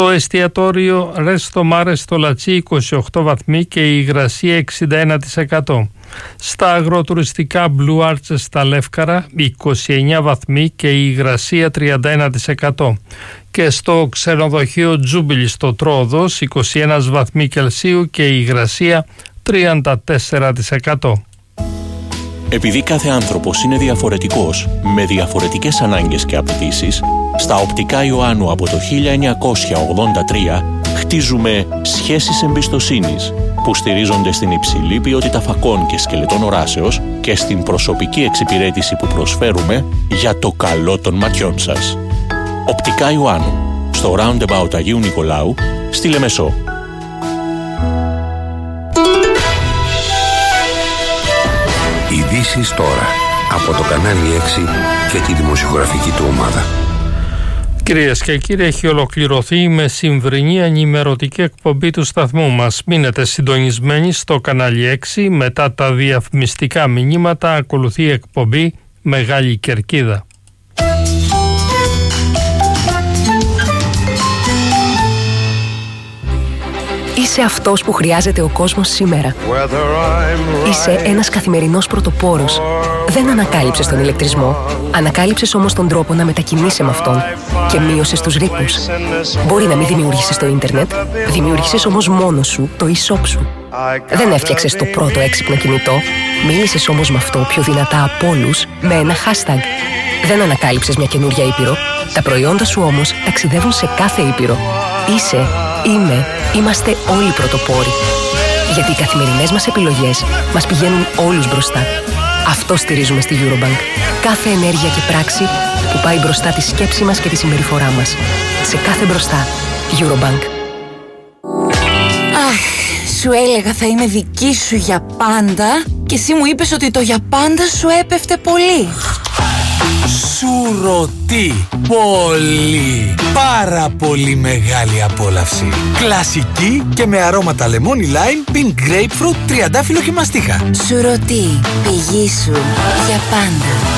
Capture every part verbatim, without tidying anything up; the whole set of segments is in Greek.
Το εστιατόριο Ρέστο Μάρε στο Λατσί είκοσι οκτώ βαθμοί και η υγρασία εξήντα ένα τοις εκατό. Στα αγροτουριστικά Blue Arches στα Λεύκαρα είκοσι εννέα βαθμοί και η υγρασία τριάντα ένα τοις εκατό. Και στο ξενοδοχείο Τζούμπιλι στο Τρόδος είκοσι ένα βαθμοί Κελσίου και η υγρασία τριάντα τέσσερα τοις εκατό. Επειδή κάθε άνθρωπος είναι διαφορετικός, με διαφορετικές ανάγκες και απαιτήσεις, στα Οπτικά Ιωάννου από το χίλια εννιακόσια ογδόντα τρία χτίζουμε σχέσεις εμπιστοσύνης που στηρίζονται στην υψηλή ποιότητα φακών και σκελετών οράσεως και στην προσωπική εξυπηρέτηση που προσφέρουμε για το καλό των ματιών σας. Οπτικά Ιωάννου, στο Roundabout Αγίου Νικολάου, στη Λεμεσό. Ειδήσεις τώρα από το κανάλι έξι και τη δημοσιογραφική του ομάδα. Κυρίες και κύριοι, έχει ολοκληρωθεί η μεσημβρινή ενημερωτική εκπομπή του σταθμού μας. Μείνετε συντονισμένοι στο κανάλι έξι. Μετά τα διαφημιστικά μηνύματα ακολουθεί η εκπομπή Μεγάλη Κερκίδα. Είσαι αυτός που χρειάζεται ο κόσμος σήμερα. Είσαι ένας καθημερινός πρωτοπόρος. Δεν ανακάλυψες τον ηλεκτρισμό. Ανακάλυψες όμως τον τρόπο να μετακινείσαι με αυτόν και μείωσες τους ρήπους. Μπορεί να μην δημιούργησες το ίντερνετ, δημιούργησες όμως μόνος σου το e-shop σου. Δεν έφτιαξες το πρώτο έξυπνο κινητό, μίλησες όμως με αυτό πιο δυνατά από όλους με ένα hashtag. Δεν ανακάλυψες μια καινούρια ήπειρο. Τα προϊόντα σου όμως ταξιδεύουν σε κάθε ήπειρο. Είσαι, είμαι, είμαστε όλοι πρωτοπόροι. Γιατί οι καθημερινές μας επιλογές μας πηγαίνουν όλους μπροστά. Αυτό στηρίζουμε στη Eurobank. Κάθε ενέργεια και πράξη που πάει μπροστά τη σκέψη μας και τη συμπεριφορά μας. Σε κάθε μπροστά. Eurobank. Αχ, σου έλεγα θα είμαι δική σου για πάντα και εσύ μου είπες ότι το για πάντα σου έπεφτε πολύ. Σουρωτή, πολύ, πάρα πολύ μεγάλη απόλαυση. Κλασική και με αρώματα λεμόνι lime, pink grapefruit, τριαντάφυλλο και μαστίχα. Σουρωτή, πηγή σου για πάντα.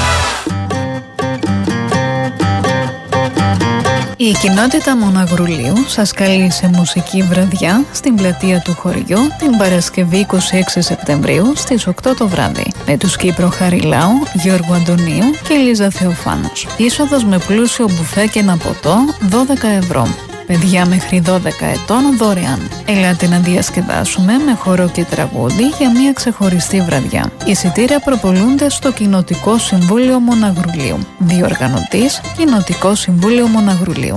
Η κοινότητα Μοναγρουλίου σας καλεί σε μουσική βραδιά στην πλατεία του χωριού την Παρασκευή είκοσι έξι Σεπτεμβρίου στις οκτώ το βράδυ με τους Κύπρο Χαριλάου, Γιώργου Αντωνίου και Λίζα Θεοφάνος. Είσοδος με πλούσιο μπουφέ και ένα ποτό δώδεκα ευρώ. Παιδιά μέχρι δώδεκα ετών δωρεάν. Ελάτε να διασκεδάσουμε με χορό και τραγούδι για μια ξεχωριστή βραδιά. Εισιτήρια προπολούνται στο Κοινοτικό Συμβούλιο Μοναγρουλίου. Διοργανωτής Κοινοτικό Συμβούλιο Μοναγρουλίου.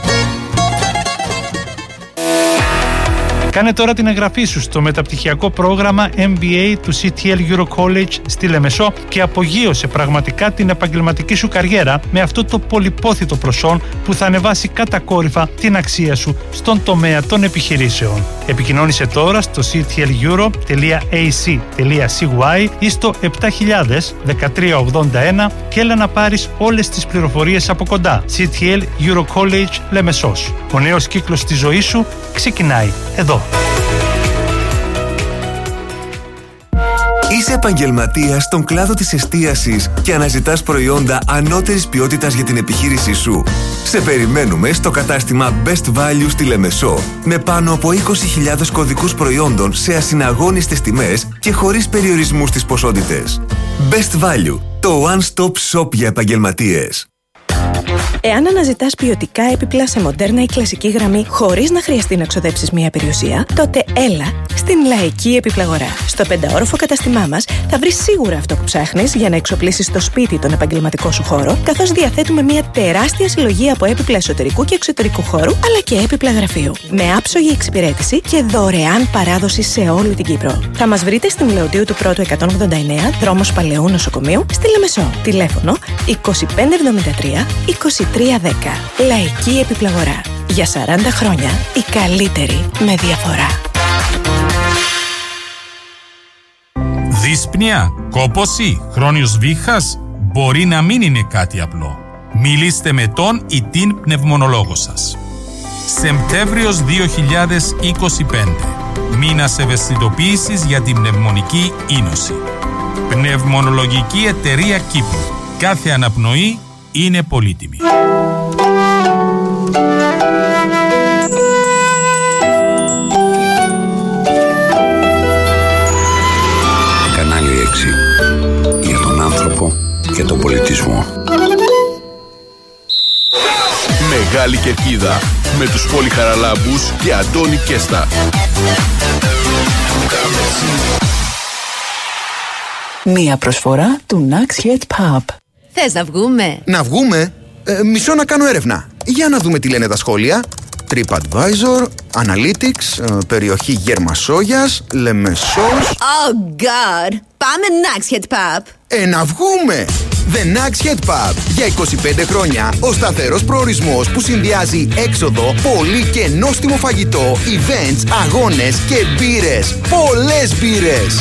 Κάνε τώρα την εγγραφή σου στο μεταπτυχιακό πρόγραμμα εμ μπι έι του σι τι ελ Euro College στη Λεμεσό και απογείωσε πραγματικά την επαγγελματική σου καριέρα με αυτό το πολυπόθητο προσόν που θα ανεβάσει κατακόρυφα την αξία σου στον τομέα των επιχειρήσεων. Επικοινώνησε τώρα στο σι τι ελ euro τελεία έι σι τελεία σι γουάι ή στο επτά χιλιάδες δεκατρία ογδόντα ένα και έλα να πάρεις όλες τις πληροφορίες από κοντά. σι τι ελ Euro College Λεμεσός. Ο νέος κύκλος της ζωής σου ξεκινάει εδώ. Είσαι επαγγελματίας στον κλάδο της εστίασης και αναζητάς προϊόντα ανώτερης ποιότητας για την επιχείρησή σου. Σε περιμένουμε στο κατάστημα Best Value στη Λεμεσό με πάνω από είκοσι χιλιάδες κωδικούς προϊόντων σε ασυναγώνιστες τιμές και χωρίς περιορισμούς στις ποσότητες. Best Value, το one-stop shop για επαγγελματίες. Εάν αναζητάς ποιοτικά έπιπλα σε μοντέρνα ή κλασική γραμμή χωρίς να χρειαστεί να ξοδέψεις μία περιουσία, τότε έλα στην Λαϊκή Επιπλαγορά. Στο πενταόροφο καταστημά μας θα βρεις σίγουρα αυτό που ψάχνεις για να εξοπλίσεις το σπίτι τον επαγγελματικό σου χώρο, καθώς διαθέτουμε μία τεράστια συλλογή από έπιπλα εσωτερικού και εξωτερικού χώρου, αλλά και έπιπλα γραφείου. Με άψογη εξυπηρέτηση και δωρεάν παράδοση σε όλη την Κύπρο. Θα μας βρείτε στην Λεωτίου του Πρώτου εκατόν ογδόντα εννέα, δρόμος Παλαιού Νοσοκομείου, στη Λεμεσό. Τηλέφωνο είκοσι πέντε εβδομήντα τρία είκοσι τρία δέκα. Λαϊκή Επιπλαγορά. Για σαράντα χρόνια η καλύτερη με διαφορά. Δύσπνοια, κόπωση, χρόνιος βήχας μπορεί να μην είναι κάτι απλό. Μιλήστε με τον ή την πνευμονολόγο σας. Σεπτέμβριος δύο χιλιάδες είκοσι πέντε. Μήνας ευαισθητοποίησης για την πνευμονική ίνωση. Πνευμονολογική Εταιρεία Κύπρου. Κάθε αναπνοή είναι πολύτιμη. Κερκίδα με τους Πολυχαραλάμπους και Αντώνη Κέστα. Μία προσφορά του Nax Head Pub. Θες να βγούμε? Να βγούμε? Ε, μισό να κάνω έρευνα. Για να δούμε τι λένε τα σχόλια. TripAdvisor, Analytics, ε, περιοχή Γερμασόγιας, Λεμεσός. Oh God! Πάμε Nax Head Pub. Ε, να βγούμε! The Nax Head Pub. Για είκοσι πέντε χρόνια ο σταθερός προορισμός που συνδυάζει έξοδο, πολύ και νόστιμο φαγητό, events, αγώνες και μπύρες. Πολλές μπύρες!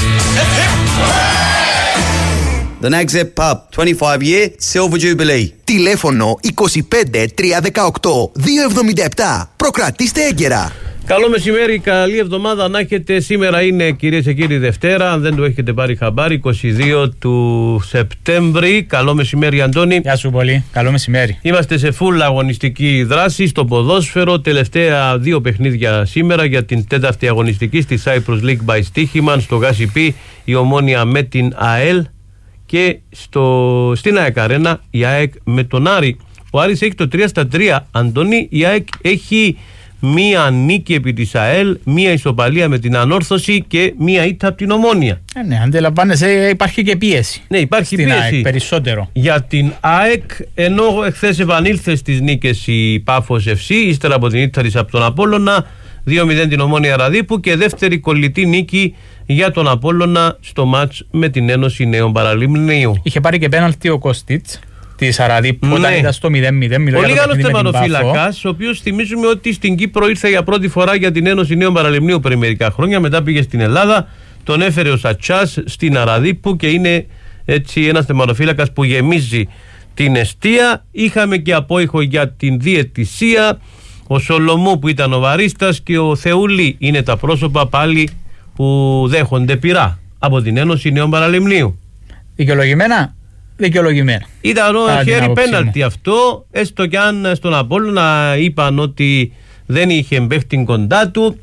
The Nax Head Pub, twenty-five year Silver Jubilee. Τηλέφωνο είκοσι πέντε τρία δεκαοκτώ δύο εβδομήντα επτά. Προκρατήστε έγκαιρα. Καλό μεσημέρι, καλή εβδομάδα να έχετε. Σήμερα είναι, κυρίες και κύριοι, Δευτέρα. Αν δεν το έχετε πάρει χαμπάρι, είκοσι δύο του Σεπτέμβρη. Καλό μεσημέρι, Αντώνη. Γεια σου πολύ. Καλό μεσημέρι. Είμαστε σε full αγωνιστική δράση στο ποδόσφαιρο. Τελευταία δύο παιχνίδια σήμερα για την τέταρτη αγωνιστική στη Cyprus League by Στίχημαν. Στο Γάσιπι η Ομόνια με την ΑΕΛ. Και στο, στην ΑΕΚ Αρένα η ΑΕΚ με τον Άρη. Ο Άρης έχει το τρία στα τρία. Αντώνη, η ΑΕΚ έχει μία νίκη επί της ΑΕΛ, μία ισοπαλία με την Ανόρθωση και μία ήττα από την Ομόνια. Ε, ναι, αντιλαμβάνεσαι, υπάρχει και πίεση. Ναι, υπάρχει στην πίεση. ΑΕΚ περισσότερο. Για την ΑΕΚ, ενώ εχθές επανήλθε στις νίκες η Πάφος εφ σι, ύστερα από την ήττα της από τον Απόλλωνα, δύο μηδέν την Ομόνια Ραδίπου και δεύτερη κολλητή νίκη για τον Απόλλωνα στο μάτς με την Ένωση Νέων Παραλιμνίου. Είχε πάρει και πέναλτι ο Κωστίτς της Αραδίπου, ναι, όταν ήταν στο μηδέν μηδέν. Πολύ καλός τερματοφύλακας, ο οποίος θυμίζουμε ότι στην Κύπρο ήρθε για πρώτη φορά για την Ένωση Νέων Παραλιμνίου πριν μερικά χρόνια. Μετά πήγε στην Ελλάδα, τον έφερε ο Σατσάς στην Αραδίπου και είναι έτσι ένας τερματοφύλακας που γεμίζει την εστία. Είχαμε και απόϊχο για την διαιτησία. Ο Σολομού που ήταν ο βαρίστας και ο Θεούλη είναι τα πρόσωπα πάλι που δέχονται πειρά από την Ένωση Νέων Παραλιμνίου. Δικαιολογημένα, δικαιολογημένα. Ήταν χέρι πέναλτι αυτό, έστω κι αν στον Απόλλωνα είπαν ότι δεν είχε παίχτη κοντά του.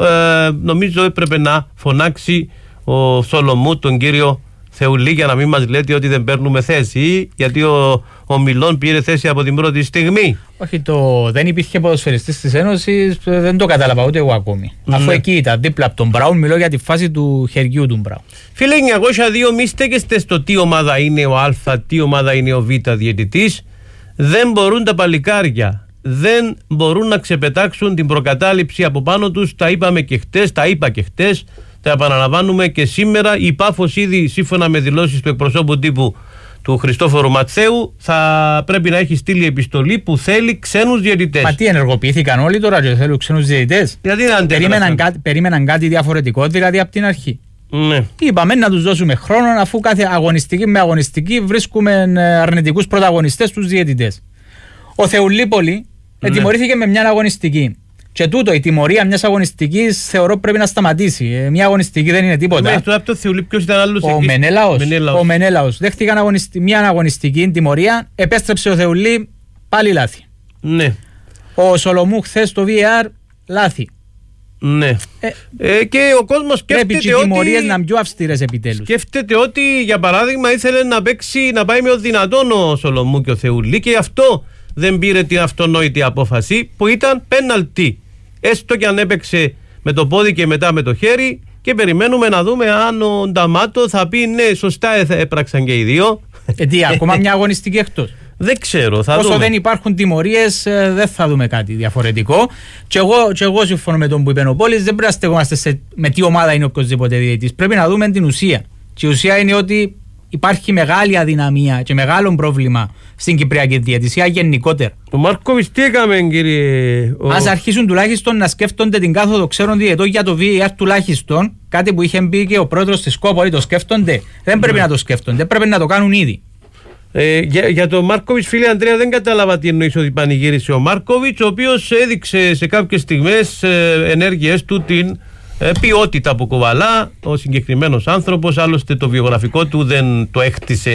Ε, νομίζω έπρεπε να φωνάξει ο Σολομού τον κύριο Θεουλή για να μην μας λέτε ότι δεν παίρνουμε θέση, γιατί ο, ο Μιλών πήρε θέση από την πρώτη στιγμή. Όχι, το δεν υπήρχε ποδοσφαιριστής της Ένωσης, δεν το κατάλαβα ούτε εγώ ακόμη. Mm. Αφού εκεί ήταν δίπλα από τον Μπράουν, μιλώ για τη φάση του χεριού του Μπράουν. Φίλε, εννιακόσια δύο μη στέκεστε στο τι ομάδα είναι ο Α, τι ομάδα είναι ο Β διαιτητής. Δεν μπορούν τα παλικάρια, δεν μπορούν να ξεπετάξουν την προκατάληψη από πάνω τους. Τα είπαμε και χτες, τα είπα και χτες. Τα επαναλαμβάνουμε και σήμερα. Η Πάφος ήδη, σύμφωνα με δηλώσεις του εκπροσώπου τύπου του Χριστόφορου Ματσέου, θα πρέπει να έχει στείλει επιστολή που θέλει ξένους διαιτητές. Μα τι, ενεργοποιήθηκαν όλοι τώρα και θέλουν ξένους διαιτητές? Γιατί δεν περίμεναν, κάτι, περίμεναν κάτι διαφορετικό δηλαδή από την αρχή? Ναι. Είπαμε να τους δώσουμε χρόνο, αφού κάθε αγωνιστική με αγωνιστική βρίσκουμε αρνητικούς πρωταγωνιστές στους διαιτητές. Ο Θεουλίπολη ναι. τιμωρήθηκε με μια αγωνιστική. Και τούτο, η τιμωρία μιας αγωνιστικής θεωρώ πρέπει να σταματήσει. Ε, μια αγωνιστική δεν είναι τίποτα. Μέχρι τώρα από το Θεουλί, ποιος ήταν άλλος? Ο Μενέλαος. Ο Μενέλαος. Δέχτηκαν αγωνιστη... μια αγωνιστική τιμωρία, επέστρεψε ο Θεουλί, πάλι λάθη. Ναι. Ο Σολομού χθες στο βι αρ, λάθη. Ναι. Ε, ε, και ο κόσμος σκέφτεται πρέπει και οι τιμωρίες να είναι πιο αυστηρές επιτέλους. Σκέφτεται ότι, για παράδειγμα, ήθελε να παίξει, να πάει με ο δυνατόν ο Σολομού και ο Θεουλί και αυτό δεν πήρε την αυτονόητη απόφαση που ήταν πέναλτι. Έστω και αν έπαιξε με το πόδι και μετά με το χέρι, και περιμένουμε να δούμε αν ο Νταμάτο θα πει ναι, σωστά έπραξαν και οι δύο. Ε, τι, ακόμα μια αγωνιστική εκτός? Δεν ξέρω, θα Όσο δούμε. δεν υπάρχουν τιμωρίες, δεν θα δούμε κάτι διαφορετικό. Και εγώ, και εγώ συμφωνώ με τον που είπε ο Πόλης, δεν πρέπει να στεγόμαστε σε, με τι ομάδα είναι οποιοσδήποτε διαιτητής. Πρέπει να δούμε την ουσία. Και η ουσία είναι ότι υπάρχει μεγάλη αδυναμία και μεγάλο πρόβλημα στην Κυπριακή διαιτησία γενικότερα. Ο Μάρκοβιτς τι έκαμε, κύριε? Ο... Ας αρχίσουν τουλάχιστον να σκέφτονται την κάθοδο ξένων διαιτητών για το βι αρ τουλάχιστον, κάτι που είχε μπει και ο πρόεδρος της ΚΟΠ, ότι το σκέφτονται. Δεν πρέπει mm. να το σκέφτονται, πρέπει να το κάνουν ήδη. Ε, για, για τον Μάρκοβιτς, φίλε Ανδρέα, δεν κατάλαβα τι εννοείς ότι πανηγύρισε ο Μάρκοβιτς, ο οποίος έδειξε σε κάποιες στιγμές ε, ενέργειές του την ε, ποιότητα που κουβαλά ο συγκεκριμένος άνθρωπος. Άλλωστε το βιογραφικό του δεν το έκτισε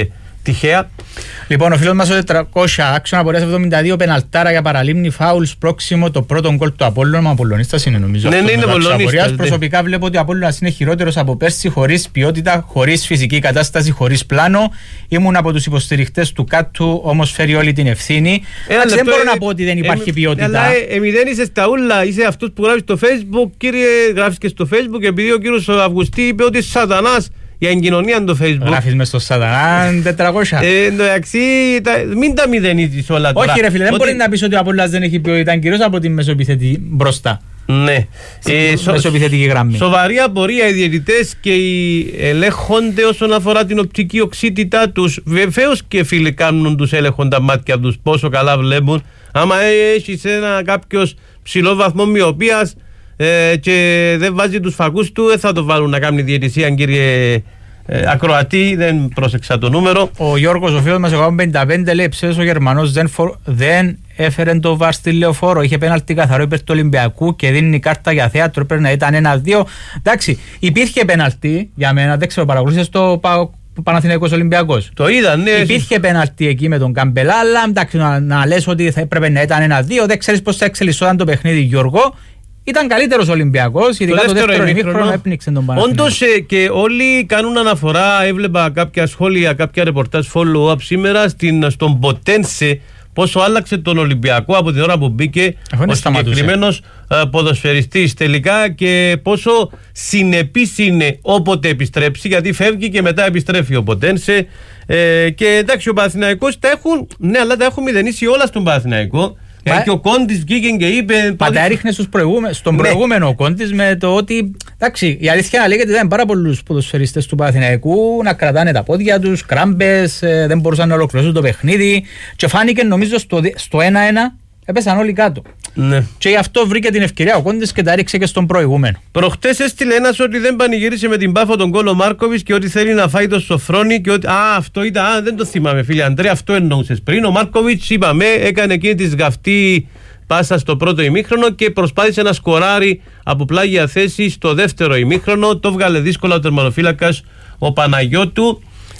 τυχαία. Λοιπόν, ο φίλος μας ο τετρακόσια, άξονα πορείας εβδομήντα δύο, πεναλτάρα για παραλίμνη, φάουλ, πρόξιμο, το πρώτο γκολ του Απόλλωνα. Ο Απολλωνίστας είναι νομίζω. Ναι, ναι, είναι Απολλωνίστας. Προσωπικά βλέπω ότι ο Απόλλωνας είναι χειρότερος από πέρσι, χωρίς ποιότητα, χωρίς φυσική κατάσταση, χωρίς πλάνο. Ήμουν από τους υποστηριχτές του κάτω, όμως φέρει όλη την ευθύνη. Εντάξει, δεν μπορώ ε, να πω ότι δεν υπάρχει ε, ποιότητα. Αλλά ε, δεν είσαι στα ούλα, είσαι αυτός που γράφεις στο Facebook, κύριε, γράφεις και στο Facebook, επειδή ο κύριος Αυγουστή είπε ότι σατανάς. Για εγκοινωνία το Facebook. Γράφεις μες στο σατανά τετρακόσια. Ε, εντάξει, μην τα μηδενίζεις όλα τώρα. Όχι ρε φίλε, δεν μπορεί να πεις ότι ο Απόλλωνας δεν έχει ποιότητα, κυρίως από τη μεσοεπιθετική μπροστά. Ναι. Ε, σο, μεσοεπιθετική γραμμή. Σοβαρή απορία οι διαιτητές και οι ελέγχονται όσον αφορά την οπτική οξύτητά τους. Βεβαίως και φίλοι κάνουν τους έλεγχον τα μάτια τους, πόσο καλά βλέπουν. Άμα έχεις ένα κάποιος ψηλό βαθμό μοιοπίας, Ε, και δεν βάζει τους φακούς του, δεν θα το βάλουν να κάνει διαιτησία, κύριε ε, ακροατή, δεν πρόσεξα το νούμερο. Ο Γιώργος, ο φίλος μας, εγώ πενήντα πέντε λέει ψεύδος, ο Γερμανός δεν, φορ, δεν έφερε το βαρ στη Λεωφόρο, είχε πέναλτι καθαρό υπέρ του Ολυμπιακού και δίνει κάρτα για θέατρο, πρέπει να ήταν ένα δύο. Εντάξει, υπήρχε πέναλτι για μένα, δεν ξέρω, παρακολούθησες το Παναθηναϊκός Ολυμπιακός. Το είδα, ναι. Υπήρχε πέναλτι εκεί με τον Καμπελά, αλλά εντάξει, να, να λες ότι θα έπρεπε να ήταν ένα δύο, δεν ξέρεις πώς θα εξελισσόταν το παιχνίδι, Γιώργο. Ήταν καλύτερος Ολυμπιακός, ειδικά το, το δεύτερο ημίχρονο έπνιξε τον Παναθηναϊκό. Όντως ε, και όλοι κάνουν αναφορά, έβλεπα κάποια σχόλια, κάποια ρεπορτάζ follow-up σήμερα στην, στον Ποτένσε, πόσο άλλαξε τον Ολυμπιακό από την ώρα που μπήκε ο συγκεκριμένος ε, ποδοσφαιριστής τελικά και πόσο συνεπής είναι όποτε επιστρέψει, γιατί φεύγει και μετά επιστρέφει ο Ποτένσε. Ε, και εντάξει, ο Παναθηναϊκός τα έχουν, ναι, αλλά τα έχουν μηδενίσει όλα στον Παναθηναϊκό. Μα... Και ο Κόντις βγήκε και είπε. Πάντα έριχνε προηγούμε... στον ναι. προηγούμενο ο Κόντις με το ότι. Εντάξει, η αλήθεια να λέγεται ήταν πάρα πολλούς ποδοσφαιριστές του Παναθηναϊκού να κρατάνε τα πόδια τους, κράμπες, ε, δεν μπορούσαν να ολοκληρώσουν το παιχνίδι. Και φάνηκε νομίζω στο, στο ένα ένα έπεσαν όλοι κάτω. Ναι. Και γι' αυτό βρήκε την ευκαιρία ο Κόντις και τα έριξε και στον προηγούμενο. Προχτές έστειλε ένας ότι δεν πανηγύρισε με την Πάφο τον Κόλο Μάρκοβιτς και ότι θέλει να φάει το Σοφρόνι και ότι. Α, αυτό ήταν. Α, δεν το θυμάμαι, φίλε Αντρέα, αυτό εννοούσες πριν. Ο Μάρκοβιτς, είπαμε, έκανε εκείνη τη σγαυτή πάσα στο πρώτο ημίχρονο και προσπάθησε να σκοράρει από πλάγια θέση στο δεύτερο ημίχρονο. Το βγάλε δύσκολα ο τερματοφύλακας ο Παναγιώτου.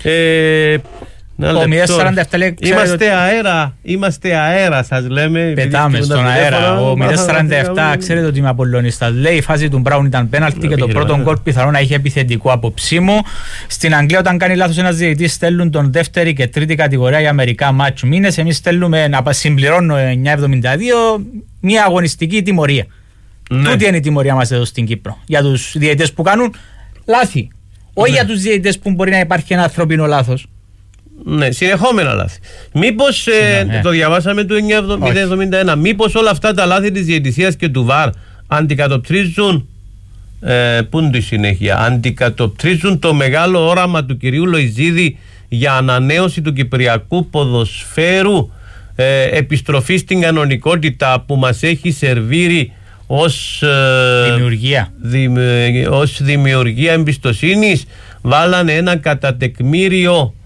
Ε, Ο μηδέν σαράντα επτά λέει, είμαστε ότι... αέρα, είμαστε αέρα σας λέμε. Πετάμε στον αέρα. Ο μηδέν σαράντα επτά ξέρετε ότι είμαι Απολλωνιστάς. Λέει η φάση του Μπράουν ήταν πέναλτι και το πρώτο γκολ πιθανό να είχε επιθετικό αποψίμου. Στην Αγγλία όταν κάνει λάθος ένας διαιτητής στέλνουν τον δεύτερη και τρίτη κατηγορία για μερικά μάτς μήνες. Εμείς στέλνουμε να συμπληρώνω εννιά εβδομήντα δύο μια αγωνιστική τιμωρία. Ναι. Τούτη είναι η τιμωρία μας εδώ στην Κύπρο. Για τους διαιτητές που κάνουν λάθη. Όχι ναι. για τους διαιτητές που μπορεί να υπάρχει ένα ανθρωπίνο λάθος. Ναι, συνεχόμενα λάθη. Μήπως, ε, ναι, ναι. το διαβάσαμε του εννιά εβδομήντα ένα, μήπως όλα αυτά τα λάθη της διαιτησίας και του βαρ αντικατοπτρίζουν, ε, πού είναι τη συνέχεια, αντικατοπτρίζουν το μεγάλο όραμα του κυρίου Λοϊζίδη για ανανέωση του κυπριακού ποδοσφαίρου, ε, επιστροφή στην κανονικότητα που μας έχει σερβίρει ως, ε, δημιουργία. Δημ, ε, ως δημιουργία εμπιστοσύνης. Βάλανε ένα κατατεκμήριο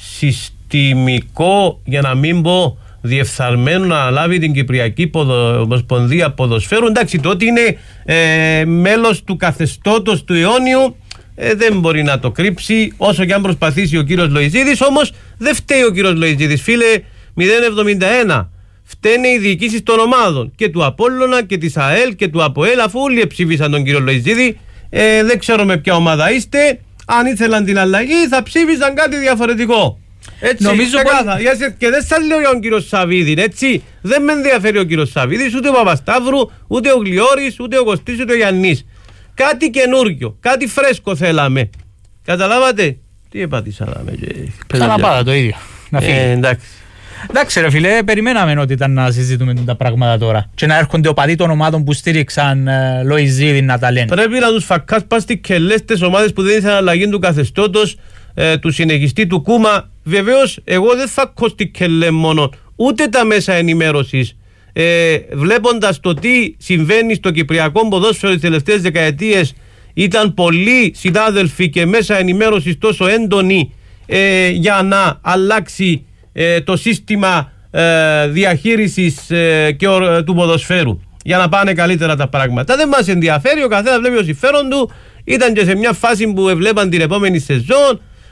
συστημικό, για να μην πω διεφθαρμένο, να αναλάβει την Κυπριακή Ποδο... Ομοσπονδία Ποδοσφαίρου. Εντάξει, το ότι είναι ε, μέλος του καθεστώτος του αιώνιου ε, δεν μπορεί να το κρύψει, όσο και αν προσπαθήσει ο κύριος Λοϊζίδης. Όμως δεν φταίει ο κύριος Λοϊζίδης, φίλε. Μηδέν εβδομήντα ένα φταίνε οι διοικήσεις των ομάδων και του Απόλλωνα και της ΑΕΛ και του ΑΠΟΕΛ, αφού όλοι ψήφισαν τον κύριο Λοϊζίδη. ε, δεν ξέρω με ποια ομάδα είστε. Αν ήθελαν την αλλαγή θα ψήφισαν κάτι διαφορετικό. Έτσι, νομίζω πολύ... Και δεν σας λέω για τον κύριο Σαββίδη, έτσι. Δεν με ενδιαφέρει ο κύριος Σαββίδης, ούτε ο Παπασταύρου, ούτε ο Γλιώρης, ούτε ο Κωστής, ούτε ο Γιαννής. Κάτι καινούργιο, κάτι φρέσκο θέλαμε. Καταλάβατε. Τι επατήσαμε. Ξαναπάτα το ίδιο. Να φύγει. Ε, εντάξει. Εντάξει ρε φίλε, περιμέναμε ότι ήταν να συζητούμε τα πράγματα τώρα και να έρχονται οπαδοί των ομάδων που στήριξαν ε, Λοϊζίδη να τα λένε. Πρέπει να τους φακάς πας στις κελές τις ομάδες που δεν ήθελαν αλλαγή του καθεστώτος, ε, του συνεχιστή του Κούμα. Βεβαίως εγώ δεν θα κω στη κελέ μόνο, ούτε τα μέσα ενημέρωσης. Ε, βλέποντας το τι συμβαίνει στο κυπριακό ποδόσφαιρο τις τελευταίες δεκαετίες, ήταν πολλοί συνάδελφοι και μέσα ενημέρωσης τόσο έντονοι ε, για να αλλάξει Ε, το σύστημα ε, διαχείρισης ε, και ο, του ποδοσφαίρου, για να πάνε καλύτερα τα πράγματα. Δεν μας ενδιαφέρει, ο καθένας βλέπει ο συμφέρον του. Ήταν και σε μια φάση που εβλέπαν την επόμενη σεζόν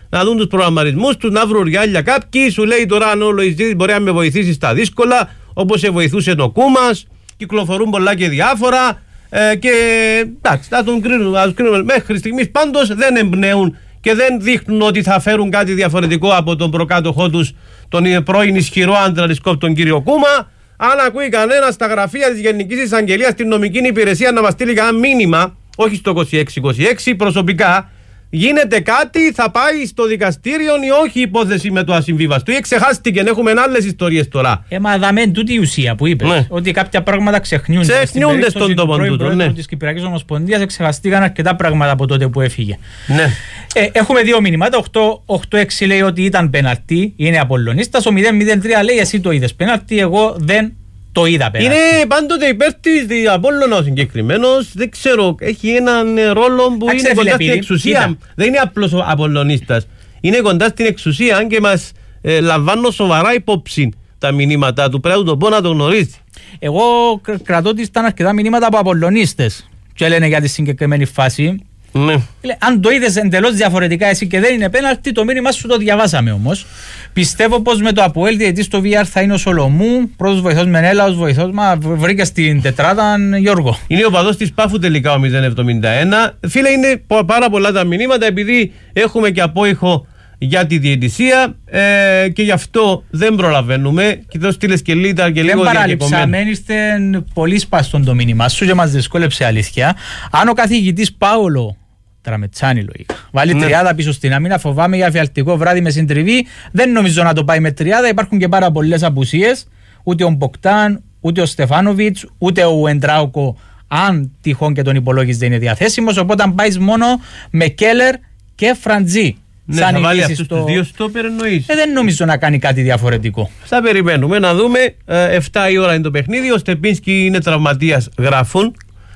να δουν τους προγραμματισμούς τους, να βρουν ριάλια κάποιοι. Σου λέει τώρα αν ο Λοϊζίδης μπορεί να με βοηθήσει στα δύσκολα, όπως σε βοηθούσε ο Κούμας. Κυκλοφορούν πολλά και διάφορα. Ε, και εντάξει, θα τον κρίνουμε, θα τους κρίνουμε. Μέχρι στιγμής πάντως δεν εμπνέουν και δεν δείχνουν ότι θα φέρουν κάτι διαφορετικό από τον προκάτοχό τους, τον πρώην ισχυρό άντρα της ΚΟΠ, τον κύριο Κούμα. Αν ακούει κανένα στα γραφεία της Γενικής Εισαγγελίας, στην νομική υπηρεσία, να μας στείλει κανένα μήνυμα, όχι στο είκοσι έξι είκοσι έξι, προσωπικά, γίνεται κάτι, θα πάει στο δικαστήριο ή όχι η υπόθεση με το ασυμβίβαστο. Ή ξεχάστηκε, έχουμε άλλες ιστορίες τώρα. Ε, μα δαμε τούτη η ουσία που είπες, ναι. Ότι κάποια πράγματα ξεχνιούνται. Ξεχνιούνται στον τόπο του. Πρόεδρο ναι. της Κυπριακής Ομοσπονδίας εξεχαστήκαν αρκετά πράγματα από τότε που έφυγε. Ναι. Ε, έχουμε δύο μηνύματα. οκτώ έξι λέει ότι ήταν πέναλτι, είναι Απολλωνίστας. Ο μηδέν μηδέν τρία λέει εσύ το είδες πέναλτι, εγώ δεν το είδα πέναλτι. Είναι πάντοτε υπέρ της Απόλλωνα ο συγκεκριμένος. Δεν ξέρω, έχει έναν ρόλο που Άξε, είναι κοντά στην εξουσία. Είδα. Δεν είναι απλώς ο Απολλωνίστας. Είναι κοντά στην εξουσία, αν και μας ε, λαμβάνω σοβαρά υπόψη τα μηνύματά του. Πρέπει να το πω να το γνωρίζει. Εγώ κρατώ ότι ήταν αρκετά μηνύματα από Απολλωνίστες και λένε για τη συγκεκριμένη φάση. Ναι. Αν το είδες εντελώς διαφορετικά εσύ και δεν είναι πέναλτι, το μήνυμα σου το διαβάσαμε όμως. Πιστεύω πως με το ΑΠΟΕΛ διαιτητής στο βι αρ θα είναι ο Σολομού, πρώτος βοηθός Μενέλαος, βοηθός. Μα βρήκα στην τετράδα Γιώργο. Είναι ο παδός της Πάφου τελικά ο μηδέν εβδομήντα ένα. Φίλε, είναι πάρα πολλά τα μηνύματα επειδή έχουμε και απόϊχο για τη διαιτησία ε, και γι' αυτό δεν προλαβαίνουμε. Και εδώ στείλες και λίγα και λίγο διακεκομμένο. Δεν παραλείψαμε, είστε πολύ σπαστόν το μήνυμά σου και μας δυσκόλεψε αλήθεια. Αν ο καθηγητής Πάολο Τραμετσάνη λογικά βάλει ναι. τριάδα πίσω στην άμυνα, φοβάμαι για φιαλτικό βράδυ με συντριβή. Δεν νομίζω να το πάει με τριάδα. Υπάρχουν και πάρα πολλές απουσίες. Ούτε ο Μποκτάν, ούτε ο Στεφάνοβιτς, ούτε ο Εντράουκο, αν τυχόν και τον υπολόγιζε είναι διαθέσιμος. Οπότε αν πάει μόνο με Κέλλερ και Φραντζή. Ναι, θα βάλει αυτούς το... τους δύο στόπερ εννοείς. Ε, δεν νομίζω να κάνει κάτι διαφορετικό. Θα περιμένουμε να δούμε. ε, εφτά η ώρα είναι το παιχνίδι. Ο Στεπίνσκι είναι τραυματίας, γράφουν.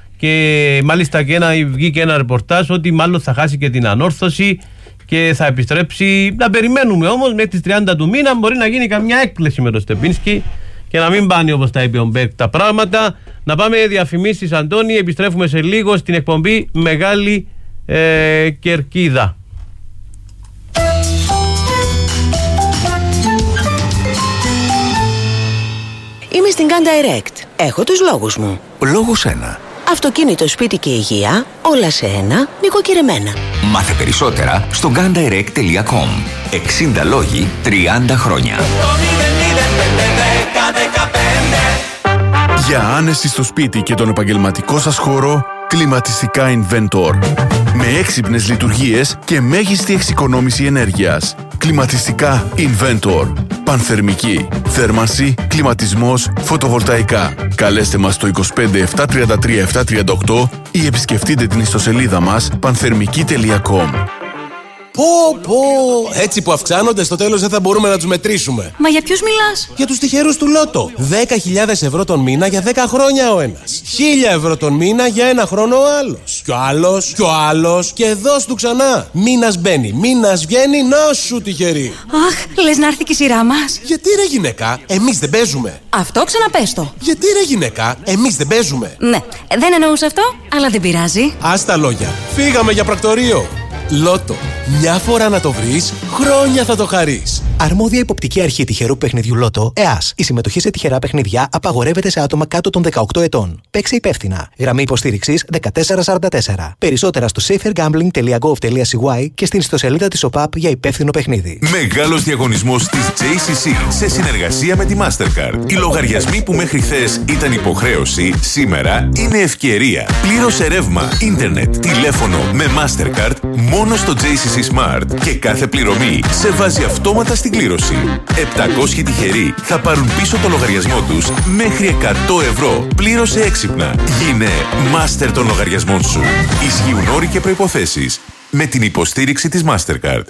Και μάλιστα και ένα, βγήκε ένα ρεπορτάζ ότι μάλλον θα χάσει και την ανόρθωση και θα επιστρέψει. Να περιμένουμε όμως μέχρι τις τριάντα του μήνα. Μπορεί να γίνει καμιά έκπληξη με τον Στεπίνσκι και να μην πάνε όπως τα είπε ο Μπέκ τα πράγματα. Να πάμε διαφημίσεις, Αντώνη. Επιστρέφουμε σε λίγο στην εκπομπή Μεγάλη ε, Κερκίδα. Είμαι στην Gun Direct. Έχω τους λόγους μου. Λόγος ένα. Αυτοκίνητο, σπίτι και υγεία, όλα σε ένα, νοικοκυρεμένα. Μάθε περισσότερα στο gun direct τελεία com. εξήντα λόγοι, τριάντα χρόνια. Για άνεση στο σπίτι και τον επαγγελματικό σας χώρο, κλιματιστικά Inventor. Με έξυπνες λειτουργίες και μέγιστη εξοικονόμηση ενέργειας. Κλιματιστικά Inventor. Πανθερμική, θέρμανση, κλιματισμός, φωτοβολταϊκά. Καλέστε μας στο είκοσι πέντε επτακόσια τριάντα τρία επτακόσια τριάντα οκτώ ή επισκεφτείτε την ιστοσελίδα μας πανθερμική τελεία com. Πω πω, έτσι που αυξάνονται στο τέλος δεν θα μπορούμε να τους μετρήσουμε. Μα για ποιους μιλάς? Για τους τυχερούς του Λότο. δέκα χιλιάδες ευρώ τον μήνα για δέκα χρόνια ο ένας. χίλια ευρώ τον μήνα για ένα χρόνο ο άλλος. Κι ο άλλος, κι ο άλλος και δώσ' του ξανά. Μήνας μπαίνει, μήνας βγαίνει, νόσου τυχερή. Αχ, λες να έρθει και η σειρά μας. Γιατί ρε γυναίκα, εμείς δεν παίζουμε. Αυτό ξαναπες το. Γιατί ρε γυναίκα, εμείς δεν παίζουμε. Ναι, δεν εννοούσα αυτό, αλλά δεν πειράζει. Ας τα λόγια, φύγαμε για πρακτορείο. Λότο. Μια φορά να το βρεις, χρόνια θα το χαρείς. Αρμόδια υποπτική αρχή τυχερού παιχνιδιού Λότο, ΕΑΣ. Η συμμετοχή σε τυχερά παιχνιδιά απαγορεύεται σε άτομα κάτω των δεκαοκτώ ετών. Παίξε υπεύθυνα. Γραμμή υποστήριξης δεκατέσσερα σαράντα τέσσερα. Περισσότερα στο safer gambling τελεία gov τελεία c y και στην ιστοσελίδα της ΟΠΑΠ για υπεύθυνο παιχνίδι. Μεγάλος διαγωνισμός της τζέι σι σι σε συνεργασία με τη Mastercard. Οι λογαριασμοί που μέχρι χθες ήταν υποχρέωση, σήμερα είναι ευκαιρία. Πλήρωσε ρεύμα, ίντερνετ, τηλέφωνο με Mastercard μόνο στο τζέι σι σι Smart και κάθε πληρωμή σε βάζει αυτόματα στην κλήρωση. επτακόσιοι τυχεροί θα πάρουν πίσω το λογαριασμό τους μέχρι εκατό ευρώ. Πλήρωσε έξυπνα. Γίνε Master των λογαριασμών σου. Ισχύουν όροι και προϋποθέσεις. Με την υποστήριξη της Mastercard.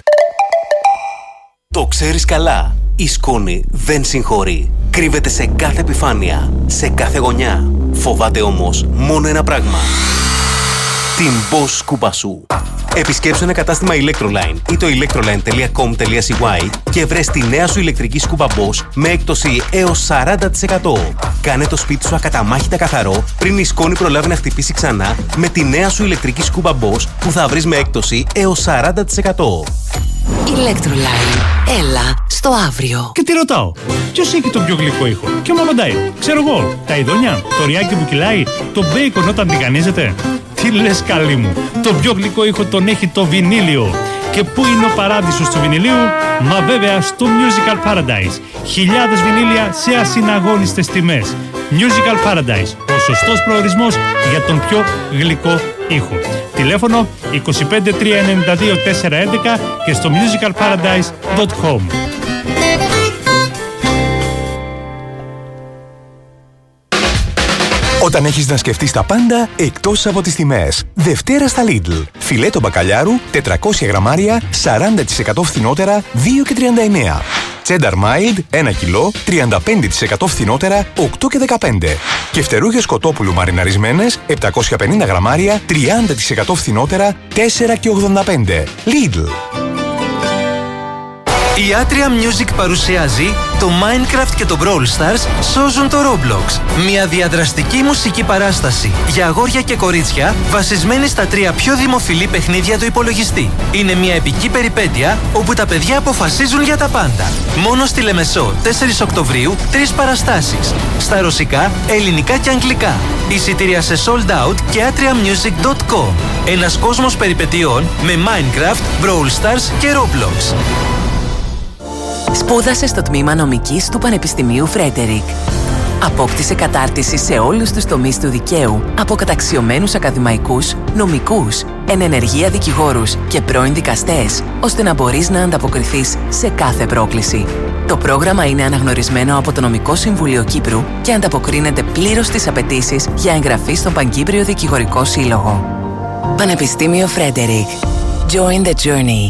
Το ξέρεις καλά. Η σκόνη δεν συγχωρεί. Κρύβεται σε κάθε επιφάνεια, σε κάθε γωνιά. Φοβάται όμως μόνο ένα πράγμα. Την Bosch σκούπα σου. Επισκέψου ένα κατάστημα Electroline ή το electroline τελεία com τελεία c y και βρες τη νέα σου ηλεκτρική σκούπα Bosch με έκπτωση έως σαράντα τοις εκατό. Κάνε το σπίτι σου ακαταμάχητα καθαρό πριν η σκόνη προλάβει να χτυπήσει ξανά με τη νέα σου ηλεκτρική σκούπα Bosch που θα βρεις με έκπτωση έως σαράντα τοις εκατό. Electroline. Έλα στο αύριο. Και τι ρωτάω, ποιος έχει τον πιο γλυκό ήχο? Ποιο μαμαντάει? Ξέρω εγώ, τα ειδόνια, το ριάκι που κυλάει, το μπέικον όταν τηγανίζεται. Τι λες καλή μου, το πιο γλυκό ήχο τον έχει το βινίλιο. Και πού είναι ο παράδεισος του βινιλίου? Μα βέβαια στο Musical Paradise. Χιλιάδες βινίλια σε ασυναγώνιστες τιμές. Musical Paradise, ο σωστός προορισμός για τον πιο γλυκό ήχο. Τηλέφωνο είκοσι πέντε τρία ενενήντα δύο τετρακόσια έντεκα και στο musical paradise τελεία com. Όταν έχεις να σκεφτείς τα πάντα εκτός από τις τιμές. Δευτέρα στα Lidl. Φιλέτο μπακαλιάρου, τετρακόσια γραμμάρια, σαράντα τοις εκατό φθηνότερα, δύο και τριάντα εννέα. Cheddar Mild, ένα κιλό, τριάντα πέντε τοις εκατό φθηνότερα, οκτώ και δεκαπέντε. Και φτερούγες κοτόπουλου μαριναρισμένες, επτακόσια πενήντα γραμμάρια, τριάντα τοις εκατό φθηνότερα, τέσσερα και ογδόντα πέντε. Lidl. Η Atria Music παρουσιάζει το Minecraft και το Brawl Stars σώζουν το Roblox. Μια διαδραστική μουσική παράσταση για αγόρια και κορίτσια βασισμένη στα τρία πιο δημοφιλή παιχνίδια του υπολογιστή. Είναι μια επική περιπέτεια όπου τα παιδιά αποφασίζουν για τα πάντα. Μόνο στη Λεμεσό, τέσσερις Οκτωβρίου, τρεις παραστάσεις. Στα ρωσικά, ελληνικά και αγγλικά. Εισιτήρια σε sold out και atria music τελεία com. Ένας κόσμος περιπετειών με Minecraft, Brawl Stars και Roblox. Σπούδασε στο τμήμα νομικής του Πανεπιστημίου Φρέντερικ. Απόκτησε κατάρτιση σε όλους τους τομείς του δικαίου από καταξιωμένους ακαδημαϊκούς, νομικούς, εν ενεργεία δικηγόρους και πρώην δικαστές, ώστε να μπορείς να ανταποκριθείς σε κάθε πρόκληση. Το πρόγραμμα είναι αναγνωρισμένο από το Νομικό Συμβούλιο Κύπρου και ανταποκρίνεται πλήρως στις απαιτήσεις για εγγραφή στον Παγκύπριο Δικηγορικό Σύλλογο. Πανεπιστήμιο Φρέντερικ. Join the journey.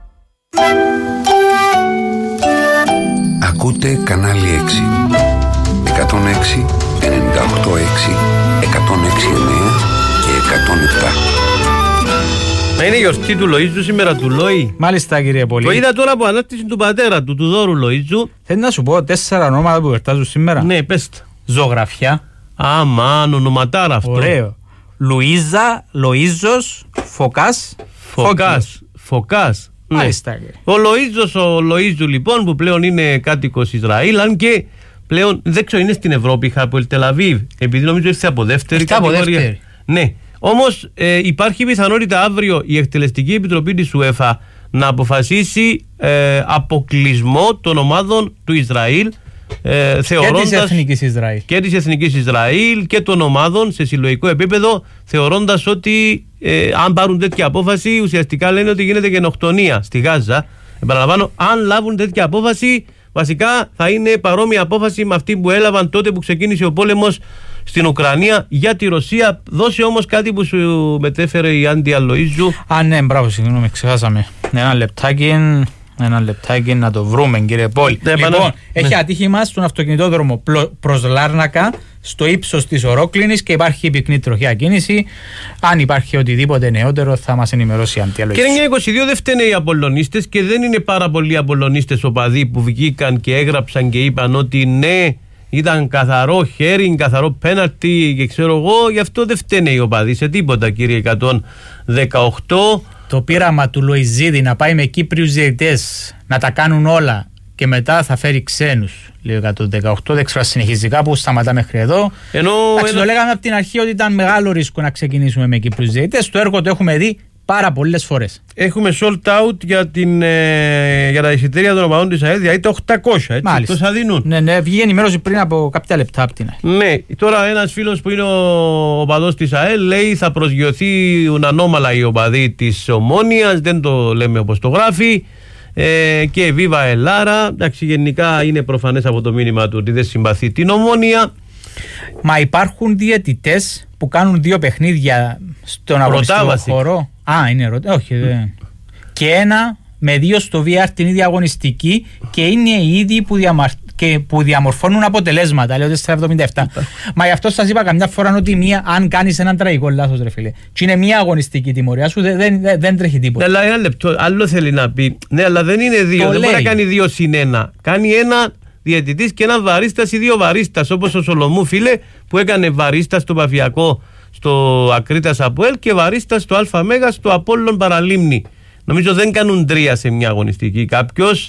Ακούτε κανάλι έξι. εκατόν έξι, ενενήντα οκτώ έξι, εκατόν έξι εννέα και εκατόν επτά. Να είναι η γιορτή του Λοΐζου σήμερα, του Λόι. Μάλιστα, κύριε Πολύ. Το είδα τώρα από ανάρτηση του πατέρα του, του Δώρου Λοΐζου. Θέλει να σου πω τέσσερα ονόματα που γιορτάζουν σήμερα. Ναι, πες τα. Ζωγραφιά. Αμάν, ονοματάρα αυτό. Ωραίο. Λουίζα, Λοΐζος, Φωκάς. Φωκάς. Φωκάς. Μάλιστα. Ναι. Ο Λοΐζος, ο Λοΐζου λοιπόν, που πλέον είναι κάτοικος Ισραήλ, αν και πλέον δεν ξέρω, είναι στην Ευρώπη, είχα από Τελαβίβ, επειδή νομίζω ήρθε από δεύτερη κατηγορία. Ναι. Όμως ε, υπάρχει πιθανότητα αύριο η Εκτελεστική Επιτροπή της UEFA να αποφασίσει ε, αποκλεισμό των ομάδων του Ισραήλ. Ε, θεωρώντας, και της Εθνικής Ισραήλ. Και της Εθνικής Ισραήλ και των ομάδων σε συλλογικό επίπεδο, θεωρώντας ότι ε, αν πάρουν τέτοια απόφαση, ουσιαστικά λένε ότι γίνεται γενοκτονία στη Γάζα. Επαναλαμβάνω, αν λάβουν τέτοια απόφαση, βασικά θα είναι παρόμοια απόφαση με αυτή που έλαβαν τότε που ξεκίνησε ο πόλεμος στην Ουκρανία για τη Ρωσία. Δώσε όμως κάτι που σου μετέφερε η Άντια Λοΐζου. Α, ναι, μπράβο, συγγνώμη, ξεχάσαμε. Ένα λεπτάκι. Ένα λεπτάκι να το βρούμε, κύριε Πόλη. Ναι, λοιπόν, πάνω, έχει ναι. ατύχημα στον αυτοκινητόδρομο προς Λάρνακα, στο ύψος της Ορόκληνης, και υπάρχει πυκνή τροχιά κίνηση. Αν υπάρχει οτιδήποτε νεότερο, θα μας ενημερώσει η Άντια Λοΐζου. Και είναι είκοσι δύο, δεν φταίνε οι Απολλωνίστες και δεν είναι πάρα πολλοί Απολλωνίστες οπαδοί που βγήκαν και έγραψαν και είπαν ότι ναι, ήταν καθαρό χέρι, καθαρό πέναλτι και ξέρω εγώ. Γι' αυτό δεν φταίνε οι οπαδοί σε τίποτα, κύριε εκατόν δεκαοκτώ. Το πείραμα του Λοϊζίδη να πάει με Κύπριους διαιτητές να τα κάνουν όλα και μετά θα φέρει ξένους, λέει ο εκατόν δεκαοκτώ, δεν ξέρω, συνεχίζει κάπου, σταματά μέχρι εδώ. Ενώ Εντάξει, ένα... το λέγαμε από την αρχή ότι ήταν μεγάλο ρίσκο να ξεκινήσουμε με Κύπριους διαιτητές. Το έργο το έχουμε δει πάρα πολλές φορές. Έχουμε sold out για, την, ε, για τα εισιτήρια των οπαδών της ΑΕΛ, δηλαδή τα οκτακόσια, έτσι, Μάλιστα. τόσα δίνουν. Ναι, ναι, βγήκε ενημέρωση πριν από κάποια λεπτά από την ΑΕΛ. Ναι, τώρα ένας φίλος που είναι ο οπαδός της ΑΕΛ λέει θα προσγειωθούν ανώμαλα οι οπαδοί της Ομόνοιας, δεν το λέμε όπως το γράφει, ε, και Βίβα Ελάρα. Εντάξει, γενικά είναι προφανές από το μήνυμα του ότι δεν συμπαθεί την Ομόνια. Μα υπάρχουν διαιτητές που κάνουν δύο παιχνίδια στον αγωνιστικό χώρο. Α, είναι ρωτά. Όχι, mm. δεν. Και ένα με δύο στο βι αρ την ίδια αγωνιστική και είναι οι ίδιοι που, διαμαρ... και που διαμορφώνουν αποτελέσματα. Λέω τετρακόσια εβδομήντα επτά. Μα γι' αυτό σας είπα καμιά φορά ότι μία, αν κάνεις έναν τραγικό λάθος, ρε φίλε, και είναι μία αγωνιστική τιμωρία σου, δεν, δεν, δεν τρέχει τίποτα. Ναι, αλλά ένα λεπτό, άλλο θέλει να πει. Ναι, αλλά δεν είναι δύο. Το δεν λέει. Μπορεί να κάνει δύο συν ένα. Κάνει ένα διαιτητής και έναν βαρίστας ή δύο βαρίστας, όπως ο Σολομού, φίλε, που έκανε βαρίστα στο Παφιακό, στο Ακρίτας Αποέλ, και βαρίστα στο ΑΜΕΓΑ στο Απόλλων Παραλίμνη. Νομίζω δεν κάνουν τρία σε μια αγωνιστική. Κάποιος,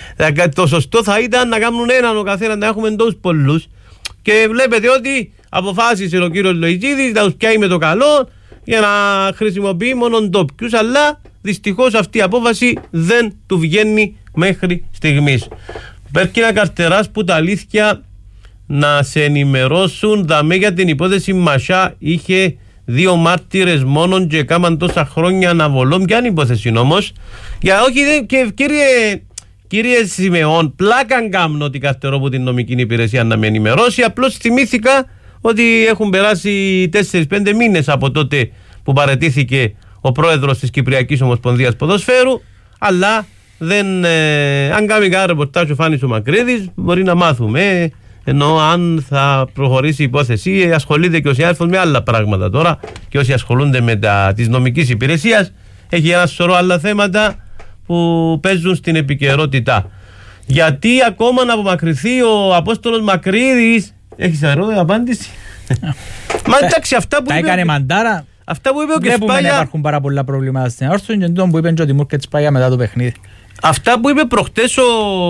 το σωστό θα ήταν να κάνουν έναν ο καθένα, να έχουμε τόσους πολλούς. Και βλέπετε ότι αποφάσισε ο κύριος Λοϊτζίδης να τους πιάει με το καλό για να χρησιμοποιεί μόνο ντόπιους, αλλά δυστυχώς αυτή η απόφαση δεν του βγαίνει μέχρι στιγμής. Πρέπει να καρτεράς που τα αλήθεια να σε ενημερώσουν. Δαμέ για την υπόθεση Μασιά είχε δύο μάρτυρες μόνον και κάμαν τόσα χρόνια αναβολών. Ποια είναι η υπόθεση όμως? Για όχι, και κύριε, κύριε Σιμεών, πλάκαν κάμνω ότι καρτερώ από την νομική υπηρεσία να με ενημερώσει. Απλώς θυμήθηκα ότι έχουν περάσει τέσσερις πέντε μήνες από τότε που παραιτήθηκε ο πρόεδρος της Κυπριακής Ομοσπονδίας Ποδοσφαίρου, αλλά δεν, ε, αν κάνει κανένα ρεπορτάζ ο Φάνης ο Μακρύδης, μπορεί να μάθουμε, ενώ αν θα προχωρήσει η υπόθεση. Ασχολείται και ο συνάδελφος με άλλα πράγματα τώρα, και όσοι ασχολούνται με τα της νομικής υπηρεσίας, έχει ένα σωρό άλλα θέματα που παίζουν στην επικαιρότητα. Γιατί ακόμα να απομακρυνθεί ο Απόστολος Μακρύδης? Έχεις ερώτηση, απάντηση? Μα εντάξει, αυτά που τα είπε, έκανε μαντάρα. Αυτά που είπε ο Βλέπουμε Κεσπάγια, να υπάρχουν πάρα πολλά προβλήματα στην Αόρθωση, και τον που είπε ο Τιμούρ Κεσπάγια μετά το παιχνίδι. Αυτά που είπε προχτές ο,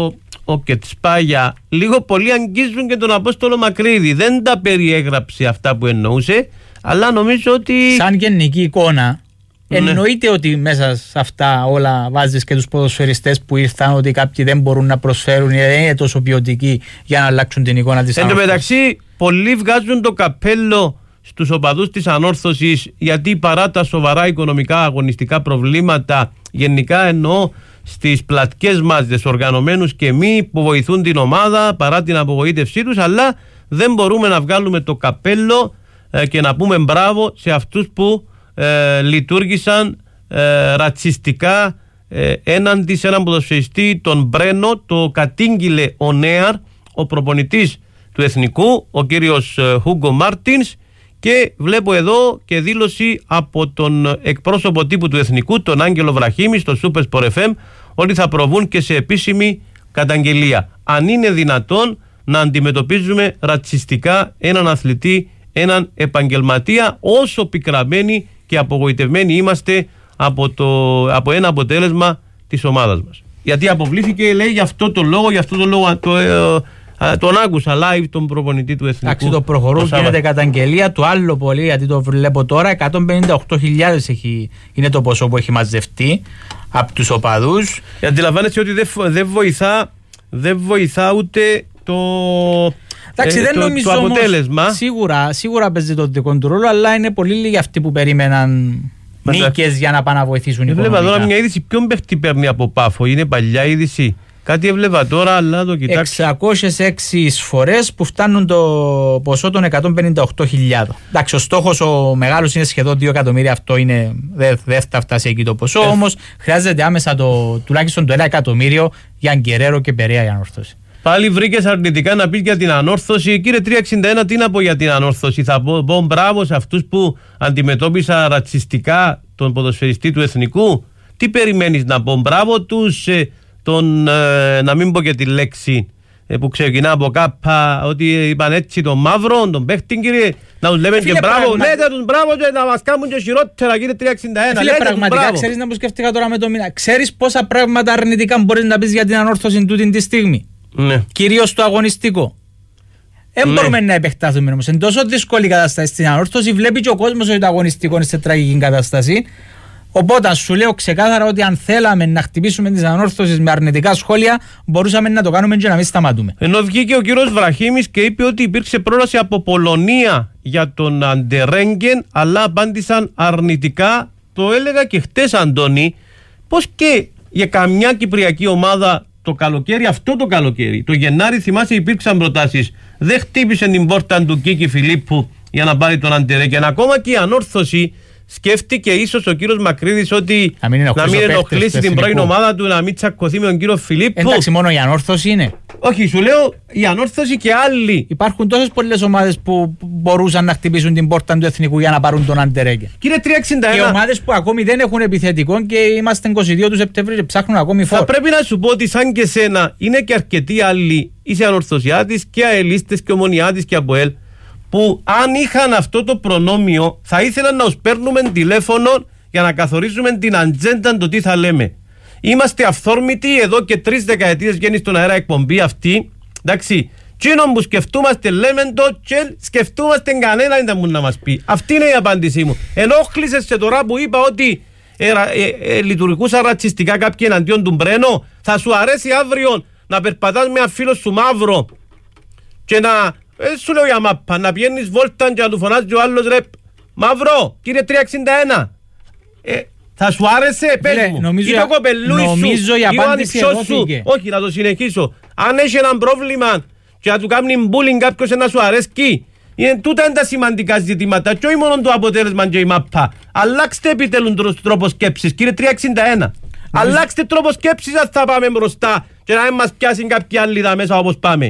ο Κεσπάγια λίγο πολύ αγγίζουν και τον Απόστολο Μακρύδη. Δεν τα περιέγραψε αυτά που εννοούσε, αλλά νομίζω ότι σαν γενική εικόνα, ναι, εννοείται ότι μέσα σε αυτά όλα βάζεις και τους ποδοσφαιριστές που ήρθαν, ότι κάποιοι δεν μπορούν να προσφέρουν ή δεν είναι τόσο ποιοτικοί για να αλλάξουν την εικόνα της Αόρθωσης. Εν τω Ανόρθωσης. μεταξύ, πολλοί βγάζουν το καπέλο στους οπαδούς της Ανόρθωσης, γιατί παρά τα σοβαρά οικονομικά αγωνιστικά προβλήματα, γενικά εννοώ στις πλατικές μάζες, οργανωμένους και μη, που βοηθούν την ομάδα παρά την απογοήτευσή τους, αλλά δεν μπορούμε να βγάλουμε το καπέλο ε, και να πούμε μπράβο σε αυτούς που ε, λειτουργήσαν ε, ρατσιστικά ε, έναντι σε έναν ποδοσφαιριστή, τον Μπρένο. Το κατήγγειλε ο Νέαρ, ο προπονητής του Εθνικού, ο κύριος Χούγκο Μάρτινς, και βλέπω εδώ και δήλωση από τον εκπρόσωπο τύπου του Εθνικού, τον Άγγελο Βραχίμη, στο Super Sport εφ εμ, ότι θα προβούν και σε επίσημη καταγγελία. Αν είναι δυνατόν να αντιμετωπίζουμε ρατσιστικά έναν αθλητή, έναν επαγγελματία, όσο πικραμένοι και απογοητευμένοι είμαστε από, το, από ένα αποτέλεσμα της ομάδας μας. Γιατί αποβλήθηκε, λέει, για αυτό το λόγο, για αυτό το λόγο το, ε, τον άκουσα live τον προπονητή του Εθνικού. Εντάξει, το προχωρούν, γίνεται καταγγελία. Το άλλο πολύ, γιατί το βλέπω τώρα, εκατόν πενήντα οκτώ χιλιάδες είναι το ποσό που έχει μαζευτεί από τους οπαδούς. Αντιλαμβάνεσαι ότι δεν δε βοηθά, δε βοηθά ούτε το, εντάξει, ε, δεν το, νομίζω το αποτέλεσμα. Όμως, σίγουρα, σίγουρα παίζει το δικό του ρόλο, αλλά είναι πολύ λίγοι αυτοί που περίμεναν νίκες για να πάνε να βοηθήσουν οικονομικά. Έβλεπα τώρα μια είδηση, ποιον παίχτη παίρνει από Πάφο, είναι παλιά είδηση? Κάτι έβλεπα τώρα, αλλά το κοιτάξω. εξακόσιες έξι εισφορές που φτάνουν το ποσό των εκατόν πενήντα οκτώ χιλιάδες. Εντάξει, ο στόχος ο μεγάλος είναι σχεδόν δύο εκατομμύρια, αυτό είναι, δεν δε θα φτάσει εκεί το ποσό, ε. όμως χρειάζεται άμεσα το, τουλάχιστον το ένα εκατομμύριο για Γκερέρο και Περέα για Ανόρθωση. Πάλι βρήκες αρνητικά να πεις για την Ανόρθωση. Κύριε τριακόσια εξήντα ένα, τι να πω για την Ανόρθωση? Θα πω, πω μπράβο σε αυτούς που αντιμετώπισαν ρατσιστικά τον ποδοσφαιριστή του Εθνικού. Τι περιμένεις να πω? Μπράβο τους, ε, τον, ε, να μην πω και τη λέξη ε, που ξεκινά από κάπα, ότι είπαν έτσι τον μαύρο, τον παίχτη, κύριε, να τους λέμε. Φίλε, και μπράβο, πράγμα... λέτε τους μπράβο και να μας κάνουν και χειρότερα, κύριε τριακόσια εξήντα ένα. Φίλε, πραγματικά ξέρεις, να μου σκέφτηκα τώρα με το μήνα, ξέρεις πόσα πράγματα αρνητικά μπορείς να πεις για την Ανόρθωση τούτη τη στιγμή? Ναι. Κυρίως το αγωνιστικό. Δεν ναι. μπορούμε να επεκτάθουμε όμως. Είναι τόσο δύσκολη η κατάσταση στην Ανόρθωση. Βλέπει και ο κόσμος ότι το αγωνιστικό είναι σε τραγική κατάσταση. Οπότε σου λέω ξεκάθαρα ότι αν θέλαμε να χτυπήσουμε τις Ανόρθωσης με αρνητικά σχόλια, μπορούσαμε να το κάνουμε και να μην σταματούμε. Ενώ βγήκε ο κύριος Βραχίμης και είπε ότι υπήρξε πρόταση από Πολωνία για τον Αντερέγγεν, αλλά απάντησαν αρνητικά. Το έλεγα και χτες, Αντώνη, πως και για καμιά κυπριακή ομάδα το καλοκαίρι, αυτό το καλοκαίρι, το Γενάρη, θυμάσαι, υπήρξαν προτάσεις. Δεν χτύπησε την πόρτα του Κίκη Φιλίππου για να πάρει τον Αντερέγγεν. Ακόμα και η Ανόρθωση σκέφτηκε ίσως ο κύριος Μακρύδης ότι να μην, να μην ενοχλήσει την πρώην ομάδα του, να μην τσακωθεί με τον κύριο Φιλίππου. Εντάξει, μόνο η Ανόρθωση είναι. Όχι, σου λέω η Ανόρθωση και άλλοι. Υπάρχουν τόσες πολλές ομάδες που μπορούσαν να χτυπήσουν την πόρτα του Εθνικού για να πάρουν τον Αντερέγγεν. Κύριε τριακόσια εξήντα ένα. Και ομάδες που ακόμη δεν έχουν επιθετικό και είμαστε είκοσι δύο του Σεπτεμβρίου και ψάχνουν ακόμη φόρ. Θα πρέπει να σου πω ότι σαν και σένα είναι και αρκετοί άλλοι, είσαι Ανορθωσιάτης και αελίστες και Ομονιάτης και ΑΠΟΕΛ, που αν είχαν αυτό το προνόμιο θα ήθελαν να τους παίρνουμε τηλέφωνο για να καθορίζουμε την ατζέντα το τι θα λέμε. Είμαστε αυθόρμητοι εδώ και τρεις δεκαετίες βγαίνει στον αέρα εκπομπή αυτή. Εντάξει. Τσίνον που σκεφτούμαστε λέμε το και σκεφτούμαστε κανέναν δεν μου να μας πει. Αυτή είναι η απάντησή μου. Ενόχλησες σε τώρα που είπα ότι ε, ε, ε, λειτουργούσαν ρατσιστικά κάποιοι εναντίον του Μπρένο. Θα σου αρέσει αύριο να περπατάς με ένα φίλο σου μαύρο και να, ε, σου λέω για μάπα, να πηγαίνεις βόλτα και να του φωνάζει ο άλλος ρε μαύρο, κύριε τριακόσια εξήντα ένα. Ε, θα σου άρεσε, πες Λε, μου, νομίζω, ή το κοπελούι σου, νομίζω η ή ο απάντηση ανιψιός σου. Όχι, να το συνεχίσω. Αν έχει ένα πρόβλημα και να του κάνει bullying κάποιος να σου αρέσκει, είναι τούτα είναι τα σημαντικά ζητήματα και όχι μόνο το αποτέλεσμα και η μάπα. Αλλάξτε επιτέλους τρόπο σκέψης, κύριε τριακόσια εξήντα ένα. Αλλάξτε τρόπο σκέψης αν θα πάμε μπροστά και να μην μας πιάσουν κάποιοι άλλοι εδώ μέσα όπως πάμε.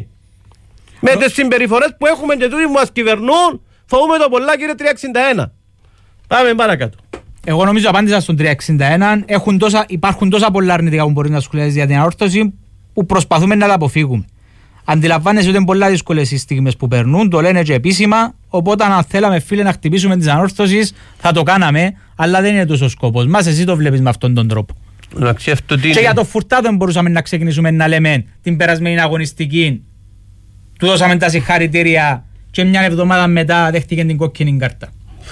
Με τις συμπεριφορές που έχουμε και τούτοι που μας κυβερνούν, φοβούμε το πολλά κύριε τριακόσια εξήντα ένα. Πάμε παρακάτω. Εγώ νομίζω απάντησα στον τριακόσια εξήντα ένα. Έχουν τόσα, υπάρχουν τόσα πολλά αρνητικά που μπορεί να σχολιάζει για την ανόρθωση που προσπαθούμε να τα αποφύγουμε. Αντιλαμβάνεσαι ότι είναι πολλά δύσκολες οι στιγμές που περνούν, το λένε και επίσημα. Οπότε, αν θέλαμε, φίλε, να χτυπήσουμε τις ανόρθωσεις, θα το κάναμε, αλλά δεν είναι τόσο ο σκόπος μας. Εσύ το βλέπεις με αυτόν τον τρόπο. Να και είναι. Για το Φουρτάδο μπορούσαμε να ξεκινήσουμε να λέμε την περασμένη αγωνιστική. Του δώσαμε τα συγχαρητήρια και μια εβδομάδα μετά δέχτηκε την κόκκινη κάρτα.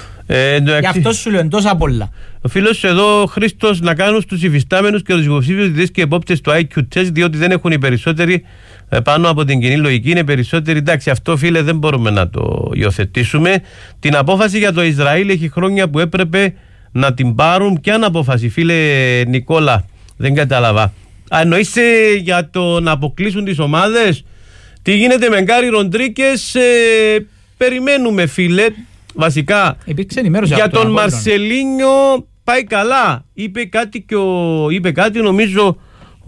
Ε, Γι' αυτό σου λέω τόσα πολλά. Ο φίλος εδώ, Χρήστος, να κάνουν στους υφιστάμενους και τους υποψήφιους διδές και επόπτες του άι κιου test, διότι δεν έχουν οι περισσότεροι πάνω από την κοινή λογική. Είναι περισσότεροι. Εντάξει, αυτό φίλε δεν μπορούμε να το υιοθετήσουμε. Την απόφαση για το Ισραήλ έχει χρόνια που έπρεπε να την πάρουν. Ποια είναι απόφαση, φίλε Νικόλα, δεν κατάλαβα. Εννοείς για το να αποκλείσουν τις ομάδες. Τι γίνεται με Γκάρι Ροντρίκες, ε, περιμένουμε φίλε. Βασικά για τον Μαρσελίνιο πάει καλά. Είπε κάτι, και ο, είπε κάτι νομίζω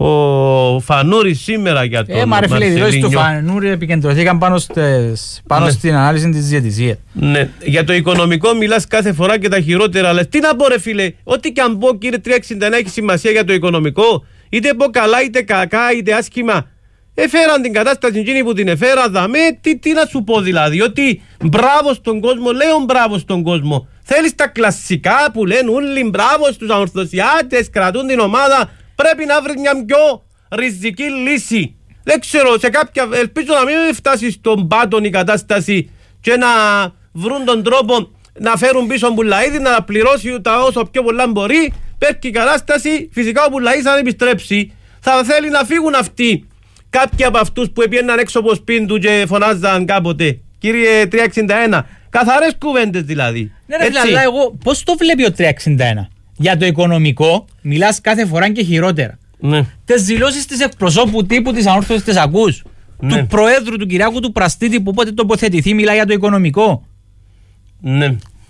ο Φανούρης σήμερα για τον ε, Μαρσελίνιο. Ε, μα ρε φίλε, οι δηλώσεις του Φανούρη επικεντρωθήκαν πάνω, στις, πάνω ναι. στην ανάλυση της διαιτησίας. Ναι, για το οικονομικό μιλάς κάθε φορά και τα χειρότερα. Αλλά τι να πω ρε φίλε, ό,τι και αν πω κύριε τριακόσια εξήντα ένα έχει σημασία για το οικονομικό. Είτε πω καλά είτε κακά είτε άσχημα. Εφέραν την κατάσταση εκείνη που την εφέρα, δαμέ, τι, τι να σου πω δηλαδή, ότι μπράβο στον κόσμο, λέω μπράβο στον κόσμο. Θέλεις τα κλασικά που λένε όλοι μπράβο στους ανορθωσιάτες, κρατούν την ομάδα, πρέπει να βρεις μια πιο ριζική λύση. Δεν ξέρω, σε κάποια, ελπίζω να μην φτάσει στον πάτον η κατάσταση και να βρουν τον τρόπο να φέρουν πίσω Μπουλαίδη, να πληρώσει τα όσο πιο πολλά μπορεί, πέφτει η κατάσταση, φυσικά ο Μπουλαίδης αν επιστρέψει θα θέλει να φύγουν αυτοί. Κάποιοι από αυτούς που έπαιρναν έξω από σπίτι του και φωνάζαν κάποτε. Κύριε τριακόσια εξήντα ένα, καθαρές κουβέντες δηλαδή. Ναι, ρε, δηλαδή, εγώ πώς το βλέπει ο τριακόσια εξήντα ένα. Για το οικονομικό μιλάς κάθε φορά και χειρότερα. Ναι. Τις δηλώσεις της εκπροσώπου τύπου της ανόρθωσης τις ακούς. Ναι. Του Προέδρου του Κυριάκου του Πραστίτη που πότε τοποθετηθεί μιλά για το οικονομικό. Ναι.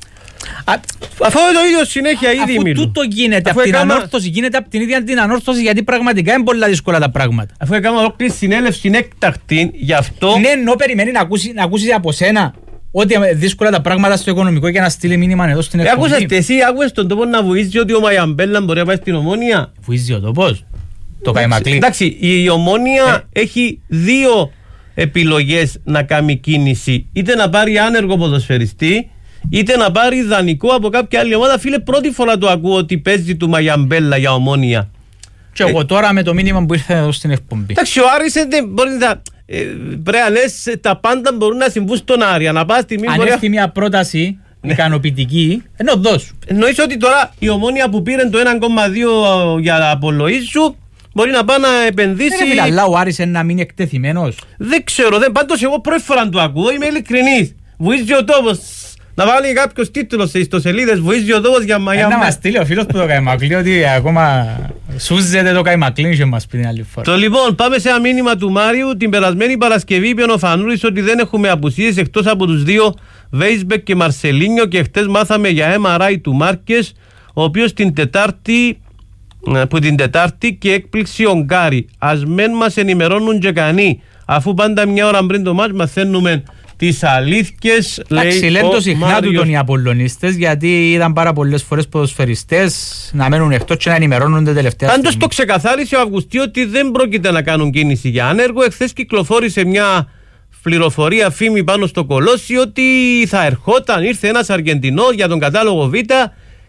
Α, αφού το ίδιο συνέχεια ήδη αφού μιλούν. Τούτο γίνεται από την έκαμα... ανόρθωση, γίνεται από την ίδια την ανόρθωση, γιατί πραγματικά είναι πολλά δύσκολα τα πράγματα. Αφού έκανα ολόκληρη συνέλευση έκτακτη γι' αυτό. Ναι, ενώ περιμένει να ακούσει, να ακούσει από σένα ότι είναι δύσκολα τα πράγματα στο οικονομικό και να στείλει μήνυμα εδώ στην εκπομπή. Άκουσατε εσύ, άκουσες τον τόπο να βοήσει ότι ο Μαϊαμπέλλα μπορεί να πάει στην Ομόνια. Βοίζει ο τόπος. Το Καϊμακλή. Εντάξει, η Ομόνια ε. έχει δύο επιλογές να κάνει κίνηση. Είτε να πάρει άνεργο ποδοσφαιριστή, είτε να πάρει δανεικό από κάποια άλλη ομάδα. Φίλε, πρώτη φορά το ακούω ότι παίζει του Μαγιαμπέλλα για Ομόνια. Και εγώ τώρα με το μήνυμα που ήρθε εδώ στην εκπομπή. Εντάξει, ο Άρης δεν μπορεί να. Ε, πρέπει να λες τα πάντα μπορούν να συμβούν στον Άρη. Να πας στιγμή. Αν μπορεί... έρθει μια πρόταση ικανοποιητική, ενώ δώσου. Εννοείς ότι τώρα η Ομόνια που πήρε το ένα κόμμα δύο για απολοή σου μπορεί να πάει να επενδύσει. Δεν αλλά ο Άρης είναι να μείνει εκτεθειμένος. Δεν ξέρω, δεν, πάντως εγώ πρώτη φορά το ακούω, είμαι ειλικρινής. Βοίζει ο τόπος. Να βάλει κάποιος τίτλος σε ιστοσελίδες, βοίζει ο τόπος για Μαϊάμπα. Να μας στείλει ο φίλος που το Καϊμακλή ότι ακόμα σούζεται το Καϊμακλή και μας πει την άλλη φορά. Το λοιπόν, πάμε σε ένα μήνυμα του Μάριου. Την περασμένη Παρασκευή είπε ο Φανούρης ότι δεν έχουμε απουσίες εκτός από τους δύο Βέισμπεκ και Μαρσελίνιο, και χτες μάθαμε για εμ αρ άι του Μάρκες, ο οποίος την Τετάρτη, που την Τετάρτη και έκπληξη ο Γκάρι. Ας μεν μας ενημερώνουν και κανεί, αφού πάντα μια ώρα πριν το μάτς μαθαίνουμε τις αλήθειες. Εντάξει, λένε το συχνά του τον οι Απολλωνίστες, γιατί είδαν πάρα πολλές φορές ποδοσφαιριστές να μένουν εκτός και να ενημερώνονται τελευταία στιγμή. Πάντως το ξεκαθάρισε ο Αυγουστή ότι δεν πρόκειται να κάνουν κίνηση για άνεργο. Εχθές κυκλοφόρησε μια πληροφορία, φήμη πάνω στο Κολόσι, ότι θα ερχόταν, ήρθε ένας Αργεντινός για τον κατάλογο Β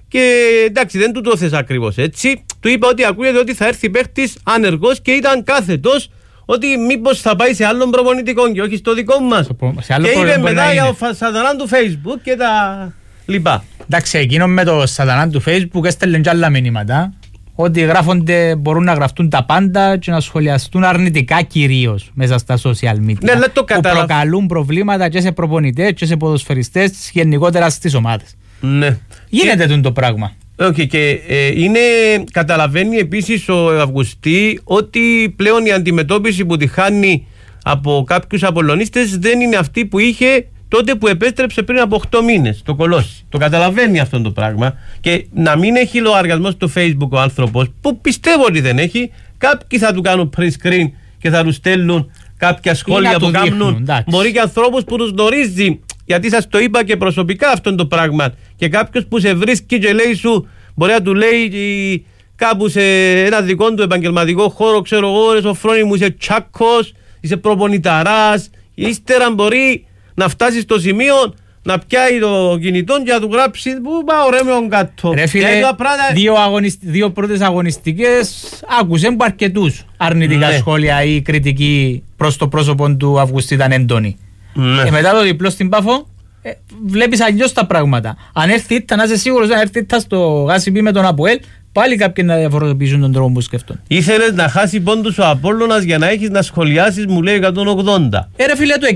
Και εντάξει, δεν του το θες ακριβώς έτσι. Του είπα ότι ακούγεται ότι θα έρθει παίχτης άνεργος και ήταν κάθετος ότι μήπως θα πάει σε άλλον προπονητικό και όχι στο δικό μας. Και είπε μετά για το σατανά του Facebook και τα λοιπά. Εντάξει, εκείνο με το σατανά του Facebook έστελνε κι άλλα μηνύματα. Ότι γράφονται, μπορούν να γραφτούν τα πάντα και να σχολιαστούν αρνητικά κυρίως μέσα στα social media. Ναι, το που προκαλούν προβλήματα και σε προπονητές και σε ποδοσφαιριστές γενικότερα στις ομάδες. Ναι. Γίνεται και... το πράγμα. Okay, και ε, είναι, καταλαβαίνει επίσης ο Αυγουστή ότι πλέον η αντιμετώπιση που τη χάνει από κάποιους απολωνίστες δεν είναι αυτή που είχε τότε που επέστρεψε πριν από οκτώ μήνες το Κολόσι. Το καταλαβαίνει αυτό το πράγμα. Και να μην έχει λογαριασμό στο Facebook ο άνθρωπος, που πιστεύω ότι δεν έχει, κάποιοι θα του κάνουν pre-screen και θα του στέλνουν κάποια σχόλια που κάνουν. Μπορεί και ανθρώπους που τους γνωρίζει. Γιατί σας το είπα και προσωπικά αυτό το πράγμα. Και κάποιος που σε βρίσκει και λέει σου, μπορεί να του λέει κάπου σε ένα δικό του επαγγελματικό χώρο, ξέρω εγώ, ρε Σοφρόνη μου, είσαι τσάκος, είσαι προπονηταράς. Ύστερα μπορεί να φτάσει στο σημείο να πιάει το κινητό και να του γράψει που πάω ρε με τον κάτω. Ρε φίλε, πράγματα... δύο, αγωνισ... δύο πρώτες αγωνιστικές άκουσαν που αρκετούς αρνητικά ναι. σχόλια ή κριτική προς το πρόσωπο του Αυγουστή ήταν έντονη. Ναι. Και μετά το διπλό στην Πάφο ε, βλέπεις αλλιώς τα πράγματα. Αν έρθει ήττα, να είσαι σίγουρος, αν έρθει ήττα στο Γάσιμπι με τον Αποέλ, πάλι κάποιοι να διαφοροποιήσουν τον τρόπο που σκεφτούν. Ήθελες να χάσει πόντους ο Απόλλωνας για να έχεις να σχολιάσεις, μου λέει εκατόν ογδόντα. Ε ρε φίλε, το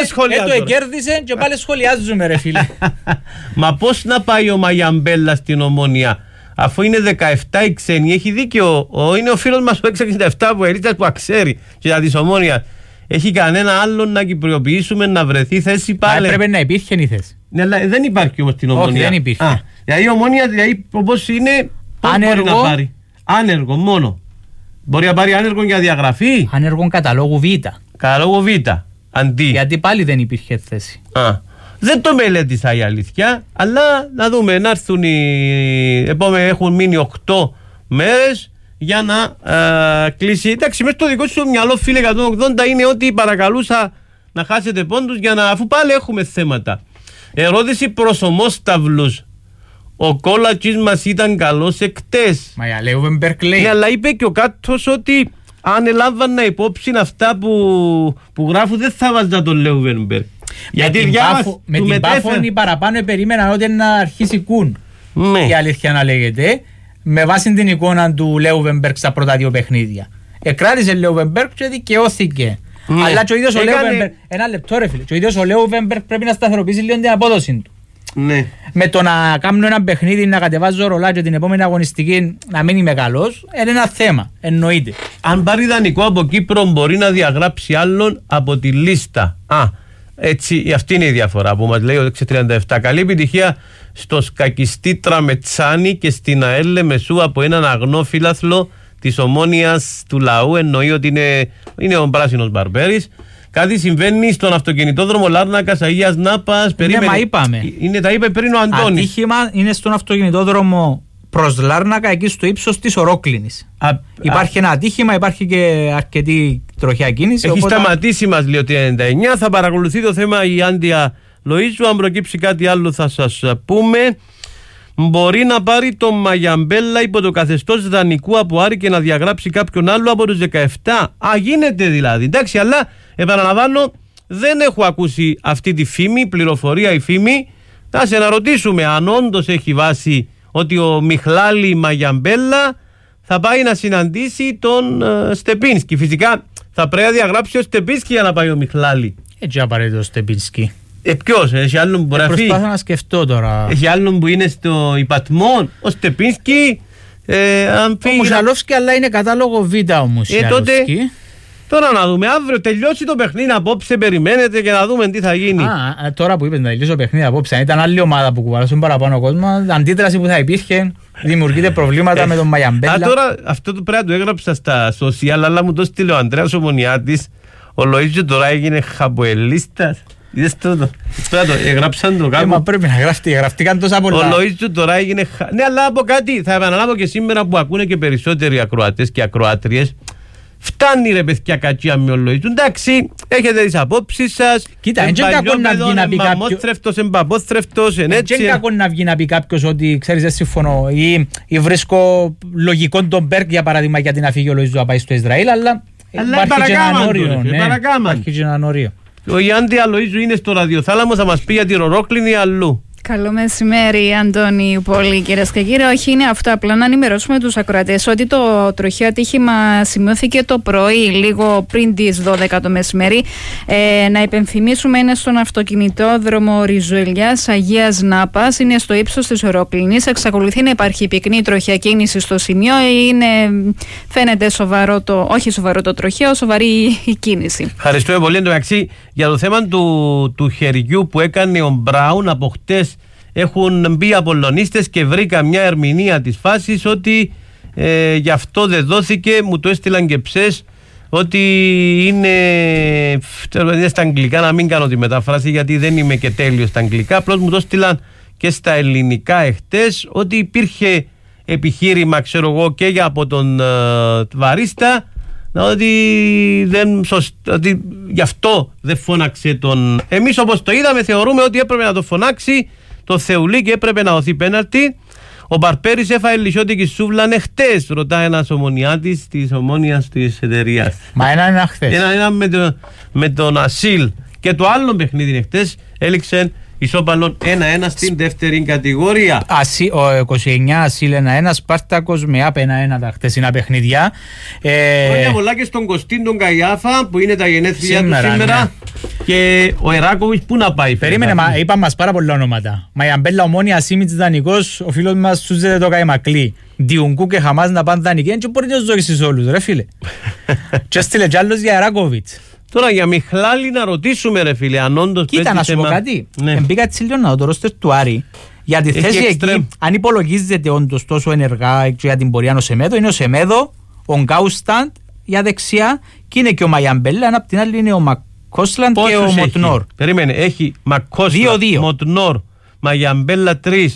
εκέρδισε και πάλι σχολιάζουμε ρε φίλε. Μα πώς να πάει ο Μαγιαμπέλα στην Ομόνια, αφού είναι δεκαεπτά οι ξένοι, έχει δίκιο. Ο, είναι ο φίλος μας ο εξακόσια εξήντα επτά που ερίτας που αξέρει και για της Ομόνιας. Έχει κανένα άλλο να κυπριοποιήσουμε να βρεθεί θέση πάλι. Πρέπει να υπήρχε η θέση. Ναι, αλλά δεν υπάρχει όμως την Ομόνια. Όχι, δεν υπήρχε. Α, δηλαδή η Ομόνια, δηλαδή όπως είναι. Άνεργο. Μπορεί να πάρει. Άνεργο μόνο. Μπορεί να πάρει άνεργο για διαγραφή. Άνεργο καταλόγου Β. Καταλόγου Β. Αντί. Γιατί πάλι δεν υπήρχε θέση. Α. Δεν το μελέτησα η αλήθεια. Αλλά να δούμε να έρθουν οι επόμενοι. Έχουν μείνει οκτώ μέρες για να α, κλείσει. Εντάξει, μέσα στο δικό σου μυαλό, φίλε, εκατόν ογδόντα είναι ότι παρακαλούσα να χάσετε πόντους για να. Αφού πάλι έχουμε θέματα. Ερώτηση προς ομόσταυλους. Ο Κόλατσης μας ήταν καλός εκτές. Μα για Λέουβενμπεργκ λέει. Ναι, αλλά είπε και ο Κάτος ότι αν ελάμβανα υπόψη αυτά που, που γράφουν δεν θα βάζα τον Λέουβενμπεργκ. Γιατί την Πάφο, με την Πάφο οι παραπάνω περίμεναν ότι να αρχίσει κουν. Ναι. Η αλήθεια να λέγεται. Με βάση την εικόνα του Λέουβενμπεργκ στα πρώτα δύο παιχνίδια. Εκράτησε Λέουβενμπεργκ και δικαιώθηκε. Ναι. Αλλά και ο ίδιος Έκανε... ο Λέουβενμπεργκ. Ένα λεπτό ρε φίλε. Και ο ίδιος ο Λέουβενμπεργκ πρέπει να σταθεροποιήσει λίγο την απόδοση του. Ναι. Με το να κάνω ένα παιχνίδι, να κατεβάζω ρολά και την επόμενη αγωνιστική να μην είμαι καλός, είναι ένα θέμα. Εννοείται. Αν πάρει δανεικό από Κύπρο, μπορεί να διαγράψει άλλον από τη λίστα. Α, έτσι, αυτή είναι η διαφορά που μας λέει ο έξι τριάντα επτά. Καλή επιτυχία στο σκακιστή Τραμετσάνη και στην ΑΕΛ Μεσού από έναν αγνό φίλαθλο της Ομόνιας του Λαού. Εννοεί ότι είναι, είναι ο πράσινος Μπαρμπέρης. Κάτι συμβαίνει στον αυτοκινητόδρομο Λάρνακας Αγίας Νάπας. Ναι, μα είπαμε. Είναι, τα είπε πριν ο Αντώνης. Ατύχημα είναι στον αυτοκινητόδρομο προς Λάρνακα, εκεί στο ίψος της Ορόκληνης. Α, υπάρχει α, ένα ατύχημα, υπάρχει και αρκετή τροχιά κίνηση. Έχει οπότε... σταματήσει, μας λέει, το ενενήντα εννιά. Θα παρακολουθεί το θέμα η Άντια Λοΐζου. Αν προκύψει κάτι άλλο θα σας πούμε. Μπορεί να πάρει τον Μαγιαμπέλα υπό το καθεστώς δανεικού από Άρη και να διαγράψει κάποιον άλλο από τους δεκαεπτά. Α, γίνεται δηλαδή. Εντάξει, αλλά επαναλαμβάνω, δεν έχω ακούσει αυτή τη φήμη, πληροφορία η φήμη. Θα σε να ρωτήσουμε αν όντως έχει βάση ότι ο Μιχλάλη Μαγιαμπέλα θα πάει να συναντήσει τον uh, Στεπίνσκι. Φυσικά θα πρέπει να διαγράψει ο Στεπίνσκι για να πάει ο Μιχλάλη. Έτσι απαραίτητο ο Στεπίνσκι. Ε, ποιος, έχει άλλον που μπορεί να φύγει. Προσπάθω να σκεφτώ τώρα. Έχει άλλον που είναι στο υπατμό. Ο Στεπίνσκι. Ε, ο Μουσαλόφσκι, αλλά είναι κατάλογο Β ο Μουσαλόφσκι. Ε, τότε, τώρα να δούμε. Αύριο τελειώσει το παιχνίδι απόψε. Περιμένετε και να δούμε τι θα γίνει. Α, τώρα που είπες να τελειώσει το παιχνίδι απόψε, αν ήταν άλλη ομάδα που κουβαλάσουν παραπάνω κόσμο, αντίδραση που θα υπήρχε, δημιουργείται προβλήματα με τον Μαγιαμπέλα. Α, τώρα αυτό το πρέπει να το έγραψα στα social, αλλά μου το στείλε ο Ανδρέας Ομονιάτης. Ο Λοΐζιο τώρα έγινε χαμποελίστας. Είδες τούτο. Εγράψαν το κάπου. Μα πρέπει να γραφτεί, γραφτήκαν τόσα πολλά. Ο Λοΐζιο τώρα έγινε... Ναι, αλλά από κάτι θα επαναλάβω και σήμερα που ακούνε και περισσότεροι ακροατές και ακροάτριες. Φτάνει ρε παιδιά κακία με όλο του. Εντάξει, έχετε τις απόψεις σας. Κοίτα, δεν είναι κακό να βγει να πει κάποιος. Εμπαμόθρευτος, εμπαπόθρευτος, εν έτσι. Δεν είναι κακό να βγει να πει κάποιος ότι ξέρεις δεν συμφωνώ ή, ή βρίσκω λογικό τον Μπέρκ για παράδειγμα για την αφήγη ο Λοΐζου να πάει στο Ισραήλ, αλλά, αλλά υπάρχει και έναν όριο. Ναι, υπάρχει και έναν όριο. Ο Ιάννη Αλοΐζου είναι στο ραδιοθάλαμο, θα μας πει για τη Ρορόκλινη αλλού. Καλό μεσημέρι, Αντώνη, πολύ κυρίες και κύριοι. Όχι, είναι αυτό. Απλά να ενημερώσουμε τους ακροατές ότι το τροχαίο ατύχημα σημειώθηκε το πρωί, λίγο πριν τις δώδεκα το μεσημέρι. Ε, να υπενθυμίσουμε, είναι στον αυτοκινητόδρομο Ριζουελιάς Αγίας Νάπας, είναι στο ύψος της Ορόκλινης. Εξακολουθεί να υπάρχει πυκνή τροχαία κίνηση στο σημείο. Είναι, φαίνεται σοβαρό το, όχι σοβαρό το τροχαίο, σοβαρή η κίνηση. Ευχαριστούμε πολύ. Εντάξει, για το θέμα του, του χεριού που έκανε ο Μπράουν από χτες. Έχουν μπει απολωνίστες και βρήκα μια ερμηνεία της φάσης ότι ε, γι' αυτό δεν δόθηκε, μου το έστειλαν και ψες ότι είναι, είναι στα αγγλικά, να μην κάνω τη μετάφραση γιατί δεν είμαι και τέλειος στα αγγλικά, απλώς μου το έστειλαν και στα ελληνικά εχτες ότι υπήρχε επιχείρημα ξέρω εγώ και για από τον ε, βαρίστα ότι, δεν, ότι γι' αυτό δεν φώναξε τον. Εμείς όπως το είδαμε θεωρούμε ότι έπρεπε να το φωνάξει το Θεουλί και έπρεπε να δοθεί πέναλτι. Ο Μπαρπέρης έφαγε λισιώτικη σούβλανε χτες, ρωτά ένας ομονιάτης της ομόνιας της εταιρείας. Μα ένα είναι χτες. Ένα, ένα με, το, με τον Ασίλ. Και το άλλο παιχνίδι είναι χτες, έληξε ισόπαλον ένα ένα στην δεύτερη κατηγορία. Ασί, ο είκοσι εννιά Ασίλ ένα ένα, Σπάρτακος με ΑΠ ένα ένα τα χτεσινά παιχνίδια. Ε... Χρόνια πολλά και στον Κωστίν τον Καϊάφα που είναι τα γενέθλια του σήμερα. Ναι. Και ο Εράκοβιτς πού να πάει. Περίμενε, μα, είπαμε μας πάρα πολλά ονόματα. Μαϊαμπέλα, Ομόνια, Σίμιτς, Δανικός, ο φίλος μας Σούζεται το Καϊμακλή. Διουνκού και Χαμάς να πάνε δανεικοί. Δεν μπορεί να τους δώσεις όλους ρε φίλε. Και έστειλε κι άλλος για Εράκοβιτς. Τώρα για Μιχλάλη να ρωτήσουμε ρε φίλε αν όντως. Κοίτα να σου πω κάτι. Ναι. Εμπήκα τσιλιώνα το ρόστερ του Άρη. Για τη θέση εκεί, αν υπολογίζεται όντως τόσο ενεργά για την πορεία ο Σεμέδο, είναι ο Σεμέδο, ο Γκάουσταντ για δεξιά και είναι και ο Μαϊαμπέλα, αν απ' την άλλη είναι ο Μακόσλαντ και ο Μοτνόρ. Περίμενε, έχει Μακόσλαντ, Μοτνόρ, Μαϊαμπέλα τρία,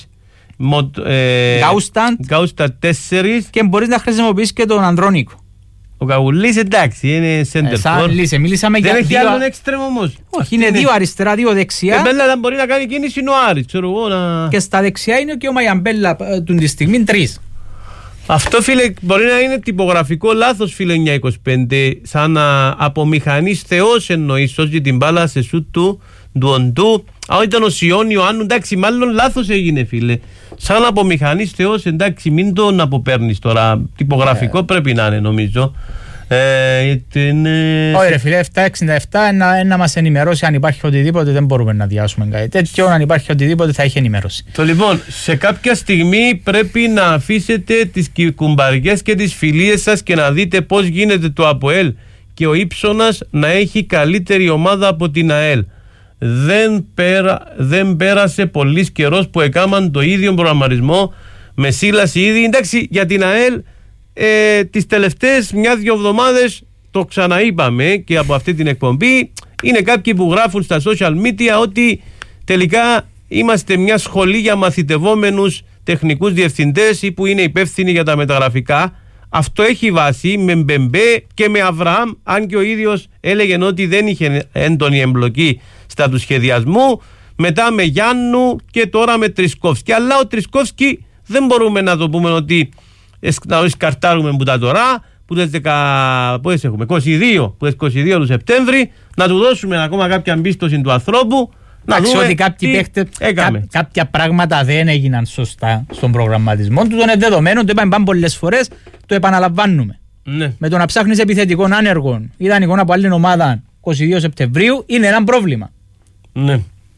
Γκάουσταντ τέσσερα και μπορείς να χρησιμοποιήσεις και τον Ανδρώνικο. Ο Καγουλής εντάξει, είναι center for. Μιλήσαμε δεν για έχει δύο... άλλον έξτρεμο όμως. Όχι, είναι, είναι δύο αριστερά, δύο δεξιά. Εμπέλα δεν μπορεί να κάνει κίνηση ο Άρης, ξέρω εγώ να... Και στα δεξιά είναι και ο Μαϊαμπέλα του τη στιγμή τρεις. Αυτό φίλε μπορεί να είναι τυπογραφικό λάθος φίλε εννιακόσια είκοσι πέντε, σαν να από μηχανής θεός εννοείς, σώζει την μπάλα σε σου του, ντουοντού. Αν ήταν ο Σιόνι, ο Άννου, εντάξει, μάλλον λάθος έγινε φίλε. Σαν από μηχανής θεός, εντάξει, μην τον αποπέρνεις τώρα. Τυπογραφικό yeah. πρέπει να είναι νομίζω. Ε, είναι... Όχι ρε φίλε, επτά εξήντα επτά να, να μας ενημερώσει αν υπάρχει οτιδήποτε, δεν μπορούμε να διάσουμε κάτι τέτοιο. Αν υπάρχει οτιδήποτε θα έχει ενημερώσει. Το λοιπόν, σε κάποια στιγμή πρέπει να αφήσετε τις κουμπαριές και τις φιλίες σας και να δείτε πώς γίνεται το ΑΠΟΕΛ και ο Ήψωνας να έχει καλύτερη ομάδα από την ΑΕΛ. Δεν, πέρα, δεν πέρασε πολύς καιρός που έκαναν το ίδιο προγραμματισμό με σύλλαση ήδη. Εντάξει, για την ΑΕΛ ε, τις τελευταίες μια-δυο εβδομάδες το ξαναείπαμε και από αυτή την εκπομπή. Είναι κάποιοι που γράφουν στα social media ότι τελικά είμαστε μια σχολή για μαθητευόμενους τεχνικούς διευθυντές ή που είναι υπεύθυνοι για τα μεταγραφικά. Αυτό έχει βάση με Μπεμπέ και με Αβραάμ, αν και ο ίδιος έλεγε ότι δεν είχε έντονη εμπλοκή στα του σχεδιασμού. Μετά με Γιάννου και τώρα με Τρισκόφσκι. Αλλά ο Τρισκόφσκι δεν μπορούμε να το πούμε ότι να σκαρτάρουμε που τα τώρα, που τις είκοσι δύο, που είκοσι δύο του Σεπτέμβρη, να του δώσουμε ακόμα κάποια εμπίστοση του ανθρώπου. Να δούμε ότι κάποιοι παίχτες, κά, κάποια πράγματα δεν έγιναν σωστά στον προγραμματισμό του. Το είναι δεδομένο, το είπαμε πάμε πολλές φορές, το επαναλαμβάνουμε. Ναι. Με το να ψάχνεις επιθετικών άνεργων, ιδανικών από άλλη ομάδα είκοσι δύο Σεπτεμβρίου, είναι ένα πρόβλημα. Ναι.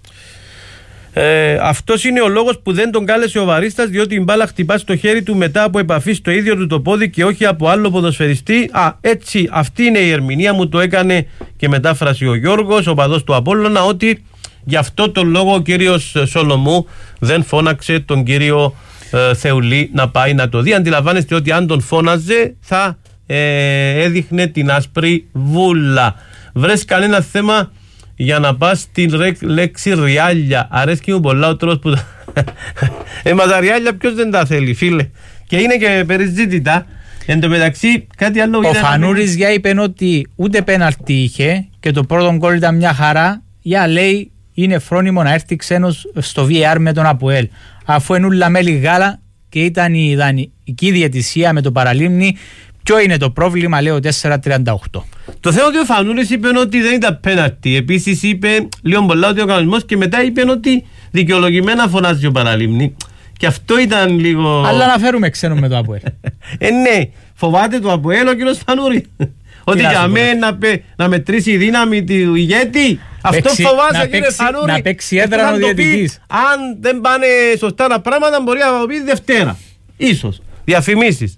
Ε, αυτός είναι ο λόγος που δεν τον κάλεσε ο Βαρίστας, διότι η μπάλα χτυπά στο χέρι του μετά από επαφή στο ίδιο του το πόδι και όχι από άλλο ποδοσφαιριστή. Α, έτσι, αυτή είναι η ερμηνεία, μου το έκανε και μετάφραση ο Γιώργος, ο παδός του Απόλλωνα, ότι γι' αυτό τον λόγο ο κύριος Σολομού δεν φώναξε τον κύριο ε, Θεουλή να πάει να το δει. Αντιλαμβάνεστε ότι αν τον φώναζε θα ε, έδειχνε την άσπρη βούλα. Βρες κανένα θέμα για να πας στην ρε, λέξη ριάλια. Αρέσκει μου πολλά ο τρόπος που... ε, μα τα ριάλια ποιος δεν τα θέλει φίλε. Και είναι και περιζήτητα. Εν τω μεταξύ, κάτι άλλο. Ο Φανούρης για είπε ότι ούτε πέναλτι είχε και το πρώτο γκολ ήταν μια χαρά. Για λέει είναι φρόνιμο να έρθει ξένος στο βι έι αρ με τον ΑΠΟΕΛ. Αφού ενούλα μέλη Γάλα και ήταν η ιδανική διαιτησία με το Παραλίμνη, ποιο είναι το πρόβλημα, λέω τέσσερα τριάντα οκτώ. Το θέμα ότι ο Φανούρης είπε ότι δεν ήταν πέναλτι. Επίσης είπε λίγο πολλά ότι ο κανονισμός και μετά είπε ότι δικαιολογημένα φωνάζει ο Παραλίμνη. Και αυτό ήταν λίγο. Αλλά να φέρουμε ξένο με το ΑΠΟΕΛ. ε, ναι, φοβάται το ΑΠΟΕΛ ο κ. Φανούρη. Ότι για μένα να, να μετρήσει η δύναμη του ηγέτη. Αυτό φοβάσαι κύριε Φανούρη. Να παίξει έδρα ο διαιτητής. Αν δεν πάνε σωστά τα πράγματα μπορεί να το πει Δευτέρα. Ίσως. Διαφημίσεις.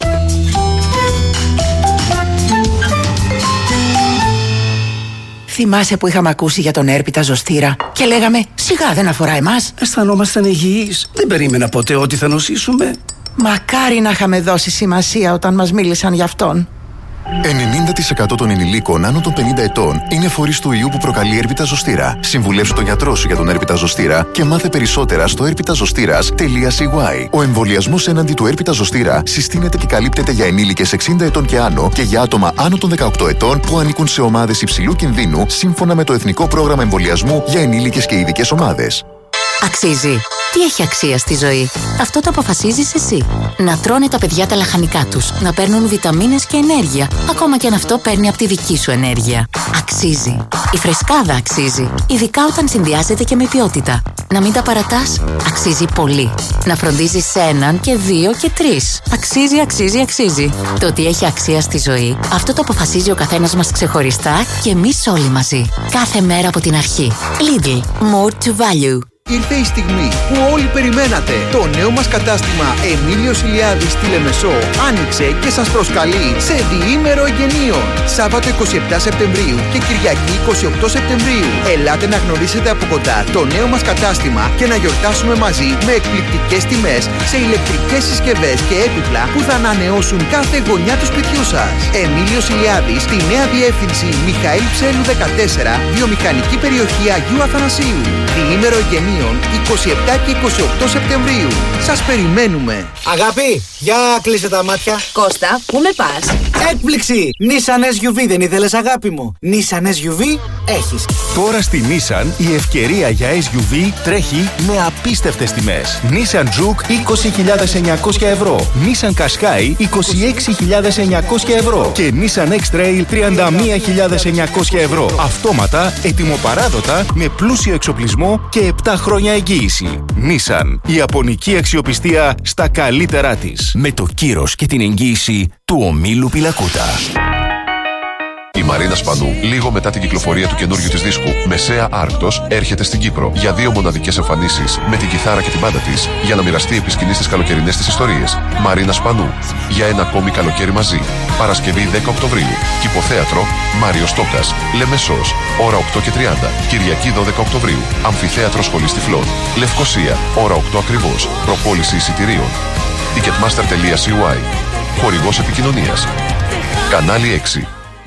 Θυμάσαι που είχαμε ακούσει για τον έρπιτα ζωστήρα και λέγαμε σιγά δεν αφορά εμάς. Αισθανόμασταν υγιείς. Δεν περίμενα ποτέ ότι θα νοσήσουμε. Μακάρι να είχαμε δώσει σημασία όταν μας μίλησαν γι' αυτόν. ενενήντα τοις εκατό των ενηλίκων άνω των πενήντα ετών είναι φορείς του ιού που προκαλεί έρπιτα ζωστήρα. Συμβουλεύσου τον γιατρό σου για τον έρπιτα ζωστήρα και μάθε περισσότερα στο έρπιτα ζωστήρας τελεία σι γουάι. Ο εμβολιασμός έναντι του έρπιτα ζωστήρα συστήνεται και καλύπτεται για ενήλικες εξήντα ετών και άνω και για άτομα άνω των δεκαοκτώ ετών που ανήκουν σε ομάδες υψηλού κινδύνου σύμφωνα με το Εθνικό Πρόγραμμα Εμβολιασμού για ενήλικες και ειδικές ομάδες. Αξίζει. Τι έχει αξία στη ζωή? Αυτό το αποφασίζεις εσύ. Να τρώνε τα παιδιά τα λαχανικά τους, να παίρνουν βιταμίνες και ενέργεια, ακόμα και αν αυτό παίρνει από τη δική σου ενέργεια. Αξίζει. Η φρεσκάδα αξίζει, ειδικά όταν συνδυάζεται και με ποιότητα. Να μην τα παρατάς, αξίζει πολύ. Να φροντίζεις σε έναν και δύο και τρεις. Αξίζει, αξίζει, αξίζει. Το ότι έχει αξία στη ζωή, αυτό το αποφασίζει ο καθένας μας ξεχωριστά και εμείς όλοι μαζί. Κάθε μέρα από την αρχή. Lidl. More to value. Ήρθε η στιγμή που όλοι περιμένατε. Το νέο μας κατάστημα Εμίλιος Ηλιάδης στη Λεμεσό άνοιξε και σας προσκαλεί σε διήμερο εγγενείων. Σάββατο εικοστή εβδόμη Σεπτεμβρίου και Κυριακή εικοστή ογδόη Σεπτεμβρίου. Ελάτε να γνωρίσετε από κοντά το νέο μας κατάστημα και να γιορτάσουμε μαζί με εκπληκτικές τιμές σε ηλεκτρικές συσκευές και έπιπλα που θα ανανεώσουν κάθε γωνιά του σπιτιού σας. Εμίλιος Ηλιάδης στη νέα διεύθυνση Μιχαήλ Ψέλου δεκατέσσερα, βιομηχανική περιοχή Αγίου Αθανασίου. Διήμερο εγγενείων εικοστή εβδόμη και εικοστή ογδόη Σεπτεμβρίου. Σας περιμένουμε. Αγάπη, για κλείσε τα μάτια. Κώστα, πού με πας? Έκπληξη! Nissan ες γιου βι δεν ήθελες αγάπη μου? Nissan ες γιου βι έχεις. Τώρα στη Nissan η ευκαιρία για ες γιου βι τρέχει με απίστευτες τιμές. Nissan Juke είκοσι χιλιάδες εννιακόσια ευρώ, Nissan Qashqai είκοσι έξι χιλιάδες εννιακόσια ευρώ και Nissan X-Trail τριάντα μία χιλιάδες εννιακόσια ευρώ. Αυτόματα, ετοιμοπαράδοτα, με πλούσιο εξοπλισμό και επτά χρόνια εγγύηση. Nissan, η ιαπωνική αξιοπιστία στα καλύτερά της. Με το κύρος και την εγγύηση του ομίλου Πιλακούτα. Η Μαρίνα Σπανού, λίγο μετά την κυκλοφορία του καινούριου της δίσκου Μεσαία Άρκτος, έρχεται στην Κύπρο για δύο μοναδικές εμφανίσεις με την κιθάρα και την μπάντα της για να μοιραστεί επί σκηνής τις καλοκαιρινές της ιστορίες. Μαρίνα Σπανού, για ένα ακόμη καλοκαίρι μαζί. Παρασκευή δέκα Οκτωβρίου. Κηποθέατρο Μάριος Στόκας, Λεμεσός, ώρα οκτώ και τριάντα. Κυριακή δώδεκα Οκτωβρίου. Αμφιθέατρο Σχολής Τυφλών. Λευκοσία, ώρα οκτώ ακριβώς. Προπόληση εισιτηρίων. Ticketmaster τελεία σι γουάι. Χορηγός επικοινωνίας. Κανάλι έξι.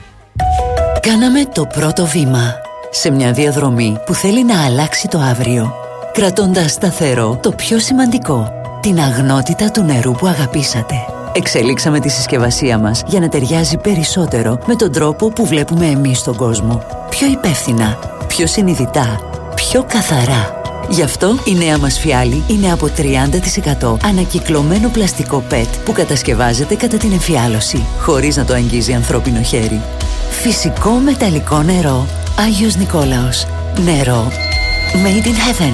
Κάναμε το πρώτο βήμα σε μια διαδρομή που θέλει να αλλάξει το αύριο, κρατώντας σταθερό το πιο σημαντικό, την αγνότητα του νερού που αγαπήσατε. Εξελίξαμε τη συσκευασία μας για να ταιριάζει περισσότερο με τον τρόπο που βλέπουμε εμείς τον κόσμο. Πιο υπεύθυνα, πιο συνειδητά, πιο καθαρά. Γι' αυτό η νέα μας φιάλη είναι από τριάντα τοις εκατό ανακυκλωμένο πλαστικό πετ που κατασκευάζεται κατά την εμφιάλωση, χωρίς να το αγγίζει ανθρώπινο χέρι. Φυσικό μεταλλικό νερό Άγιος Νικόλαος. Νερό Made in Heaven.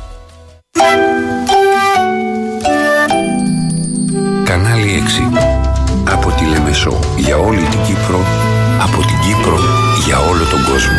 Κανάλι έξι. Από τη Λεμεσό για όλη την Κύπρο, από την Κύπρο για όλο τον κόσμο.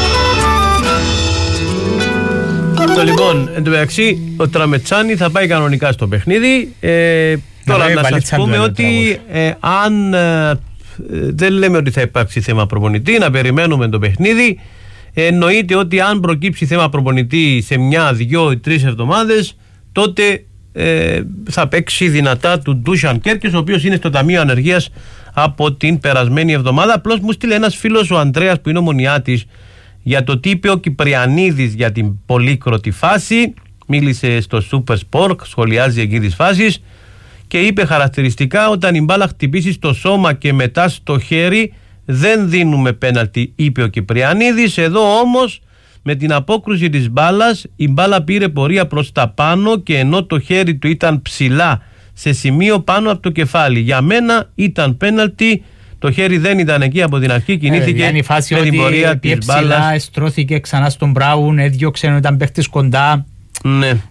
Το λοιπόν, εν τω μεταξύ, ο Τραμετσάνη θα πάει κανονικά στο παιχνίδι. Ε, τώρα να σας πούμε ότι ε, αν ε, δεν λέμε ότι θα υπάρξει θέμα προπονητή, να περιμένουμε το παιχνίδι. Ε, εννοείται ότι αν προκύψει θέμα προπονητή σε μια, δυο ή τρεις εβδομάδες, τότε ε, θα παίξει δυνατά του Ντούσαν Κέρκες, ο οποίος είναι στο Ταμείο Ανεργίας από την περασμένη εβδομάδα. Απλώς μου στείλε ένας φίλος, ο Ανδρέας, που είναι ομονιάτης, για το τι είπε ο Κυπριανίδης για την πολύκροτη φάση. Μίλησε στο Super Sport, σχολιάζει εκεί τις φάσεις και είπε χαρακτηριστικά όταν η μπάλα χτυπήσει στο σώμα και μετά στο χέρι δεν δίνουμε πέναλτι, είπε ο Κυπριανίδης. Εδώ όμως με την απόκρουση της μπάλας η μπάλα πήρε πορεία προς τα πάνω και ενώ το χέρι του ήταν ψηλά σε σημείο πάνω από το κεφάλι, για μένα ήταν πέναλτι. Το χέρι δεν ήταν εκεί από την αρχή, κινήθηκε ε, η φάση με την πορεία της μπάλας. Ψηλά, εστρώθηκε ξανά στον Μπράουν, έδιωξε ενώ ήταν παίχτης κοντά. Ναι. Ε.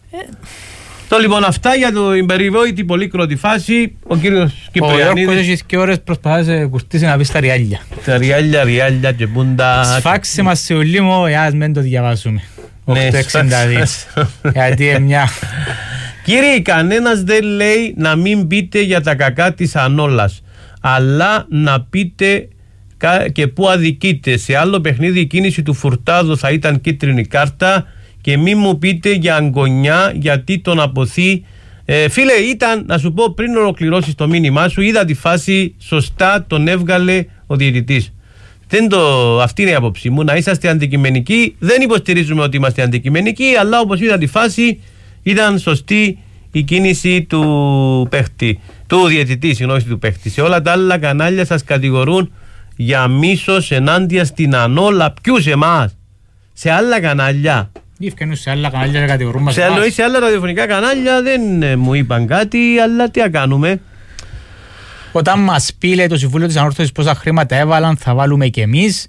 Το λοιπόν αυτά για την περιβόητη πολύ κρότη φάση. Ο κύριος Κυπριανίδης. Ο Γιώργος έχει και ώρες προσπάθησε κουρτίσει να πει στα ριάλια. Τα ριάλια, ριάλια και πούντα. Σφάξε μας σε ολίμο, εάς μεν το διαβάσουμε. οκτακόσια εξήντα δύο. Γιατί μια... Κύριε, κανένας δεν λέει να μην πείτε για τα κακά της Ανόλας, αλλά να πείτε και πού αδικείτε. Σε άλλο παιχνίδι η κίνηση του Φουρτάδο θα ήταν κίτρινη κάρτα και μη μου πείτε για αγκονιά γιατί τον αποθεί. Ε, φίλε, ήταν, να σου πω πριν ολοκληρώσεις το μήνυμά σου, είδα τη φάση, σωστά τον έβγαλε ο διαιτητής. Δεν το, αυτή είναι η άποψή μου, να είσαστε αντικειμενικοί. Δεν υποστηρίζουμε ότι είμαστε αντικειμενικοί, αλλά όπως είδα τη φάση ήταν σωστή η κίνηση του παίχτη, του διαιτητή, συγγνώμη, του παίχτη. Σε όλα τα άλλα κανάλια σας κατηγορούν για μίσος ενάντια στην Ανόλα. Ποιους εμάς? Σε άλλα κανάλια. Σε άλλα κανάλια κατηγορούν σε, άλλο, σε άλλα ραδιοφωνικά κανάλια δεν ε, μου είπαν κάτι, αλλά τι να κάνουμε. Όταν μας πει, λέει, το Συμβούλιο της Ανόρθωσης πόσα χρήματα έβαλαν, θα βάλουμε κι εμείς.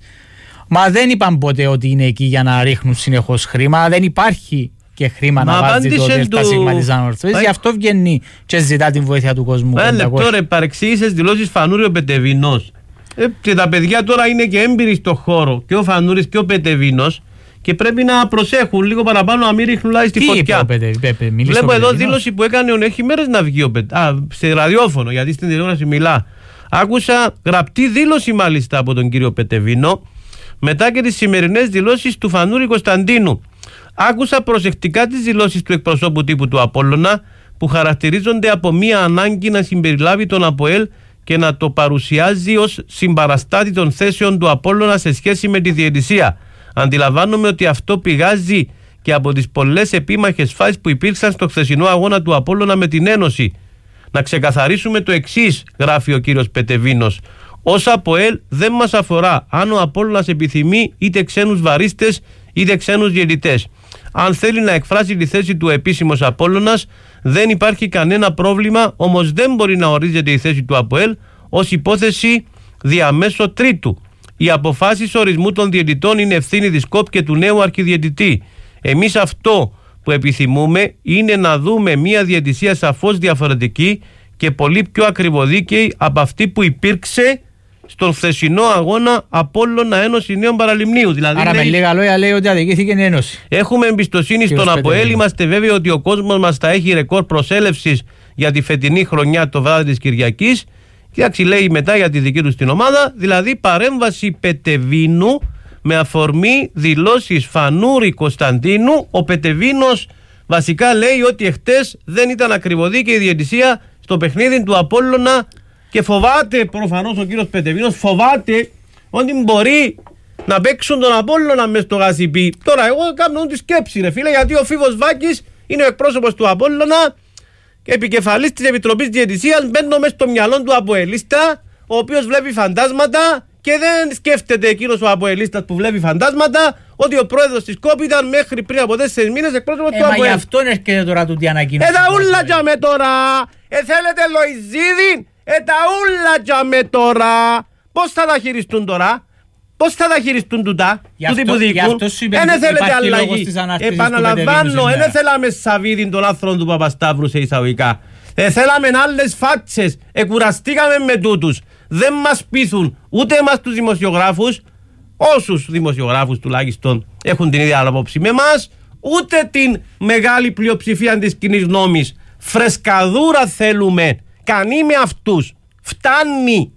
Μα δεν είπαν ποτέ ότι είναι εκεί για να ρίχνουν συνεχώς χρήμα. Δεν υπάρχει και χρήμα Μα να βάζει το ΔΣ της Ανόρθωσης. Γι' αυτό βγαίνει και ζητά την βοήθεια του κόσμου. Ένα λεπτό ρε, παρεξήγησες δηλώσεις Φανούρη Πετεβίνος. Ε, και τα παιδιά τώρα είναι και έμπειροι στο χώρο, και ο Φανούρης και ο Πετεβίνος, και πρέπει να προσέχουν λίγο παραπάνω να μην ρίχνουν λάδι στη φωτιά. Βλέπω εδώ δήλωση που έκανε, έχει μέρες να βγει ο Πετεβίνος. Α, σε ραδιόφωνο, γιατί στην τηλεόραση μιλά. Άκουσα γραπτή δήλωση μάλιστα από τον κύριο Πετεβίνο, μετά και τις σημερινές δηλώσεις του Φανούρη Κωνσταντίνου. Άκουσα προσεκτικά τις δηλώσεις του εκπροσώπου τύπου του Απόλλωνα, που χαρακτηρίζονται από μία ανάγκη να συμπεριλάβει τον ΑΠΟΕΛ και να το παρουσιάζει ως συμπαραστάτη των θέσεων του Απόλλωνα σε σχέση με τη διαιτησία. Αντιλαμβάνομαι ότι αυτό πηγάζει και από τις πολλές επίμαχες φάσεις που υπήρξαν στο χθεσινό αγώνα του Απόλλωνα με την Ένωση. Να ξεκαθαρίσουμε το εξής, γράφει ο κύριος Πετεβίνος. Ως ΑΠΟΕΛ δεν μας αφορά αν ο Απόλλωνας επιθυμεί είτε ξένους βαρίστες είτε ξένους διαιτητές. Αν θέλει να εκφράσει τη θέση του επίσημος Απόλλωνας, δεν υπάρχει κανένα πρόβλημα, όμως δεν μπορεί να ορίζεται η θέση του ΑΠΟΕΛ ως υπόθεση διαμέσω τρίτου. Οι αποφάσεις ορισμού των διαιτητών είναι ευθύνη της ΚΟΠ και του νέου αρχιδιαιτητή. Εμείς αυτό που επιθυμούμε είναι να δούμε μια διαιτησία σαφώς διαφορετική και πολύ πιο ακριβοδίκαιη από αυτή που υπήρξε στον χθεσινό αγώνα Απόλλωνα Ένωση Νέων Παραλιμνίου. Δηλαδή, άρα, λέει, με λίγα λόγια, λέει ότι αδικήθηκε η Ένωση. Έχουμε εμπιστοσύνη και στον ΑΠΟΕΛ. Είμαστε βέβαιοι ότι ο κόσμος μας θα έχει ρεκόρ προσέλευσης για τη φετινή χρονιά το βράδυ της Κυριακής. Κοιτάξτε, λέει μετά για τη δική του την ομάδα, δηλαδή παρέμβαση Πετεβίνου με αφορμή δηλώσεις Φανούρη Κωνσταντίνου. Ο Πετεβίνος βασικά λέει ότι εχθές δεν ήταν ακριβωδίκαιη η διαιτησία στο παιχνίδι του Απόλλωνα και φοβάται, προφανώς ο κύριος Πετεβίνος φοβάται ότι μπορεί να παίξουν τον Απόλλωνα μες στο Γασιπί. Τώρα εγώ κάνω τη σκέψη ρε φίλε, γιατί ο Φίβος Βάκης είναι ο εκπρόσωπος του Απόλλωνα και επικεφαλής της Επιτροπής Διαιτησίας. Μπαίνω μες στο μυαλό του Αποελίστα, ο οποίος βλέπει φαντάσματα, και δεν σκέφτεται εκείνος ο Αποελίστας που βλέπει φαντάσματα ότι ο πρόεδρος της ΚΟΠ ήταν μέχρι πριν από τέσσερις μήνες εκπρόσωπος ε, του Αποέλ. Μα γι' αυτόν έρχεται τώρα του τι ανακοίνωση. Ε, τα ούλα για με τώρα! Ε, θέλετε Λοϊζίδιν! Ε, τα ούλα για με τώρα! Πώς θα τα χειριστούν τώρα? Πώς θα τα χειριστούν τούτα? Του τύπου δίκου? Εν θέλετε αλλαγή. Επαναλαμβάνω, εν θέλαμε Σαββίδιν τον άνθρωπο του Παπασταύρου σε εισαγωγικά. Ε, θέλαμε άλλες φάτσες. Εκουραστήκαμε με τούτους. Δεν μας πείθουν ούτε εμάς τους δημοσιογράφους, όσους δημοσιογράφους τουλάχιστον έχουν την ίδια άποψη με εμάς, ούτε την μεγάλη πλειοψηφία της κοινής νόμης. Φρεσκαδούρα θέλουμε. Κανεί με αυτούς. Φτάνει.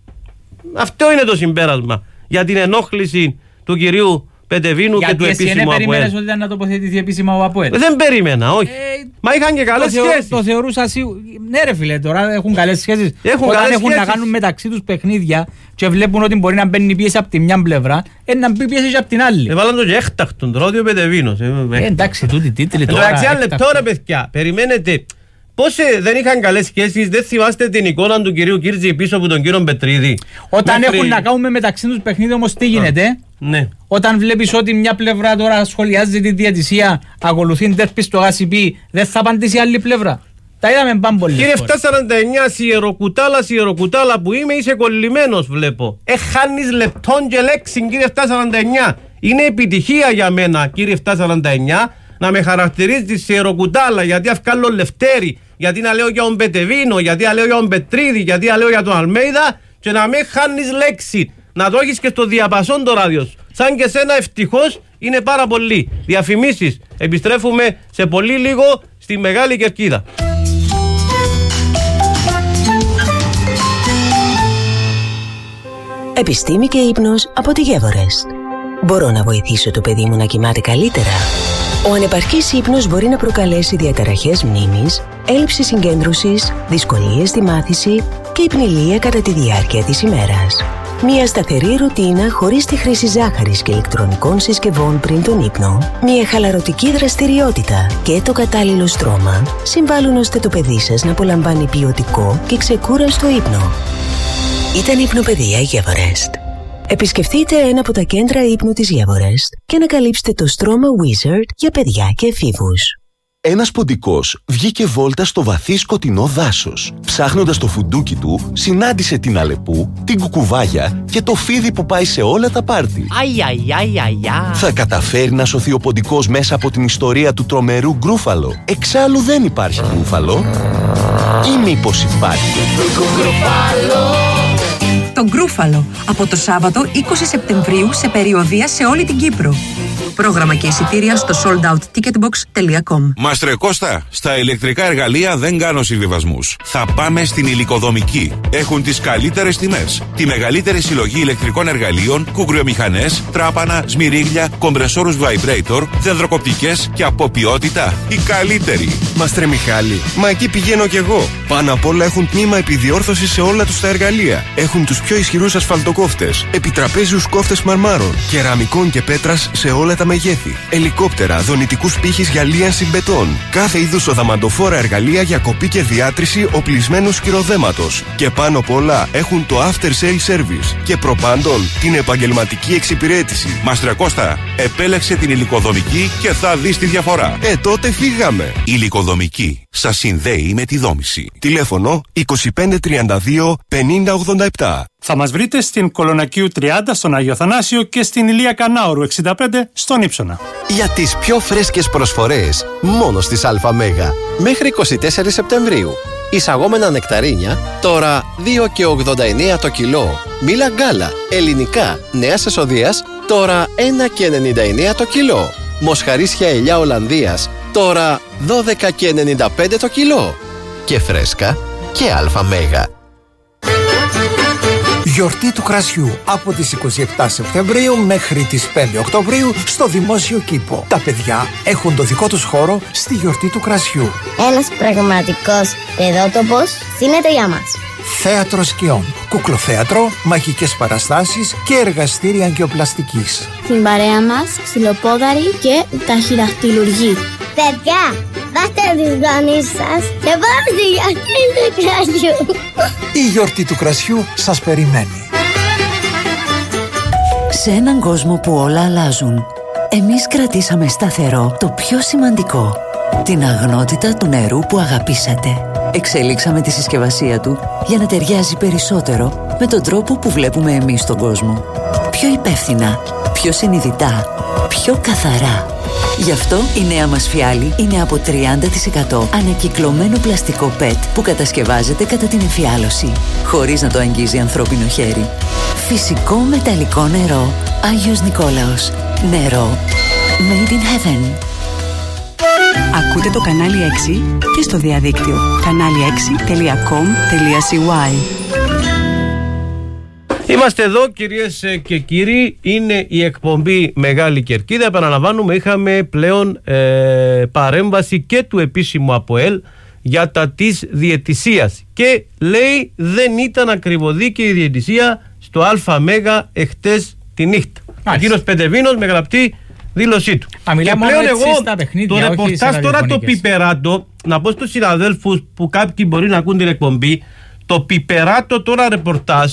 Αυτό είναι το συμπέρασμα για την ενόχληση του κυρίου Πετεβίνου γιατί και του επίσημου ΑΠΟΕΛ. Γιατί περίμενες ότι ήταν να τοποθετηθεί επίσημα ο ΑΠΟΕΛ? Δεν περίμενα, όχι. Ε, Μα είχαν και καλές το σχέσεις. Το θεωρούσα σίγουρα. Ναι ρε φίλε, τώρα έχουν καλές σχέσεις. Έχουν Όταν καλές έχουν σχέσεις. να κάνουν μεταξύ τους παιχνίδια και βλέπουν ότι μπορεί να μπαίνει πίεση από τη μια πλευρά, ε, να μπει πίεση και από την άλλη. Έβαλαν το και έκτακτον τώρα, ότι ο Πετεβίνος. Ε, εντάξει, τούτη τίτλη τώρα. Εντάξει, ένα λεπτό ρε παιδιά, περιμένετε. Πώς ε, δεν είχαν καλές σχέσεις, δεν θυμάστε την εικόνα του κυρίου Κίρτζη πίσω από τον κύριο Πετρίδη. Όταν Μέχρι... έχουν να κάνουν μεταξύ τους παιχνίδι, όμως τι γίνεται. Α, ναι. Όταν βλέπεις ότι μια πλευρά τώρα σχολιάζει τη διαιτησία, ακολουθεί τέρπι στο γάσιπι, δεν θα απαντήσει η άλλη πλευρά. Τα είδαμε πάμε πολλές Κύριε φορές. επτακόσια σαράντα εννιά, σιεροκουτάλα, σιεροκουτάλα που είμαι, είσαι κολλημένος βλέπω. Εχάνεις λεπτόν και λέξη, κύριε επτακόσια σαράντα εννιά. Είναι επιτυχία για μένα, κύριε επτακόσια σαράντα εννιά, να με χαρακτηρίζει τη σιεροκουτάλα, γιατί αυκάλλω Λευτέρη, γιατί να λέω για τον Πετεβίνο, γιατί να λέω για τον Πετρίδη, γιατί να λέω για τον Αλμέιδα και να μην χάνεις λέξη. Να το έχεις και στο διαπασόν το ράδιο σου. Σαν και σένα ευτυχώς είναι πάρα πολύ. Διαφημίσεις. Επιστρέφουμε σε πολύ λίγο στη Μεγάλη Κερκίδα. Επιστήμη και ύπνος από τη Γεύορεστ. Μπορώ να βοηθήσω το παιδί μου να κοιμάται καλύτερα. Ο ανεπαρκής ύπνος μπορεί να προκαλέσει διαταραχές μνήμης, έλλειψη συγκέντρωσης, δυσκολίες στη μάθηση και υπνηλία κατά τη διάρκεια της ημέρας. Μια σταθερή ρουτίνα χωρίς τη χρήση ζάχαρης και ηλεκτρονικών συσκευών πριν τον ύπνο, μια χαλαρωτική δραστηριότητα και το κατάλληλο στρώμα συμβάλλουν ώστε το παιδί σας να απολαμβάνει ποιοτικό και ξεκούραστο ύπνο. Ήταν ύπνοπαιδεία Γεύορεστ. Επισκεφτείτε ένα από τα κέντρα ύπνου της Γεύορεστ και ανακαλύψτε το στρώμα Wizard για παιδιά και εφήβους. Ένας ποντικός βγήκε βόλτα στο βαθύ σκοτεινό δάσος. Ψάχνοντας το φουντούκι του, συνάντησε την Αλεπού, την Κουκουβάγια και το φίδι που πάει σε όλα τα πάρτι. Αι, αι, αι, αι, αι. Θα καταφέρει να σωθεί ο ποντικός μέσα από την ιστορία του τρομερού γκρούφαλο? Εξάλλου δεν υπάρχει γκρούφαλο. Ή μήπως υπάρχει? Το Γκρούφαλο, από το Σάββατο είκοσι Σεπτεμβρίου σε περιοδεία σε όλη την Κύπρο. Πρόγραμμα και εισιτήρια στο sold out ticketbox τελεία com. Μαστρε Κώστα, στα ηλεκτρικά εργαλεία δεν κάνω συμβιβασμούς. Θα πάμε στην Υλικοδομική. Έχουν τις καλύτερες τιμές. Τη μεγαλύτερη συλλογή ηλεκτρικών εργαλείων, κουγκριομηχανές, τράπανα, σμυρίγλια, κομπρεσόρους vibrator, δεντροκοπτικές και από ποιότητα η καλύτερη. Μαστρε Μιχάλη, μα εκεί πηγαίνω κι εγώ. Πάνω απ' όλα έχουν τμήμα επιδιόρθωσης σε όλα τους τα εργαλεία. Έχουν τους πιο ισχυρούς ασφαλτοκόφτες, επιτραπέζιους κόφτες μαρμάρων, κεραμικών και πέτρας σε όλα τα μεγέθη, ελικόπτερα, δονητικούς πύχης για λίανση μπετών, κάθε είδους οδαμαντοφόρα εργαλεία για κοπή και διάτρηση οπλισμένου σκυροδέματος. Και πάνω απ' όλα έχουν το after sale service και προπάντων την επαγγελματική εξυπηρέτηση. Μαστρε Κώστα, επέλεξε την Υλικοδομική και θα δεις τη διαφορά. Ε, τότε φύγαμε. Υλικοδομική. Σας συνδέει με τη δόμηση. Τηλέφωνο είκοσι πέντε τριάντα δύο πενήντα ογδόντα επτά. Θα μας βρείτε στην Κολονακίου τριάντα στον Άγιο Θανάσιο και στην Ηλία Κανάουρου εξήντα πέντε στον Ύψονα. Για τις πιο φρέσκες προσφορές, μόνο στις ΑΜ. Μέχρι είκοσι τέσσερις Σεπτεμβρίου. Εισαγόμενα νεκταρίνια, τώρα δύο και ογδόντα εννέα το κιλό. Μήλα γκάλα, ελληνικά, νέας εσοδείας, τώρα ένα και ενενήντα εννέα το κιλό. Μοσχαρίσια ελιά Ολλανδίας, τώρα δώδεκα και ενενήντα πέντε το κιλό. Και φρέσκα και ΑΜ. Γιορτή του κρασιού από τις είκοσι επτά Σεπτεμβρίου μέχρι τις πέντε Οκτωβρίου στο Δημόσιο Κήπο. Τα παιδιά έχουν το δικό τους χώρο στη γιορτή του κρασιού. Ένας πραγματικός παιδότοπος στείνεται για μας. Θέατρο σκιών, κουκλοθέατρο, μαγικές παραστάσεις και εργαστήρια αγκιοπλαστικής. Στην παρέα μας ξυλοπόδαροι και ταχυδαχτυλουργοί. Παιδιά, βάστε τις γονείς σας και πάμε στη γιορτή του κρασιού. Η γιορτή του κρασιού σας περιμένει. Σε έναν κόσμο που όλα αλλάζουν, εμείς κρατήσαμε σταθερό το πιο σημαντικό, την αγνότητα του νερού που αγαπήσατε. Εξελίξαμε τη συσκευασία του για να ταιριάζει περισσότερο με τον τρόπο που βλέπουμε εμείς τον κόσμο. Πιο υπεύθυνα, πιο συνειδητά, πιο καθαρά. Γι' αυτό η νέα μας φιάλη είναι από τριάντα τοις εκατό ανακυκλωμένο πλαστικό πετ που κατασκευάζεται κατά την εμφιάλωση, χωρίς να το αγγίζει ανθρώπινο χέρι. Φυσικό μεταλλικό νερό Άγιος Νικόλαος. Νερό Made in Heaven. Ακούτε το κανάλι έξι και στο διαδίκτυο κανάλι έξι τελεία κομ τελεία σι γουάι. Είμαστε εδώ κυρίες και κύριοι, είναι η εκπομπή Μεγάλη Κερκίδα. Επαναλαμβάνουμε, είχαμε πλέον ε, παρέμβαση και του επίσημου ΑΠΟΕΛ για τα της διαιτησίας και λέει δεν ήταν ακριβωδίκαιη η διαιτησία στο ΑΜ εχτες τη νύχτα. Ο κύριος Πετεβίνος με γραπτή Δήλωσή του. Α, μιλά και μόνο πλέον έτσι εγώ στα παιχνίδια, το ρεπορτάζ τώρα το πιπεράτο, να πω στους συναδέλφους που κάποιοι μπορεί να ακούν την εκπομπή, το πιπεράτο τώρα ρεπορτάζ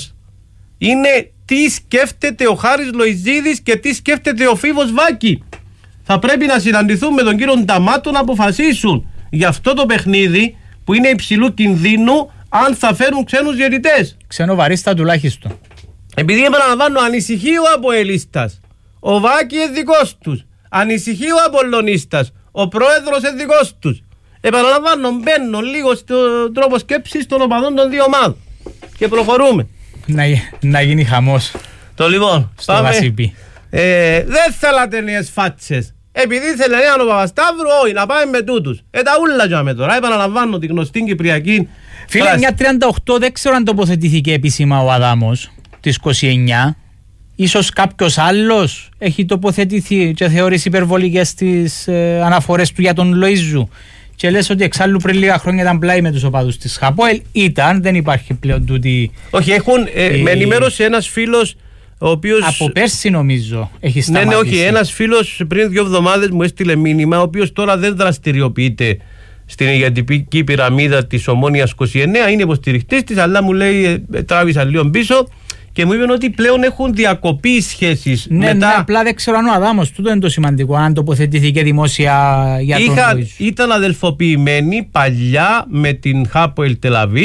είναι τι σκέφτεται ο Χάρης Λοϊζίδης και τι σκέφτεται ο Φίβος Βάκη. Θα πρέπει να συναντηθούν με τον κύριο Νταμάτο να αποφασίσουν για αυτό το παιχνίδι που είναι υψηλού κινδύνου, αν θα φέρουν ξένους διαιτητές. Ξένο βαρίστα τουλάχιστον. Επειδή επαναλαμβάνω, ανησυχεί ο Αποελίστας, ο Βάκη είναι δικός τους, ανησυχεί ο Απολλωνίστας, ο πρόεδρος είναι δικός τους. Επαναλαμβάνω, μπαίνω λίγο στον τρόπο σκέψης των οπαδών των δύο ομάδων και προχωρούμε. Να, να γίνει χαμός. Το λοιπόν, στο πάμε. Βασίπι. Ε, δεν θέλατε νέες φάτσες. Επειδή ήθελε έναν ο Παπασταύρου, όχι, να πάμε με τούτους. Ε, τα ούλα για με τώρα. Επαναλαμβάνω την γνωστή Κυπριακή. Φίλε, μια τριάντα οκτώ δεν ξέρω αν τοποθετήθηκε επίσημα ο Αδάμος της είκοσι εννιά. Ίσως κάποιος άλλος έχει τοποθετηθεί και θεωρήσει υπερβολικές τις ε, αναφορές του για τον Λοΐζου. Και λες ότι εξάλλου πριν λίγα χρόνια ήταν πλάι με τους οπαδούς της Χαπόελ. Ήταν, δεν υπάρχει πλέον τούτη. Όχι, έχουν, ε, ε, με ενημέρωσε ένας φίλος ο οποίος. Από πέρσι νομίζω έχει σταματήσει. Ναι, ναι, όχι. Ένας φίλος πριν δύο εβδομάδες μου έστειλε μήνυμα, ο οποίος τώρα δεν δραστηριοποιείται στην ηγετική πυραμίδα της Ομόνοιας είκοσι εννέα, είναι υποστηριχτής της, αλλά μου λέει ε, τράβησα λίγο πίσω. Και μου είπαν ότι πλέον έχουν διακοπεί οι σχέσεις. Ναι, μετά... ναι, απλά δεν ξέρω αν ο Αδάμος, τούτο είναι το σημαντικό, αν τοποθετήθηκε δημόσια για τον Λοΐζου. Ήταν αδελφοποιημένοι παλιά με την Χάποελ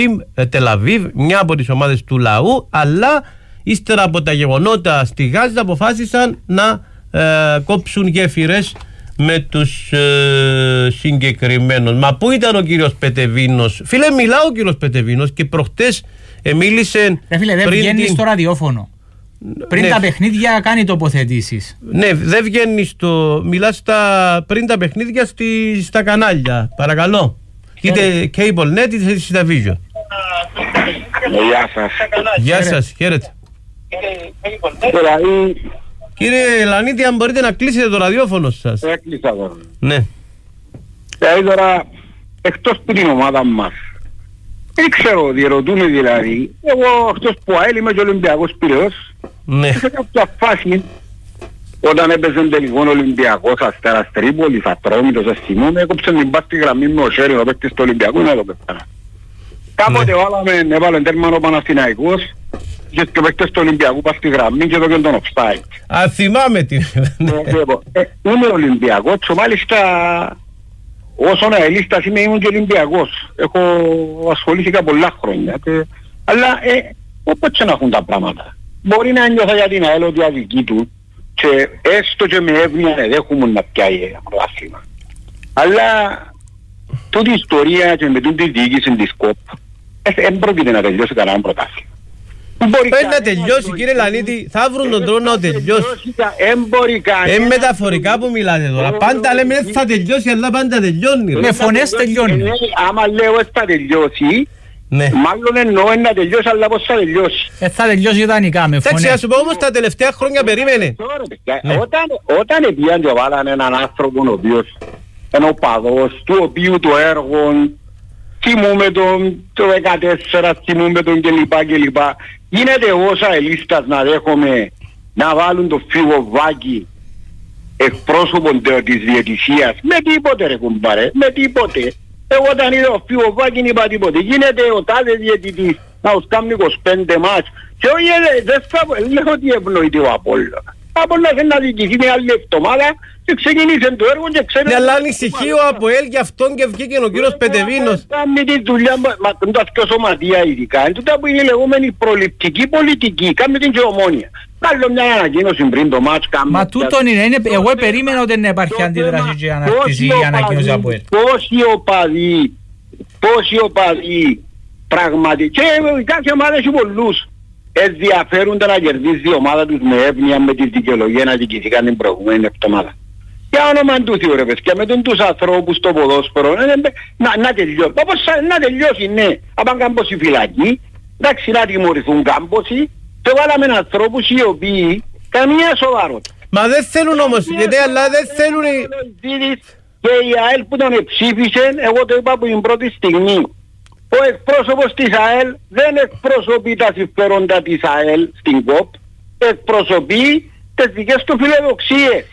Τελαβίβ, μια από τις ομάδες του λαού, αλλά ύστερα από τα γεγονότα στη Γάζα αποφάσισαν να ε, κόψουν γέφυρες με τους ε, συγκεκριμένους. Μα πού ήταν ο κύριος Πετεβίνος? Φίλε, μιλάω ο κύριος Πετεβίνος και προχτές Ε, μίλησε. Ρε φίλε, δεν βγαίνει την... στο ραδιόφωνο. Πριν ναι. τα παιχνίδια κάνει τοποθετήσεις. Ναι, δεν βγαίνει στο. Μιλά στα... πριν τα παιχνίδια στη... στα κανάλια. Παρακαλώ. Είτε cable net είτε στα vision. Γεια σας. Γεια σας, χαίρετε. Κύριε Λανίτη, αν μπορείτε να κλείσετε το ραδιόφωνο σας. Έκλεισα εδώ. Ναι. Δηλαδή τώρα, εκτός που την ομάδα μας, δεν ξέρω, διερωτούμε δηλαδή. Εγώ αυτός που αέλει είμαι και Ολυμπιακός Πειραιώς. Ναι. Σε κάποια φάση, όταν έπαιζε τελικό Ολυμπιακός Αστέρας Τρίπολης, Ατρόμητος, ας θυμούμε, έκοψε την πάστη γραμμή με ο Σέρι, ο παίκτης του Ολυμπιακού, να το πέθανα. Κάποτε βάλαμε, έβαλε τέρμα ο Παναθηναϊκός και ο παίκτης του Ολυμπιακού πας στη γραμμή και εδώ και τον offside. Α, θυμάμαι τι. Είμαι Ολυμπιακός και μάλιστα όσον αελίστας είμαι, ήμουν και Ολυμπιακός. Έχω ασχολήθηκα πολλά χρόνια. Και... αλλά ε, όπως να έχουν τα πράγματα. Μπορεί να νιώθω για την ΑΕΛ ότι αδική του και έστω και με εύνοια δέχομαι να πιάει πρωτάθλημα. Αλλά τούτη η ιστορία και με τούτη διοίκηση της ΚΟΠ δεν πρόκειται να τελειώσει κανένα πρωτάθλημα. Πρέπει να τελειώσει κύριε Λανίτη, θα βρουν τον τρόπο να τελειώσει. Ε, μεταφορικά που μιλάτε τώρα. Πάντα λέμε θα τελειώσει, αλλά πάντα τελειώνει. Με φωνές τελειώνει. Άμα λέω θα τελειώσει, μάλλον εννοώ να τελειώσει, αλλά πώς θα τελειώσει. Ε, θα τελειώσει ιδανικά με φωνές. Εντάξει, ας σου πω όμως τα τελευταία χρόνια περίμενε. Όταν επιάν και βάλανε έναν άνθρωπο ο οποίος είναι ο παδός, του οποίου το έργο θυμούμε τον το δεκατέσσερα, θυμούμε τον κλπ. κλπ. Γίνεται εγώ σαν ελίστας να δέχομαι να βάλουν το Φίβο Βάκη εκπρόσωπο της διαιτησίας με τίποτε ρε κουμπάρε, με τίποτε. Εγώ όταν είδα ο Φίβο Βάκη είπα τίποτε. Γίνεται ο τάδε διαιτητής να τους κάνει είκοσι πέντε μάτς και όχι δεν θα λέω ότι ευνοείται ο Απόλλωνας. Από να θέλει να διοικηθεί μια άλλη εβδομάδα και ξεκινήσε το έργο και ξέρετε... Ναι, αλλά ανησυχεί ο ΑΠΟΕΛ για αυτόν και βγήκε ο κύριος Πετεβίνος. Κάνει τη δουλειά, μα είναι τα πιο σωματεία ειδικά. Είναι τούτα που είναι η λεγόμενη προληπτική πολιτική. Κάνει την και Ομόνια. Κάλλω μια ανακοίνωση πριν το μάτς. Μα τούτον είναι, είναι, εγώ περίμενα ότι να υπάρχει αντίδραση και ανακτησή η ανακοίνωση ΑΠΟΕΛ. Πόσοι οπαδοί, πόσοι οπαδοί πραγματικά, και κάθε ομάδα έχει πολλούς. Ενδιαφέρονται να κερδίσει η ομάδα τους με εύνοια, με τη δικαιολογία να δικηθήκαν την προηγούμενη εβδομάδα. Για όνομα του Θεού ρε παιδιά, με τον τους ανθρώπους στο ποδόσφαιρο, να, να τελειώσει. Όπως να τελειώσει, ναι, απαν κάμποσοι φυλακοί, εντάξει να τιμωρηθούν κάμποσοι, και βάλαμε ανθρώπους οι οποίοι καμία σοβαρότητα. Μα δεν θέλουν όμως, γιατί αλλά δεν θέλουν... Και η ΑΕΛ που τον εψήφισε, εγώ το είπα από την πρώτη στιγμή. Ο εκπρόσωπος της ΑΕΛ δεν εκπροσωπεί τα συμφέροντα της ΑΕΛ στην ΚΟΠ, εκπροσωπεί τις δικές του φιλοδοξίες.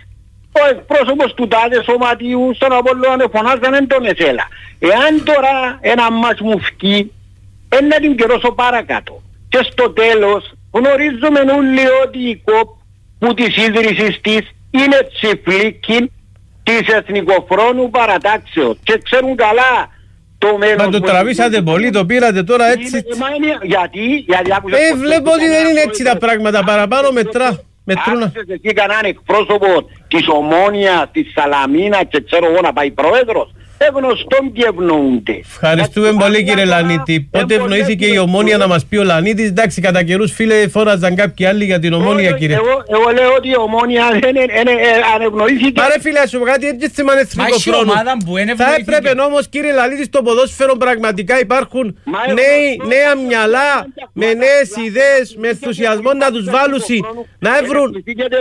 ο εκπρόσωπος του τάδε σωματίου στον Απόλλωνα φωνάζανε τον εσέλα. Εάν τώρα ένα μας μου φκεί, να την καιρώσω παρακάτω. Και στο τέλος γνωρίζουμε όλοι ότι η ΚΟΠ που της ίδρυσης της είναι τσιφλίκιν της εθνικοφρόνου παρατάξεως και ξέρουν καλά το μέλλον. Μα το τραβήσατε πολύ, το πήρατε τώρα έτσι. Είναι, γιατί, γιατί ε, βλέπω ότι δεν είναι έτσι τα πράγματα, παραπάνω μετρά. Άκουσες εκεί κανέναν εκπρόσωπο της Ομόνιας, της Σαλαμίνας και ξέρω εγώ να πάει πρόεδρος. Εγνωστόν και ευνοούνται. Ευχαριστούμε πολύ κύριε Λανίτη. Πότε ευνοήθηκε η Ομόνια να μας πει ο Λανίτης? Εντάξει, κατά καιρούς φίλε φόραζαν κάποιοι άλλοι για την Ομόνια κύριε. Εγώ λέω ότι η Ομόνια ανευνοήθηκε. Μα ρε φίλε, σου πω κάτι, έτσι θέμα εθνικό χρόνο. Θα έπρεπε όμως κύριε Λανίτη στο ποδόσφαιρο πραγματικά υπάρχουν νέα μυαλά με νέες ιδέες, με ενθουσιασμό να τους βάλουν να έβρουν.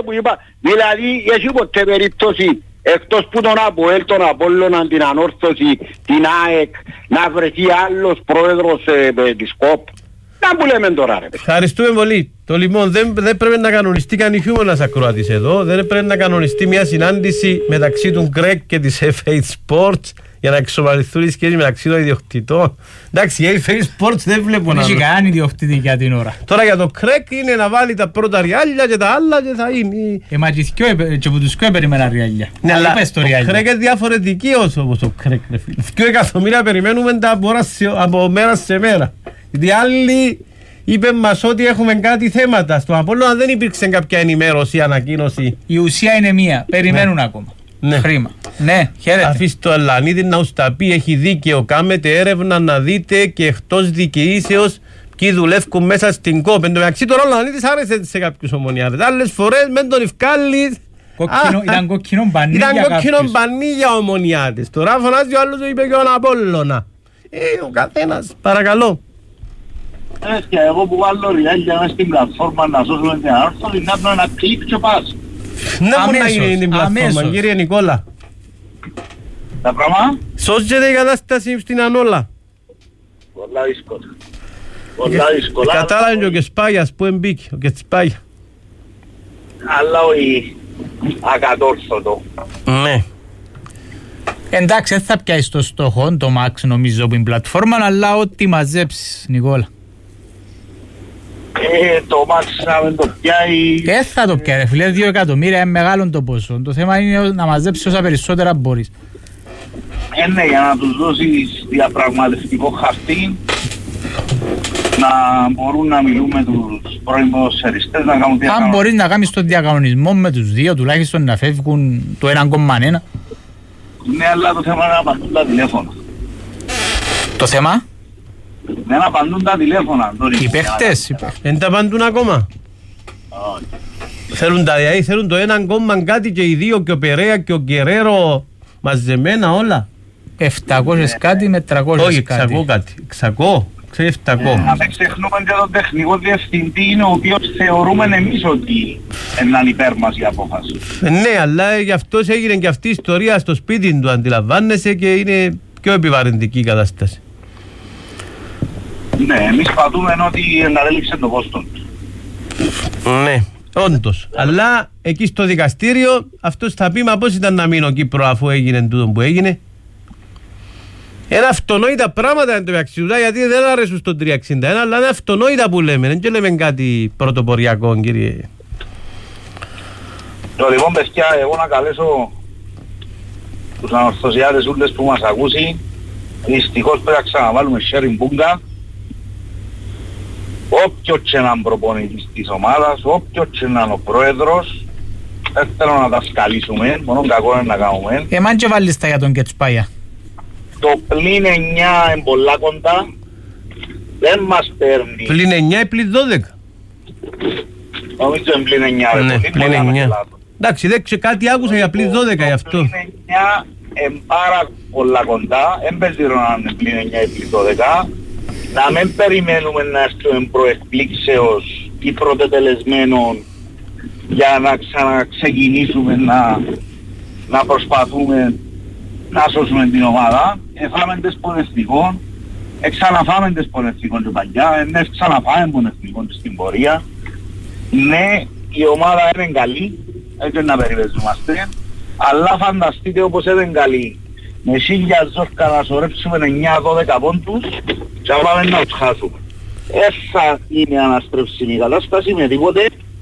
Δηλαδή έχει ποτέ περίπτωση εκτός που τον ΑΠΟΕΛ, τον Απόλλωνα, την Ανόρθωση, την ΑΕΚ, να βρεθεί άλλος πρόεδρος ε, της ΚΟΠ. Να που λέμε τώρα ρε. Ευχαριστούμε πολύ. Το λοιπόν δεν, δεν πρέπει να κανονιστεί καν χιούμενας ακροατής εδώ. Δεν πρέπει να κανονιστεί μια συνάντηση μεταξύ του Γκρέκ και της εφ έιτ Sports για να εξομαλυνθούν οι σχέσεις μεταξύ των ιδιοκτητών. Εντάξει, η εφ έιτ Sports δεν βλέπω να... Δεν έχει καν ιδιοκτήτη για την ώρα. Τώρα για το Κρέκ είναι να βάλει τα πρώτα ριάλια και τα άλλα και θα είναι... Ε, μα και που τους και περιμένα ριάλια. Ναι, αλλά ο Κρέκ είναι διαφορετική όπως ο Κρέκ. Δύο εκατομμύρια περιμένουμε τα από μέρα σε μέρα. Γιατί άλλοι είπε μας ότι έχουμε κάτι θέματα. Στο Απόλλωνα δεν υπήρξε κάποια ενημέρωση, ανακοίνωση. Η ουσία είναι μία. Περιμένουν ναι. ακόμα. Ναι. Χρήμα. Ναι, χαίρετε. Αφήστε το Αλανίδη να ουστά πει, έχει δίκαιο. Κάμετε έρευνα να δείτε και εκτός δικαιήσεως ποιοι δουλεύουν μέσα στην ΚΟΠ. Εν τω μεταξύ τώρα ο Αλανίδης άρεσε σε κάποιους ομονιάδες. Άλλες φορές μεν τον ευκάλλεις. Ήταν κόκκινο μπανί για κάποιους. Ήταν κόκκινο μπανί για ομονιάδες. Τώρα φωνάζει ο άλλος, είπε και ο Απόλλωνα. Ε, ο καθένας, παρακαλώ. Και εγώ που βάλω ριάλια μέσα στην πλατφόρμα να σώσουμε την ανόρθωση, να πρέπει να κλικ και πας. Να μου να γίνει την πλατφόρμα, κύριε Νικόλα. Τα πράγμα. Σώζεται η κατάσταση στην Ανόλα. Πολλά δύσκολα. Πολλά δύσκολα. Κατάλαβε και ο Κεσπάγιας που εμπήκε, ο Κεσπάγια. Αλλά όχι ακατόρθωτο. Ναι. Εντάξει, δεν θα πιάσει το στόχο, το Max νομίζω που είναι πλατφόρμα, αλλά ό,τι μαζέψεις, Νικόλα. Ε, το Max να μην το πιάει... Δεν θα το πιάει, φίλε, δύο εκατομμύρια είναι μεγάλο το ποσό. Το θέμα είναι να μαζέψεις όσα περισσότερα μπορείς. Ε, ναι, για να τους δώσεις διαπραγματευτικό χαρτί, να μπορούν να μιλούν με τους πρώην ποδοσφαιριστές, να κάνουν διαγωνισμό. Αν μπορείς να κάνεις τον διαγωνισμό με τους δύο, τουλάχιστον να φεύγουν το ένα κόμμα ένα. Ναι, αλλά το θέμα είναι να απαντούν τα τηλέφωνα. Το θέμα? Ναι, να απαντούν τα τηλέφωνα. Οι παίχτες. Δεν τα απαντούν ακόμα. Όχι. Θέλουν τα διαεί, θέλουν το έναν κόμμα κάτι και οι δύο και ο Περέα και ο Γκερέρο μαζεμένα όλα. επτακόσιες κάτι με τριακόσιες όχι, κάτι. εξακόσια κάτι. εξακόσια. Ξέρεις επτακόσια. Να μην ξεχνούμε και τον τεχνικό διευθυντή, ο οποίος θεωρούμε εμείς ότι είναι υπέρ μας η απόφαση. Ναι, αλλά γι' αυτός έγινε και αυτή η ιστορία στο σπίτι του, αντιλαμβάνεσαι, και είναι πιο επιβαρυντική η κατάσταση. Ναι, εμείς πατούμε ότι εγκατέλειψε το πόστο. Ναι, όντως. Αλλά εκεί στο δικαστήριο αυτός θα πει, μα πώς ήταν να μείνω Κύπρο αφού έγινε τούτο που έγινε. Είναι αυτονόητα πράγματα εν τω μεταξύ, γιατί δεν αρέσουν στο τριακόσια εξήντα ένα, αλλά είναι αυτονόητα που λέμε. Δεν λέμε κάτι πρωτοποριακό, κύριε. Το λοιπόν, παιδιά, εγώ να καλέσω τους ανορθωσιάδες ούλες που μας ακούσει. Δυστυχώς πρέπει να ξαναβάλουμε sharing μπούγκα. Όποιος και να είναι προπονητής της ομάδας, όποιος και να είναι ο πρόεδρος, δεν θέλω να τα σκαλίσουμε, μόνο κακό είναι να κάνουμε. Εμάν και βάλεις τα για τον Κετσπάγια. Το πλήν εννιά είναι πολλά κοντά, δεν μας παίρνει. Πλήν εννιά ή πλήν δώδεκα. Νομίζω είναι πλήν εννιά. Ναι, πλήν εννιά. Εντάξει, δεν ξέρω, κάτι άκουσα για πλήν δώδεκα γι' αυτό. Πλήν εννιά είναι πάρα πολλά κοντά, δεν παίζει ρόλο να είναι πλήν εννιά ή πλήν δώδεκα. Να μην περιμένουμε να έρθουμε προεκπλήξεως ή πρωτετελεσμένων για να ξαναξεκινήσουμε να, να προσπαθούμε να σώσουμε την ομάδα. Εφάμε τις πονεστικών, εξαναφάμε τις πονεστικών του παλιά, ναι, ξαναφάμε πονεστικών στην πορεία. Ναι, η ομάδα είναι καλή, έτσι να περιπέζομαστε, Αλλά φανταστείτε όπως έδεν καλή. Με σίγια ζόρκα να σωρέψουμε εννιά δώδεκα πόντους και να πάμε να τους χάσουμε. Έσα είναι αναστρέψιμη η κατάσταση με τίποτε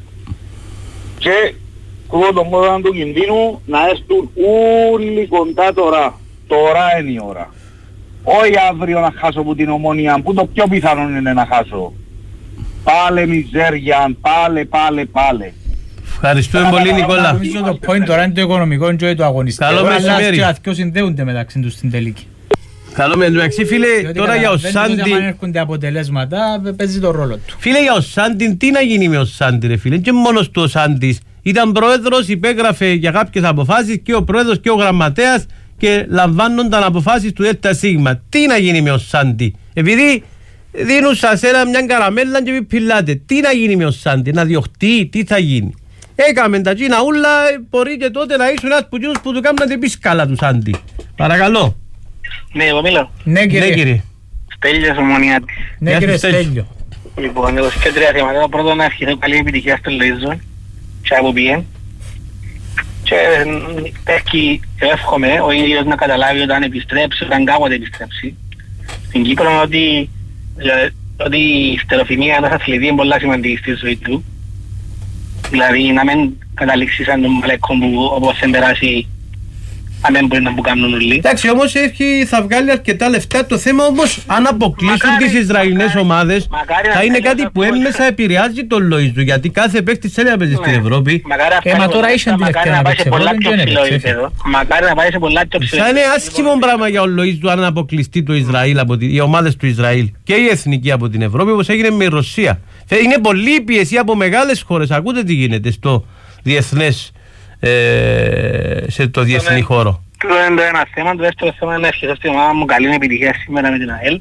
και κουβώ τον μόδα του κινδύνου να έρθουν όλοι κοντά τώρα. Τώρα είναι η ώρα. Όχι αύριο να χάσω από την Ομόνια, που το πιο πιθανό είναι να χάσω. Πάλε μιζέρια, πάλε, πάλε, πάλε. Ευχαριστούμε πολύ Νικόλα. Νομίζω το point τώρα είναι το οικονομικό και το αγωνιστικό. Καλό μεσημέρι. Αλλά και συνδέονται μεταξύ τους στην τελική. Καλό μεταξύ φίλε, τώρα για ο Σάντι... Αν έρχονται αποτελέσματα παίζει το ρόλο του. Φίλε, για ο Σάντι, τι να γίνει με ο Σάντι ρε φίλε, και μόνος του ο Σάντις. Ήταν πρόεδρος, υπέγραφε για κάποιες αποφάσεις και ο πρόεδρος και ο γραμματέας και λαμβάνονταν αποφάσεις του ΔΣ. Τι να γίνει με ο Σάντι, επειδή δίνουν σας ένα μια καραμέλα και πιπιλάτε. Τι να γίνει με ο Σάντι, να διωχτεί, τι θα γίνει. Έκαμε τα τσίνα ούλα, μπορεί και τότε να ήσουν ένας που που του κάνουν την πίσκαλα του Σάντι. Παρακαλώ. Ναι, εγώ μιλώ. Ναι κύριε. Ναι, κύριε. Στέλιος Ομονιάτης. Ναι κύριε Στέλιο. Λοιπόν, εγώ σε τρία θέματα. Το πρώτο να ευχηθώ καλή επιτυχία στο Λοΐζο και από πιέν. Και έχει εύχομαι ο ίδιος να καταλάβει όταν επιστρέψει, όταν κάποτε επιστρέψει στην Κύπρο, ότι, ότι η στεροφημία ενός αθλητή είναι πολύ σημαντική στη ζωή του. Δηλαδή να μην καταλήξει σαν τον Μαλέκο που όπως δεν περάσει αν δεν μπορεί να μου κάνουν όλοι. Εντάξει, όμως έχει, θα βγάλει αρκετά λεφτά. Το θέμα όμως αν αποκλείσουν τις Ισραηλινές ομάδες θα είναι κάτι που έμμεσα επηρεάζει τον Λοΐζο, γιατί κάθε παίκτης θέλει να παίζει στην Ευρώπη. Μα τώρα είσαι την ευκαιρία να παίξει Ευρώπη. Μακάρι να πάει σε πολλά πιο ψηλό. Θα είναι άσχημο πράγμα για ο Λοΐζο αν αποκλειστεί το Ισραήλ, οι ομάδες του Ισραήλ και η εθνική από την Ευρώπη, όπως έγινε με η Ρωσία. Είναι πολλή πίεση από μεγάλες χώρες. Ακούτε τι γίνεται στο διεθνές, ε, σε το διεθνή χώρο. Το είναι το ένα θέμα. Το δεύτερο θέμα είναι να ευχηθώ στην ομάδα μου καλή επιτυχία σήμερα με την ΑΕΛ.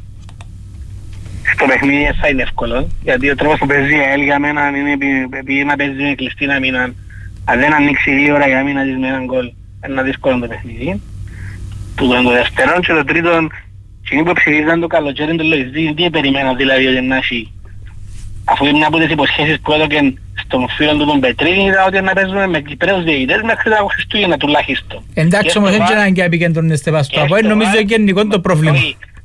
Στο παιχνίδι θα είναι εύκολο, γιατί ο τρόπος που παίζει η ΑΕΛ για μένα είναι επειδή να παίζει με κλειστή να μην, αν δεν ανοίξει δύο ώρα για μήνα της με έναν γκολ, είναι δύσκολο το παιχνίδι. Του το δεύτερο και το τρίτο, εκείνοι που ψηφίζαν το καλοκαίρι του Λοϊζή, τι περιμέναν δηλαδή ότι να έχει. Αφού είναι μια από τις υποσχέσεις που έδωκε στον φίλο του τον Πετρίνη, ήταν ότι να παίζουμε με Κυπρέους διαιτητές μέχρι τα Χριστούγεννα τουλάχιστον. Εντάξει όμως έτσι να και επικεντρώνεστε πας στο από, νομίζω γενικό το πρόβλημα.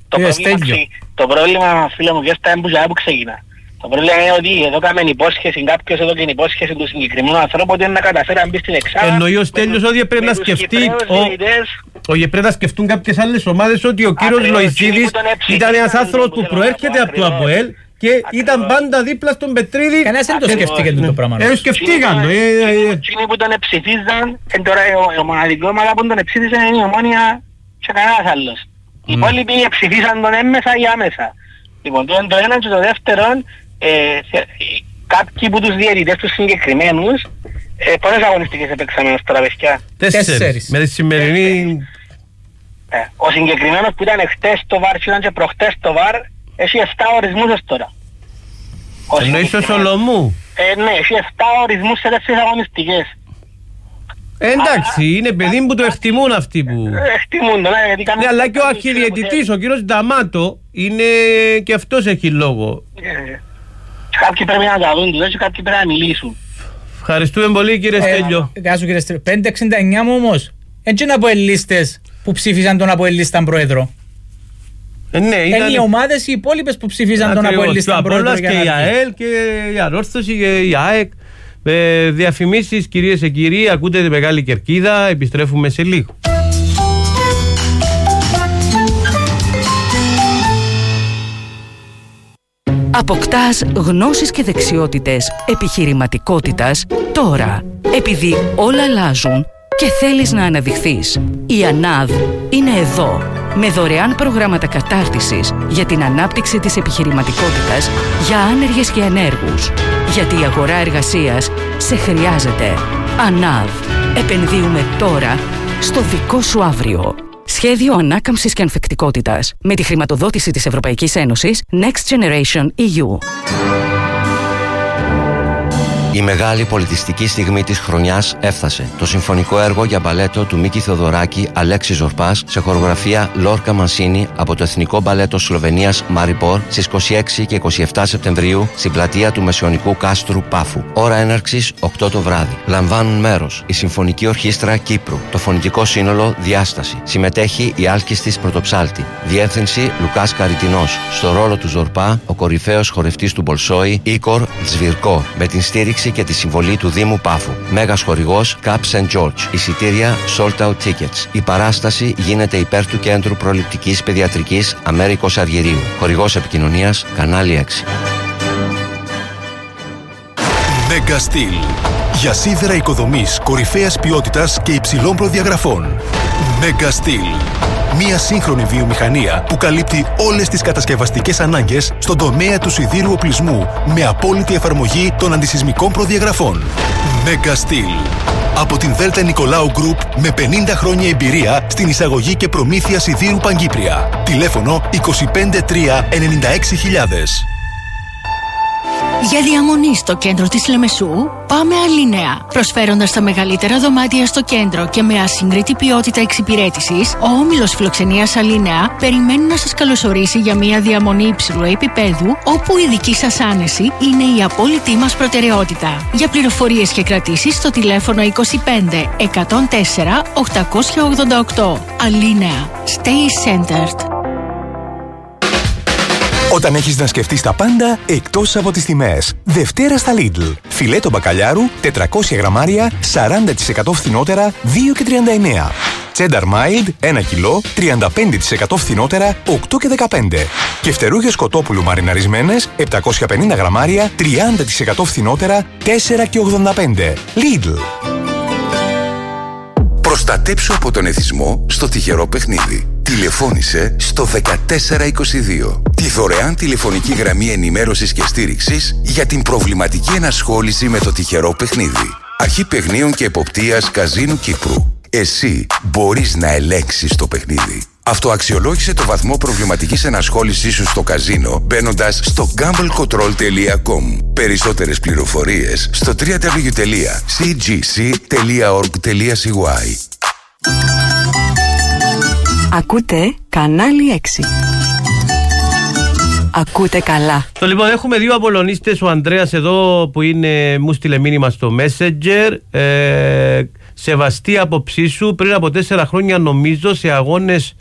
Το πρόβλημα φίλε μου και στα έμπουζα που ξεκινά. Το πρόβλημα είναι ότι εδώ κάμεν υπόσχεση, κάποιος εδώ και είναι υπόσχεση του συγκεκριμένου ανθρώπου ότι είναι να καταφέρει να μπει στην εξάδα. Εννοεί ο Στέλιος ότι πρέπει να σκεφτεί, όχι πρέπει να σκεφτούν κάποιες άλλες ομάδες ότι ο κύριος Λοϊσίδης ήταν ένας άνθρωπος που προέρχεται από το ΑΠΟΕΛ και ήταν πάντα δίπλα στον Πετρίδη. Κανένας δεν το σκεφτήκε το πράγμα. Ε, σκεφτήκαν το. Εκείνοι που τον εψηφίζαν, τώρα ο μοναδικό ομάδα που τον εψήφισαν είναι η Ομόνια και κανένας άλλος. Οι υπόλοιποι ψηφίσαν τον έμμεσα ή άμεσα. Λοιπόν, το ένα και το δεύτερο, κάποιοι από τους διαιτητές τους συγκεκριμένους, πόσες αγωνιστικές έπαιξαμε ως τώρα παιδιά? Τέσσερις. Με τη σημερινή... Ο συγκεκριμένος που ήταν εχθές στο βαρ και ήταν και προχτές στο βαρ, έχει εφτά ορισμούς ως τώρα. Εννοείς ο Σολομού? Ναι, έχει εφτά ορισμούς σε τέσσερις αγωνιστικές. Εντάξει, είναι παιδί που το εκτιμούν αυτοί που... Εκτιμούν, ναι, γιατί κάνουν... Ναι, αλλά και ο αρχιδιαιτητής, ο κύριος Νταμάτο, είναι και αυτός έχει λόγο. Κάποιοι πρέπει να τα δουν, και κάποιοι πρέπει να μιλήσουν. Ευχαριστούμε πολύ κύριε Στέλιο. Γεια σου κύριε Στέλιο. πεντακόσια εξήντα εννιά μου όμως, έτσι είναι από ελίστες που ψήφισαν τον Αποελίσταν πρόεδρο. Ναι, ήταν... Είναι οι ομάδες οι υπόλοιπες που ψήφισαν τον Αποελίσταν πρόεδρο. Και η ΑΕΛ και η Ανόρθωση και η ΑΕΚ. Ε, διαφημίσεις κυρίες και κύριοι, ακούτε τη Μεγάλη Κερκίδα, επιστρέφουμε σε λίγο. Αποκτάς γνώσεις και δεξιότητες επιχειρηματικότητας τώρα, επειδή όλα αλλάζουν και θέλεις να αναδειχθείς. Η ΑΝΑΔ είναι εδώ, με δωρεάν προγράμματα κατάρτισης για την ανάπτυξη της επιχειρηματικότητας για άνεργες και ανέργους. Γιατί η αγορά εργασίας σε χρειάζεται. ΑΝΑΔ. Επενδύουμε τώρα στο δικό σου αύριο. Σχέδιο ανάκαμψης και ανθεκτικότητας με τη χρηματοδότηση της Ευρωπαϊκής Ένωσης Next Generation ι γιου. Η μεγάλη πολιτιστική στιγμή της χρονιάς έφτασε. Το συμφωνικό έργο για μπαλέτο του Μίκη Θεοδωράκη, Αλέξη Ζορπάς, σε χορογραφία Λόρκα Μανσίνη από το Εθνικό Μπαλέτο Σλοβενίας Μαριπόρ στις είκοσι έξι και είκοσι επτά Σεπτεμβρίου στην πλατεία του Μεσαιωνικού Κάστρου Πάφου. Ώρα έναρξης οκτώ το βράδυ. Λαμβάνουν μέρος η Συμφωνική Ορχήστρα Κύπρου, το Φωνητικό Σύνολο Διάσταση. Συμμετέχει η Άλκηστης Πρωτοψάλτη. Διεύθυνση Λουκάς Καριτινός. Στο ρόλο του Ζορπά, ο κορυφαίος χορευτής του Μπολσόη, Ίκορ Τσβιρκό, με την στήριξη και τη συμβολή του Δήμου Πάφου. Μέγας χορηγός Cap Σεντ George. Εισιτήρια Sold Out Tickets. Η παράσταση γίνεται υπέρ του Κέντρου Προληπτικής Παιδιατρικής Αμέρικος Αργυρίου. Χορηγός επικοινωνίας Κανάλι έξι. Mega Steel. Για σίδερα οικοδομής κορυφαίας ποιότητας και υψηλών προδιαγραφών. Mega Steel. Μία σύγχρονη βιομηχανία που καλύπτει όλες τις κατασκευαστικές ανάγκες στον τομέα του σιδήρου οπλισμού με απόλυτη εφαρμογή των αντισυσμικών προδιαγραφών. Mega Steel. Από την Δέλτα Νικολάου Group με πενήντα χρόνια εμπειρία στην εισαγωγή και προμήθεια σιδήρου Παγκύπρια. Τηλέφωνο είκοσι πέντε τρία ενενήντα έξι χιλιάδες. Για διαμονή στο κέντρο της Λεμεσού, πάμε Αλίνεα. Προσφέροντας τα μεγαλύτερα δωμάτια στο κέντρο και με ασύγκριτη ποιότητα εξυπηρέτησης, ο όμιλος φιλοξενίας Αλίνεα περιμένει να σας καλωσορίσει για μια διαμονή υψηλού επίπεδου, όπου η δική σας άνεση είναι η απόλυτη μας προτεραιότητα. Για πληροφορίες και κρατήσεις στο τηλέφωνο είκοσι πέντε εκατόν τέσσερα οκτακόσια ογδόντα οκτώ. Αλίνεα. Stay centered. Όταν έχεις να σκεφτείς τα πάντα εκτός από τις τιμές. Δευτέρα στα Lidl. Φιλέτο μπακαλιάρου τετρακόσια γραμμάρια σαράντα τοις εκατό φθηνότερα δύο και τριάντα εννέα. Cheddar Mild ένα κιλό τριάντα πέντε τοις εκατό φθηνότερα οκτώ και δεκαπέντε. Και φτερούγες κοτόπουλου μαριναρισμένες επτακόσια πενήντα γραμμάρια τριάντα τοις εκατό φθηνότερα τέσσερα και ογδόντα πέντε. Lidl. Προστατέψου από τον εθισμό στο τυχερό παιχνίδι. Τηλεφώνησε στο δεκατέσσερα είκοσι δύο. Τη δωρεάν τηλεφωνική γραμμή ενημέρωσης και στήριξης για την προβληματική ενασχόληση με το τυχερό παιχνίδι. Αρχή Παιγνίων και Εποπτείας Καζίνου Κύπρου. Εσύ μπορείς να ελέγξεις το παιχνίδι. Αυτοαξιολόγησε το βαθμό προβληματικής ενασχόλησής σου στο καζίνο μπαίνοντας στο gamble control τελεία com. Περισσότερες πληροφορίες στο double-u double-u double-u τελεία σι τζι σι τελεία org τελεία σι γουάι. Ακούτε Κανάλι έξι. Ακούτε καλά. Το λοιπόν έχουμε δύο απολωνίστες. Ο Ανδρέας εδώ που είναι, μου στείλε μήνυμα στο Messenger. Ε, σεβαστή άποψή σου, πριν από τέσσερα χρόνια νομίζω σε αγώνες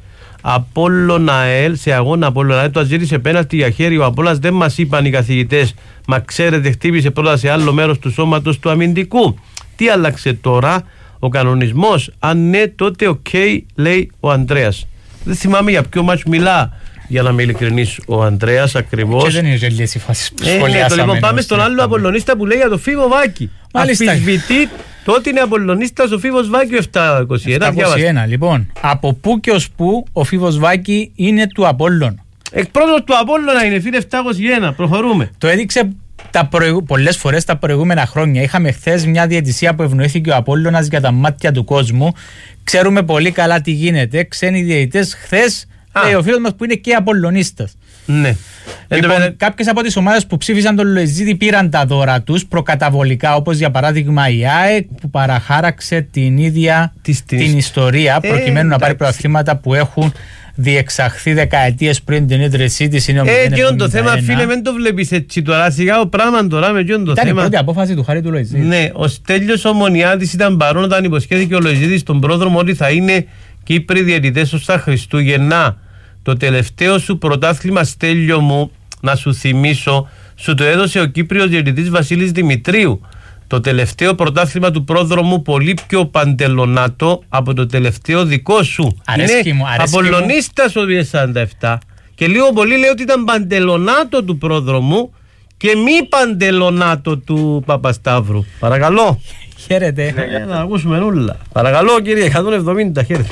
Απόλλων ΑΕΛ, σε αγώνα Απόλλων ΑΕΛ, το αζήτησε πέναλτι για χέρι. Ο Απόλλας δεν μας είπαν οι καθηγητές. Μα ξέρετε, χτύπησε πρώτα σε άλλο μέρος του σώματος του αμυντικού. Τι άλλαξε τώρα? Ο κανονισμός? Αν ναι, τότε οκ, okay, λέει ο Ανδρέας. Δεν θυμάμαι για ποιο μάτσο μιλά, για να είμαι ειλικρινής, ο Ανδρέας ακριβώς. Και δεν είναι γελίες οι φάσεις που ε, σχολιάσαμε. Ναι, το λοιπόν πάμε στον άλλο Απολλωνίστα που λέει για το Φίβο Βάκη. Αμφισβητεί το ότι είναι Απολλωνίστας ο Φίβος Βάκη επτακόσια είκοσι ένα. επτακόσια είκοσι ένα, λοιπόν. Από πού και ως πού ο Φίβος Βάκη είναι του Απόλλων? Εκπρόσωπος του Απόλλωνα είναι, φίλε, επτακόσια ένα. Προχωρούμε. Το έδειξε τα προηγου... πολλές φορές τα προηγούμενα χρόνια. Είχαμε χθες μια διαιτησία που ευνοήθηκε ο Απόλλωνας για τα μάτια του κόσμου. Ξέρουμε πολύ καλά τι γίνεται. Ξένοι διαιτητές. Χθες λέει ο φίλος μας που είναι και Απολλωνίστας. Ναι. Λοιπόν, ε, κάποιες από τις ομάδες που ψήφισαν τον Λοεζίδη πήραν τα δώρα τους προκαταβολικά, όπως για παράδειγμα η ΑΕΚ που παραχάραξε την ίδια της, την της... ιστορία προκειμένου ε, να πάρει πρωταθλήματα που έχουν διεξαχθεί δεκαετίες πριν την ίδρυσή της. Είναι ε, και το θέμα, φίλε, δεν το βλέπεις έτσι τώρα. Σιγά ο πράγμα τώρα με ποιον το ήταν θέμα. Ήταν η πρώτη απόφαση του Χάρη του Λοεζίδη. Ναι, ο Στέλιος Ομονιάδης ήταν παρόν όταν υποσχέθηκε ο Λοεζίδης στον πρόδρομο ότι θα είναι Κύπροι διαιτητές ως τα Χριστούγεννα. Το τελευταίο σου πρωτάθλημα, Στέλιο μου, να σου θυμίσω, σου το έδωσε ο Κύπριος διαιτητής Βασίλης Δημητρίου. Το τελευταίο πρωτάθλημα του πρόδρομου πολύ πιο παντελονάτο από το τελευταίο δικό σου. Αρέσκει είναι Απολλωνίστας ο σαράντα επτά και λίγο πολύ λέει ότι ήταν παντελονάτο του πρόδρομου και μη παντελονάτο του Παπασταύρου. Παρακαλώ. Χαίρετε. Ε, να ακούσουμε όλα. Παρακαλώ κύριε, εκατόν εβδομήντα, χαίρετε.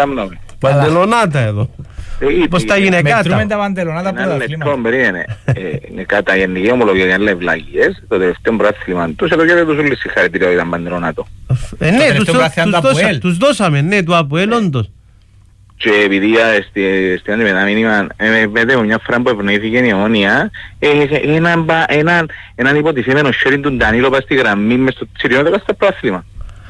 Παντελονάτα εδώ. Πώς τα γυναικάτα. Μετρούμε τα παντελονάτα που τα αθλήματα. Είναι κατά γενική ομολογία για να λέει βλαγίες. Το τελευταίο πρωτάθλημα τους εδώ τους όλοι συγχαρητήρια ότι ήταν παντελονάτο. Ναι, τους δώσαμε, ναι, του Αποέλ όντως. και επειδή στείλανε μετά μήνυμα, πέτε μου μια φορά που ευνοήθηκε η Ομόνια, έναν υποτιθέμενο χέρι του Ντανίλο πας στη γραμμή μες στο τσιριό στο πρόθλημα.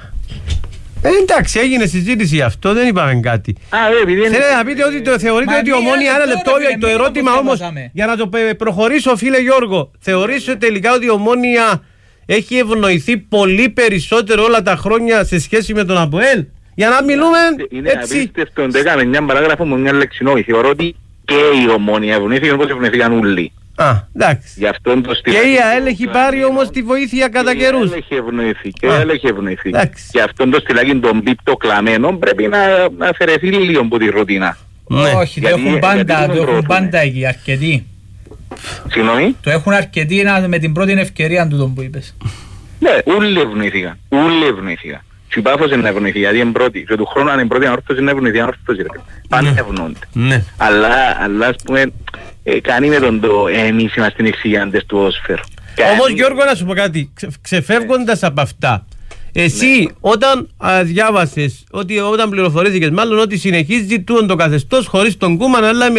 Ε, εντάξει, έγινε συζήτηση γι' αυτό, δεν είπαμε κάτι. Θέλετε να πείτε ότι το θεωρείτε ότι η Ομόνια, ένα λεπτό, το ερώτημα όμως, για να το προχωρήσω φίλε Γιώργο, θεωρείς τελικά ότι η Ομόνια έχει ευνοηθεί πολύ περισσότερο όλα τα χρόνια σε σχέση με τον ΑΠΟΕΛ? Για να μιλούμε είναι έτσι. Είναι απίστευτο, έκαμε μια παράγραφο με μια λεξινόη. Θεωρώ ότι και η Ομόνια ευνοήθηκαν όπως ευνοήθηκαν όλοι. Α, εντάξει. Γι' αυτό το και η ΑΕΛ έχει πάρει όμως τη βοήθεια κατά καιρούς. Και η ΑΕΛ έχει ευνοηθεί. Και η ΑΕΛ έχει ευνοηθεί. Γι' αυτό το στυλάκι των πίπτο κλαμμένων πρέπει να αφαιρεθεί λίγο από τη ρουτίνα. Όχι, το έχουν πάντα, το έχουν πάντα εκεί, αρκετοί. Συγγνώμη. Το έχουν αρκετοί με την πρώτη ευκαιρία του τον που είπες. Ναι, όλοι ευνοήθηκαν. Όλοι ευνοήθηκαν. Και η Πάφος είναι ευνοηθεί, γιατί είναι πρώτη. Και του χρόνου αν είναι πρώτη ανόρθωση είναι ευνοηθεί, ανόρθωση. Πάνε ευνοούνται. Αλλά ας πούμε, κάνει με τον το εμείς είμαστε εξηγιάντες του όσφαιρου. Όμως Γιώργο, να σου πω κάτι, ξεφεύγοντας από αυτά, εσύ όταν διάβασες, όταν πληροφορήθηκες μάλλον ότι συνεχίζει τούτον το καθεστώς χωρίς τον Κούμαν, αλλά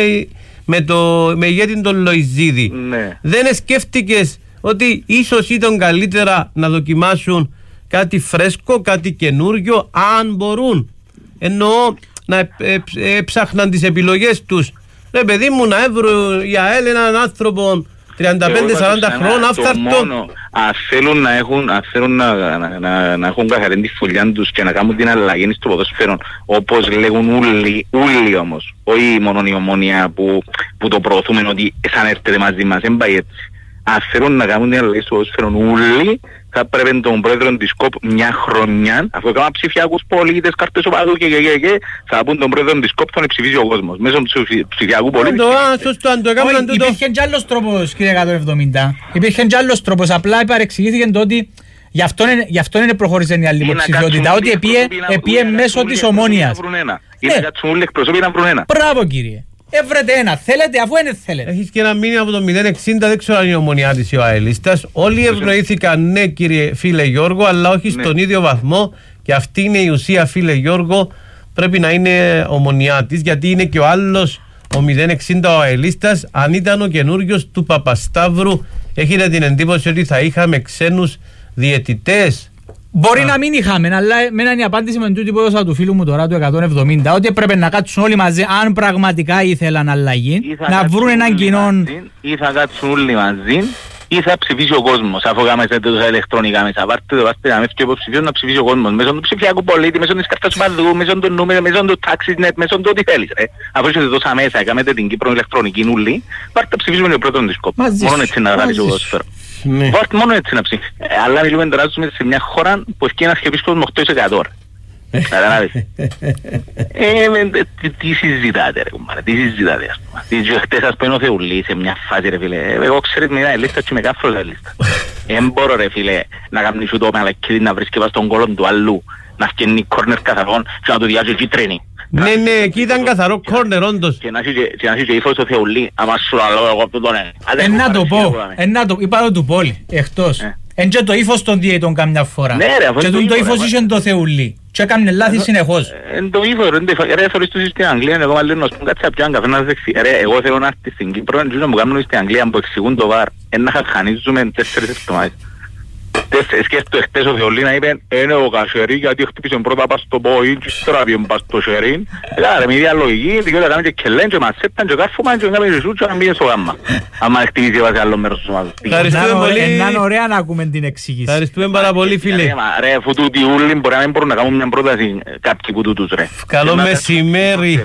με ηγέτη τον Λοϊζίδη, δεν σκέφτηκες ότι ίσως ήταν καλύτερα να δοκιμάσουν κάτι φρέσκο, κάτι καινούριο, αν μπορούν? Εννοώ να έψαχναν τις επιλογές τους. Ρε παιδί μου, να έβρουν η ΑΕΛ έναν άνθρωπο τριάντα πέντε σαράντα χρόνων αυθαρτό. Αν θέλουν να έχουν, αν θέλουν να, να, να, να έχουν καθαρή τη φωλιά τους και να κάνουν την αλλαγή στο ποδόσφαιρο, όπως λέγουν όλοι, όλοι όμως, όχι μόνο η Ομόνια που, που το προωθούμε ότι σαν έρθετε μαζί μας, δεν πάει έτσι. Αν θέλουν να κάνουν την αλλαγή στο ποδόσφαιρο όλοι, θα πρέπει τον πρόεδρο της ΚΟΠ μια χρονιά, αφού έκανα ψηφιακούς πολίτες, κάρτες οπαδού και, και, και, και θα πούν τον πρόεδρο της ΚΟΠ θα ψηφίσει ο κόσμος. Μέσω του ψηφιακού πολίτη. Υπήρχε κι άλλος τρόπος, κύριε εκατόν εβδομήντα. Υπήρχε κι άλλος τρόπος. Απλά παρεξηγήθηκε το ότι γι' αυτό είναι, γι' αυτό είναι προχώρησε η άλλη υποψηφιότητα. Ότι επίε μέσω της Ομόνιας. Ή να κάτσουν όλοι εκπροσώποι να βρουν ένα. Μπράβο κύριε. Έβρετε ένα, θέλετε αφού δεν θέλετε. Έχεις και ένα μήνυμα από το μηδέν εξήντα, δεν ξέρω αν είναι η Ομονιά της ή ο ΑΕΛίστας. Όλοι ευνοήθηκαν, ναι κύριε φίλε Γιώργο, αλλά όχι στον ίδιο βαθμό. Και αυτή είναι η ουσία, φίλε Γιώργο. Πρέπει να είναι Ομονιά της, γιατί είναι και ο άλλος ο μηδέν εξήντα ο ΑΕΛίστας. Αν ήταν ο καινούριος του Παπασταύρου, έχετε την εντύπωση ότι θα είχαμε ξένους διαιτητές? Μπορεί Α. να μην είχαμε, αλλά με έναν η απάντηση με τούτη που έδωσα του φίλου μου τώρα του εκατόν εβδομήντα, ότι έπρεπε να κάτσουν όλοι μαζί, αν πραγματικά ήθελαν αλλαγή, να βρουν έναν κοινό. Ή θα κάτσουν όλοι μαζί, ή θα ψηφίσει ο κόσμος. Αφού κάνετε τόσα ηλεκτρονικά μέσα, πάρτε το, πάρτε να με και υποψηφίων να ψηφίσει ο κόσμος. Μέσω του ψηφιακού πολίτη, μέσω της κάρτας παδού, μέσω του νούμερου, μέσω του TaxiNet, μέσω του ό,τι θέλεις. Αφού είστε τόσα μέσα, κάνετε την Κύπρο ηλεκτρονική νουλή, πάρτε ψηφίσουμε τον πρώτο της ΚΟΠ. Μόνο έτσι να γράψει ο ποδόσφαιρο. Ναι. Βάρτε μόνο έτσι να ψηφίσει. Ε, αλλά μιλούμε τώρα σε μια χώρα που έχει ένα αρχιεπίσκοπος με οκτώ τοις εκατό. Καταλάβεις. Τι συζητάτε ρε κουμπάρε, τι συζητάτε ας πούμε. Χτες ας πούμε ο Θεουλής σε μια φάση ρε φίλε. Εγώ ξέρεις με μια λίστα και με κάφρος la λίστα. Εν μπορώ ρε φίλε να κάνεις το μαλακίδι να βρίσκει στον κόλον του αλλού, να φτιάχνει κόρνερ καθαρόν και να το διάζει εκεί τρένει. Ναι, ναι, εκεί ήταν καθαρό κόρνερ όντως. Και να έχει και ύφος ο Θεουλή, άμα σου λαλώ εγώ από τον ένα. Εν να το πω, εν να το, είπα το του πόλη, εκτός. Εν και το ύφος των διαιτών καμιά φορά. Και το ύφος είχε το Θεουλή. Και έκαμε λάθη συνεχώς. Εν το ύφος, ρε θωρείς τους στην Αγγλία, εγώ μάλλον να σπούν κάτσε απ' καφέ να δεξι. Ρε, εγώ θέλω να έρθει στην Κύπρο, να μου κάνουν στην Αγγλία που εξηγούν το βαρ. Εν να χαχανίζουμε τέσσερις εβδομάδες. Σκέφτω εχθές ο Θεολίνα είπε είναι ο Κασερή γιατί χτύπησε πρώτα πας στο πόη και τώρα πιέν πας στο Σερήν. Άρα με ίδια λογική δικαιότητα κάνουμε και κελέν και μασέταν και κάρφωμαν και κάνουμε και σούτσο να μπήκε στο γάμμα. Αν χτυπήσει βάζει άλλο μέρος του σωμάτου. Ευχαριστούμε πολύ. Είναι ωραία να ακούμε την εξήγηση. Ευχαριστούμε πάρα πολύ φίλε. Ρε αφού τούτοι ούλοι μπορεί να μην μπορούν να κάνουν μια πρόταση κάποιοι που τούτους ρε. Καλό μεσημέρι.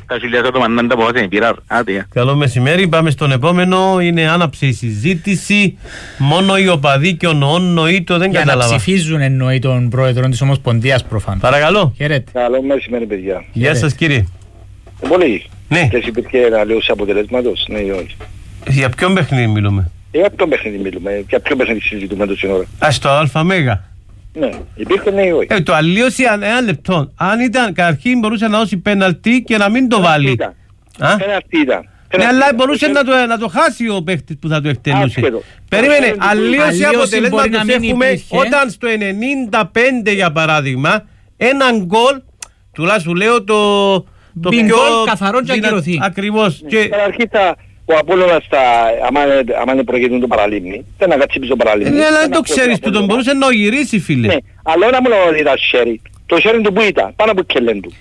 Καλό μεσημέρι. Πάμε στον επόμενο. Είναι άναψε η συζήτηση. Μόνο οι οπαδοί και ο νοών νοήτο δεν για κατάλαβα. Να ψηφίζουν εννοεί τον πρόεδρο της Ομοσπονδίας προφανώς. Παρακαλώ. Χαίρετε. Καλό μεσημέρι παιδιά. Γεια σας κύριε. Πολύ. Ναι. Και εσύ υπήρχε ένα λέω σε αποτελέσματος, ναι ή όχι. Για ποιον παιχνίδι μιλούμε? Για ποιον παιχνίδι μιλούμε, για ποιον παιχνίδι συζητούμε τόσο ώρα. Α, στο ΑΜ. Ναι, υπήρχε ναι ή όχι. Ε, το αλλίωση ένα λεπτό. Αν ήταν καταρχήν μπορούσε να δώσει πέναλτι και να μην το βάλει. Πέναλτι ήταν. Ναι, αλλά μπορούσε να το, να το χάσει ο παίχτης που θα το εκτελούσε. Περίμενε, αλλίωση αποτελέσματος έχουμε όταν στο ενενήντα πέντε για παράδειγμα έναν γκολ, τουλάχιστον λέω το, το Μπιν πιο γκολ καθαρό και δυνα... ακυρωθεί. Ακριβώς. Ναι. Και... Καταρχήν θα, ο Απόλλωνας θα, άμα, άμα είναι προκειμένου το παραλίμνη, δεν να κάτσει πίσω παραλίμνη. Ναι, αλλά δεν το ξέρεις του, τον μπορούσε να γυρίσει, φίλε. Ναι, αλλά όλα μου λέω ότι ήταν σέρι. Το σέρι του που ήταν, πάνω από κελέν του.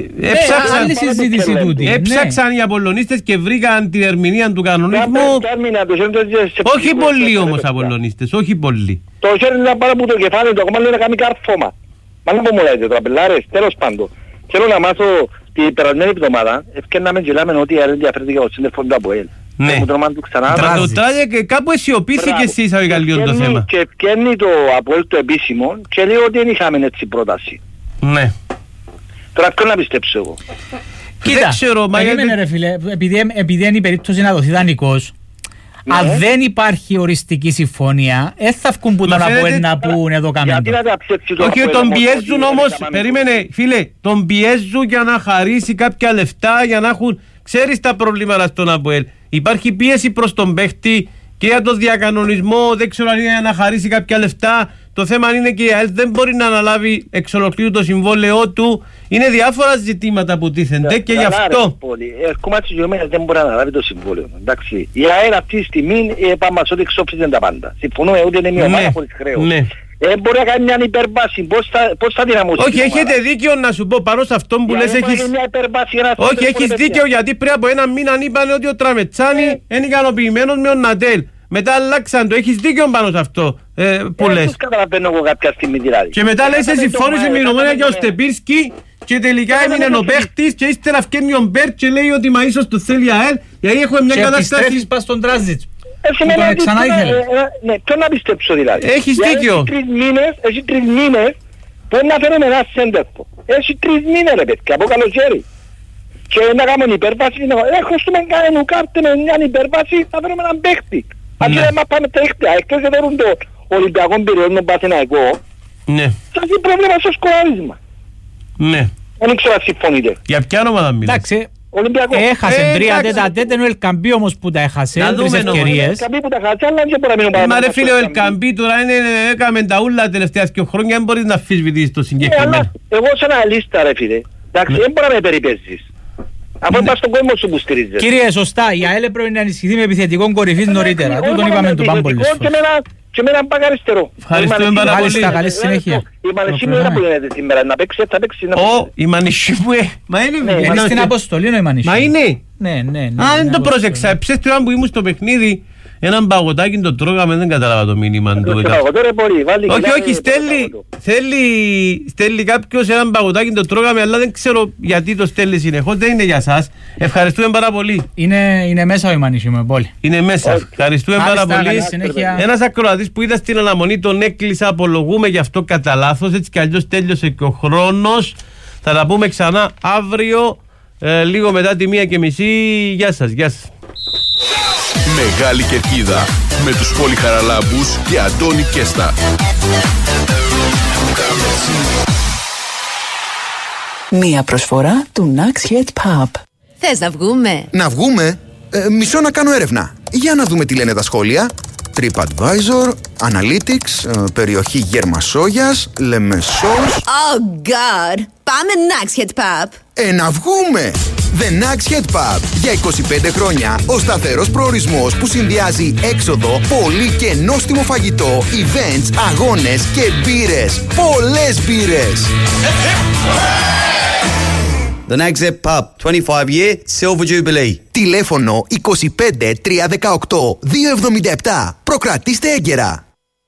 Έψαξαν οι Απολλωνίστες και βρήκαν την ερμηνεία του κανονισμού. Όχι πολλοί όμως Απολλωνίστες, όχι πολλοί. Το σέρι ήταν πάνω από το κεφάλι του, ακόμα λέει να κάνει καρφώμα. Μα να πω μου λέτε τώρα, πελάρες, τέλος πάντων. Θέλω να μάθω την περασμένη εβδομάδα, ευκαιρνάμε και λέμε ότι η ενδιαφέρεται για ο σύνδεφος του ΑΠΟΕΛ. Ναι. Και κάπου αισιοπήθηκε εσύ εισαγωγικά λίγο το θέμα. Και ευκαιρνεί το ΑΠΟΕΛ το επίσημο και λέει ότι δεν είχαμε έτσι πρόταση. Ναι. Τώρα αυτό να πιστέψω εγώ. Κοίτα, περίμενε ρε φίλε, επειδή, επειδή είναι η περίπτωση να δοθεί δανεικός, ναι. Αν δεν υπάρχει οριστική συμφωνία, δεν θα βγουν που τον ΑΠΟΕΛ να πούν εδώ καμέντο. Όχι, τον πιέζουν όμως, περίμενε φίλε, τον πιέζουν για να χαρίσει κάποια λεφτά, για να έχουν, ξέρεις τα προβλήματα στον ΑΠΟΕΛ. Υπάρχει πίεση προς τον παίχτη και για τον διακανονισμό, δεν ξέρω αν είναι να χαρίσει κάποια λεφτά. Το θέμα είναι και η ΑΕΛ δεν μπορεί να αναλάβει εξ ολοκλήρου το συμβόλαιό του. Είναι διάφορα ζητήματα που τίθενται και γι' αυτό. Ερχόμαστε στις γεωμένες δεν μπορεί να αναλάβει το συμβόλαιο. Εντάξει. Η ΑΕΛ αυτή τη στιγμή είπαμε μας ότι εξόφλησαν τα πάντα. Συμφωνούμε ότι είναι μια ομάδα χωρίς χρέος. Ε, μπορεί να κάνει μια υπερβάση. Πώς θα, πώς θα δυναμώσει. Όχι, έχετε δίκιο να σου πω πάνω σε αυτό που λες. Έχεις... Όχι, έχεις δίκιο γιατί πριν από ένα μήνα είπαν ότι ο Τραμετσάνη ε. είναι ικανοποιημένος με τον Νατέλ. Μετά αλλάξαν το, έχεις δίκιο πάνω σε αυτό ε, που ε, λες. Πώς καταλαβαίνω εγώ κάποια στιγμή δηλαδή. Και μετά λες εσύ συμφώνησε με την Ομόνια και ο Στεπίρσκι και τελικά έμεινε ο παίχτης και ύστερα φκένει ο Μπέρτ και λέει ότι μα ίσως το θέλει ΑΕΛ γιατί έχουμε μια κατάσταση. Και επιστρέφεις πας στον Τράζιτς. Που τον ξανά ήθελε. Ναι, ποιο να πιστέψω δηλαδή. Έχεις δίκιο. Έχει τρεις μήνες που να φέρουμε ένα σέντερφο. Έχει τρεις μήνες ρε παιδιά, από καλοκαίρι. Και να κάνουμε υπέρβαση, έχω στο με κάνουν κάρτε με μια υπέρβαση, θα φέρουμε έναν παίχτη. Αν δεν πάμε τα έκτια, εκτός δεν δέρουν το Ολυμπιακό περιόδο τον Παθηναϊκό, θα έχει πρόβλημα στο σκοράρισμα. Ναι. Δεν ήξερα αν συμφωνείτε. Για ποια ομάδα μιλάς. Εντάξει, Ολυμπιακό. έχασε τρία τέτα τέτα, ο Ελκαμπή όμως που τα έχασε, τρεις ευκαιρίες. Ο Ελκαμπή που τα έχασε, αλλά δεν μπορεί να μείνουν παραπάνω. Μα ρε φίλε, ο Ελκαμπή τώρα έκαμε τα ούλα τελευταία και χρόνια, δεν μπορείς να αφισβητήσεις το συγκεκριμένο. Εγώ σαν ένα λίστα ρε φίλε, εντάξει, δεν μπορεί να με περιπέζεις. Από είπα στον κόσμο σου που στηρίζεις. Κύριε, σωστά, η ΑΕΛ πρέπει να ενισχυθεί με επιθετικό κορυφής νωρίτερα. Του τον είπαμε του Πάμπολης. Και με έναν μπακ αριστερό. Ευχαριστούμε πάρα πολύ. Καλή συνέχεια. Η Μανισί μου είναι που γίνεται σήμερα. Να παίξει, θα παίξει. Ω, η Μανισί μου, μα είναι... Είναι στην αποστολή η Μανισί. Μα είναι. Ναι, ναι. Α, δεν το πρόσεξα. Ψες την ώρα που ήμουν στο παιχνίδι, έναν παγωτάκι το τρώγαμε, δεν κατάλαβα το μήνυμα του. Όχι, όχι, στέλνει, στέλνει κάποιος έναν παγωτάκι το τρώγαμε, αλλά δεν ξέρω γιατί το στέλνει συνεχώς, δεν είναι για σας. Ευχαριστούμε πάρα πολύ. Είναι, είναι μέσα ο Μανισί μου, πολύ. Είναι μέσα, ευχαριστούμε πάρα πολύ. Ένας ακροατής που είδα στην αναμονή τον έκλεισα, απολογούμε γι' αυτό κατά λάθος, έτσι κι αλλιώς τέλειωσε και ο χρόνος. Θα τα πούμε ξανά αύριο, ε, λίγο μετά τη μία και μισή. Γεια σας, γεια σας. Μεγάλη Κερκίδα με τους Πολυχαραλάμπους και Αντώνη Κέστα. Μία προσφορά του Nax Head Pub. Θες να βγούμε? Να βγούμε? Ε, μισό να κάνω έρευνα. Για να δούμε τι λένε τα σχόλια. TripAdvisor, Analytics, ε, περιοχή Γερμασόγιας, Λεμεσός. Oh God! Πάμε Nax Head Pub. Ε, να βγούμε! The Nax Head Pub. Για είκοσι πέντε χρόνια ο σταθερός προορισμός που συνδυάζει έξοδο, πολύ και νόστιμο φαγητό, events, αγώνες και μπύρες. Πολλές μπύρες! The Nax Head Pub, twenty-five year Silver Jubilee. Τηλέφωνο είκοσι πέντε τρία δεκαοκτώ δύο εβδομήντα επτά. Προκρατήστε έγκαιρα.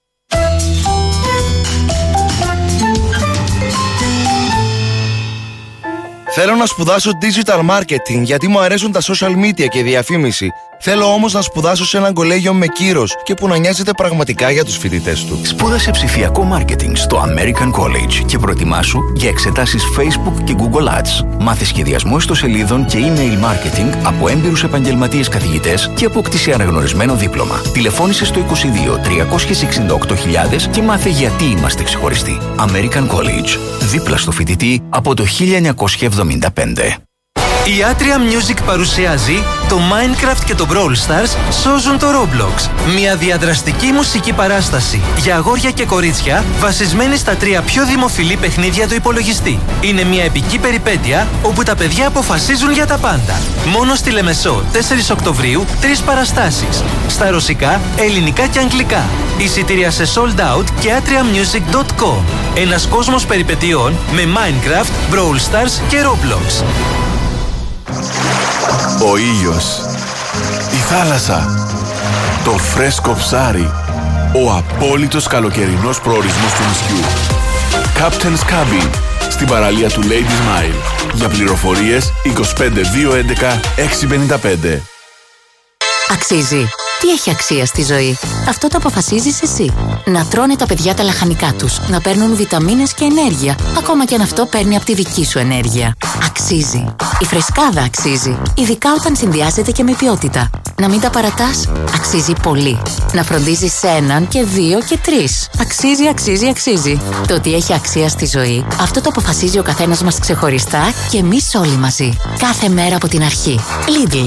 Θέλω να σπουδάσω digital marketing γιατί μου αρέσουν τα social media και η διαφήμιση. Θέλω όμως να σπουδάσω σε ένα κολέγιο με κύρος και που να νοιάζεται πραγματικά για τους φοιτητές του. Σπούδασε ψηφιακό marketing στο American College και προετοιμάσου για εξετάσεις Facebook και Google Ads. Μάθε σχεδιασμό ιστοσελίδων και email marketing από έμπειρους επαγγελματίες καθηγητές και απόκτησε αναγνωρισμένο δίπλωμα. Τηλεφώνησε στο είκοσι δύο τριακόσια εξήντα οκτώ χιλιάδες και μάθε γιατί είμαστε ξεχωριστοί. American College. Δίπλα στο φοιτητή από το χίλια εννιακόσια εβδομήντα πέντε. Η Atria Music παρουσιάζει το Minecraft και το Brawl Stars σώζουν το Roblox. Μια διαδραστική μουσική παράσταση για αγόρια και κορίτσια βασισμένη στα τρία πιο δημοφιλή παιχνίδια του υπολογιστή. Είναι μια επική περιπέτεια όπου τα παιδιά αποφασίζουν για τα πάντα. Μόνο στη Λεμεσό, τέσσερις Οκτωβρίου, τρεις παραστάσεις. Στα ρωσικά, ελληνικά και αγγλικά. Εισιτήρια σε sold out και atria music dot com. Ένας κόσμος περιπετειών με Minecraft, Brawl Stars και Roblox. Ο ήλιος, η θάλασσα, το φρέσκο ψάρι, ο απόλυτος καλοκαιρινός προορισμός του νησιού. Captain's Cabin, στην παραλία του Ladies Mile. Για πληροφορίες είκοσι πέντε δύο έντεκα έξι πενήντα πέντε. Αξίζει. Τι έχει αξία στη ζωή? Αυτό το αποφασίζεις εσύ. Να τρώνε τα παιδιά τα λαχανικά τους, να παίρνουν βιταμίνες και ενέργεια, ακόμα και αν αυτό παίρνει από τη δική σου ενέργεια. Αξίζει. Η φρεσκάδα αξίζει, ειδικά όταν συνδυάζεται και με ποιότητα. Να μην τα παρατάς, αξίζει πολύ. Να φροντίζεις έναν και δύο και τρεις. Αξίζει, αξίζει, αξίζει. Το ότι έχει αξία στη ζωή, αυτό το αποφασίζει ο καθένας μας ξεχωριστά και εμείς όλοι μαζί. Κάθε μέρα από την αρχή. Lidl.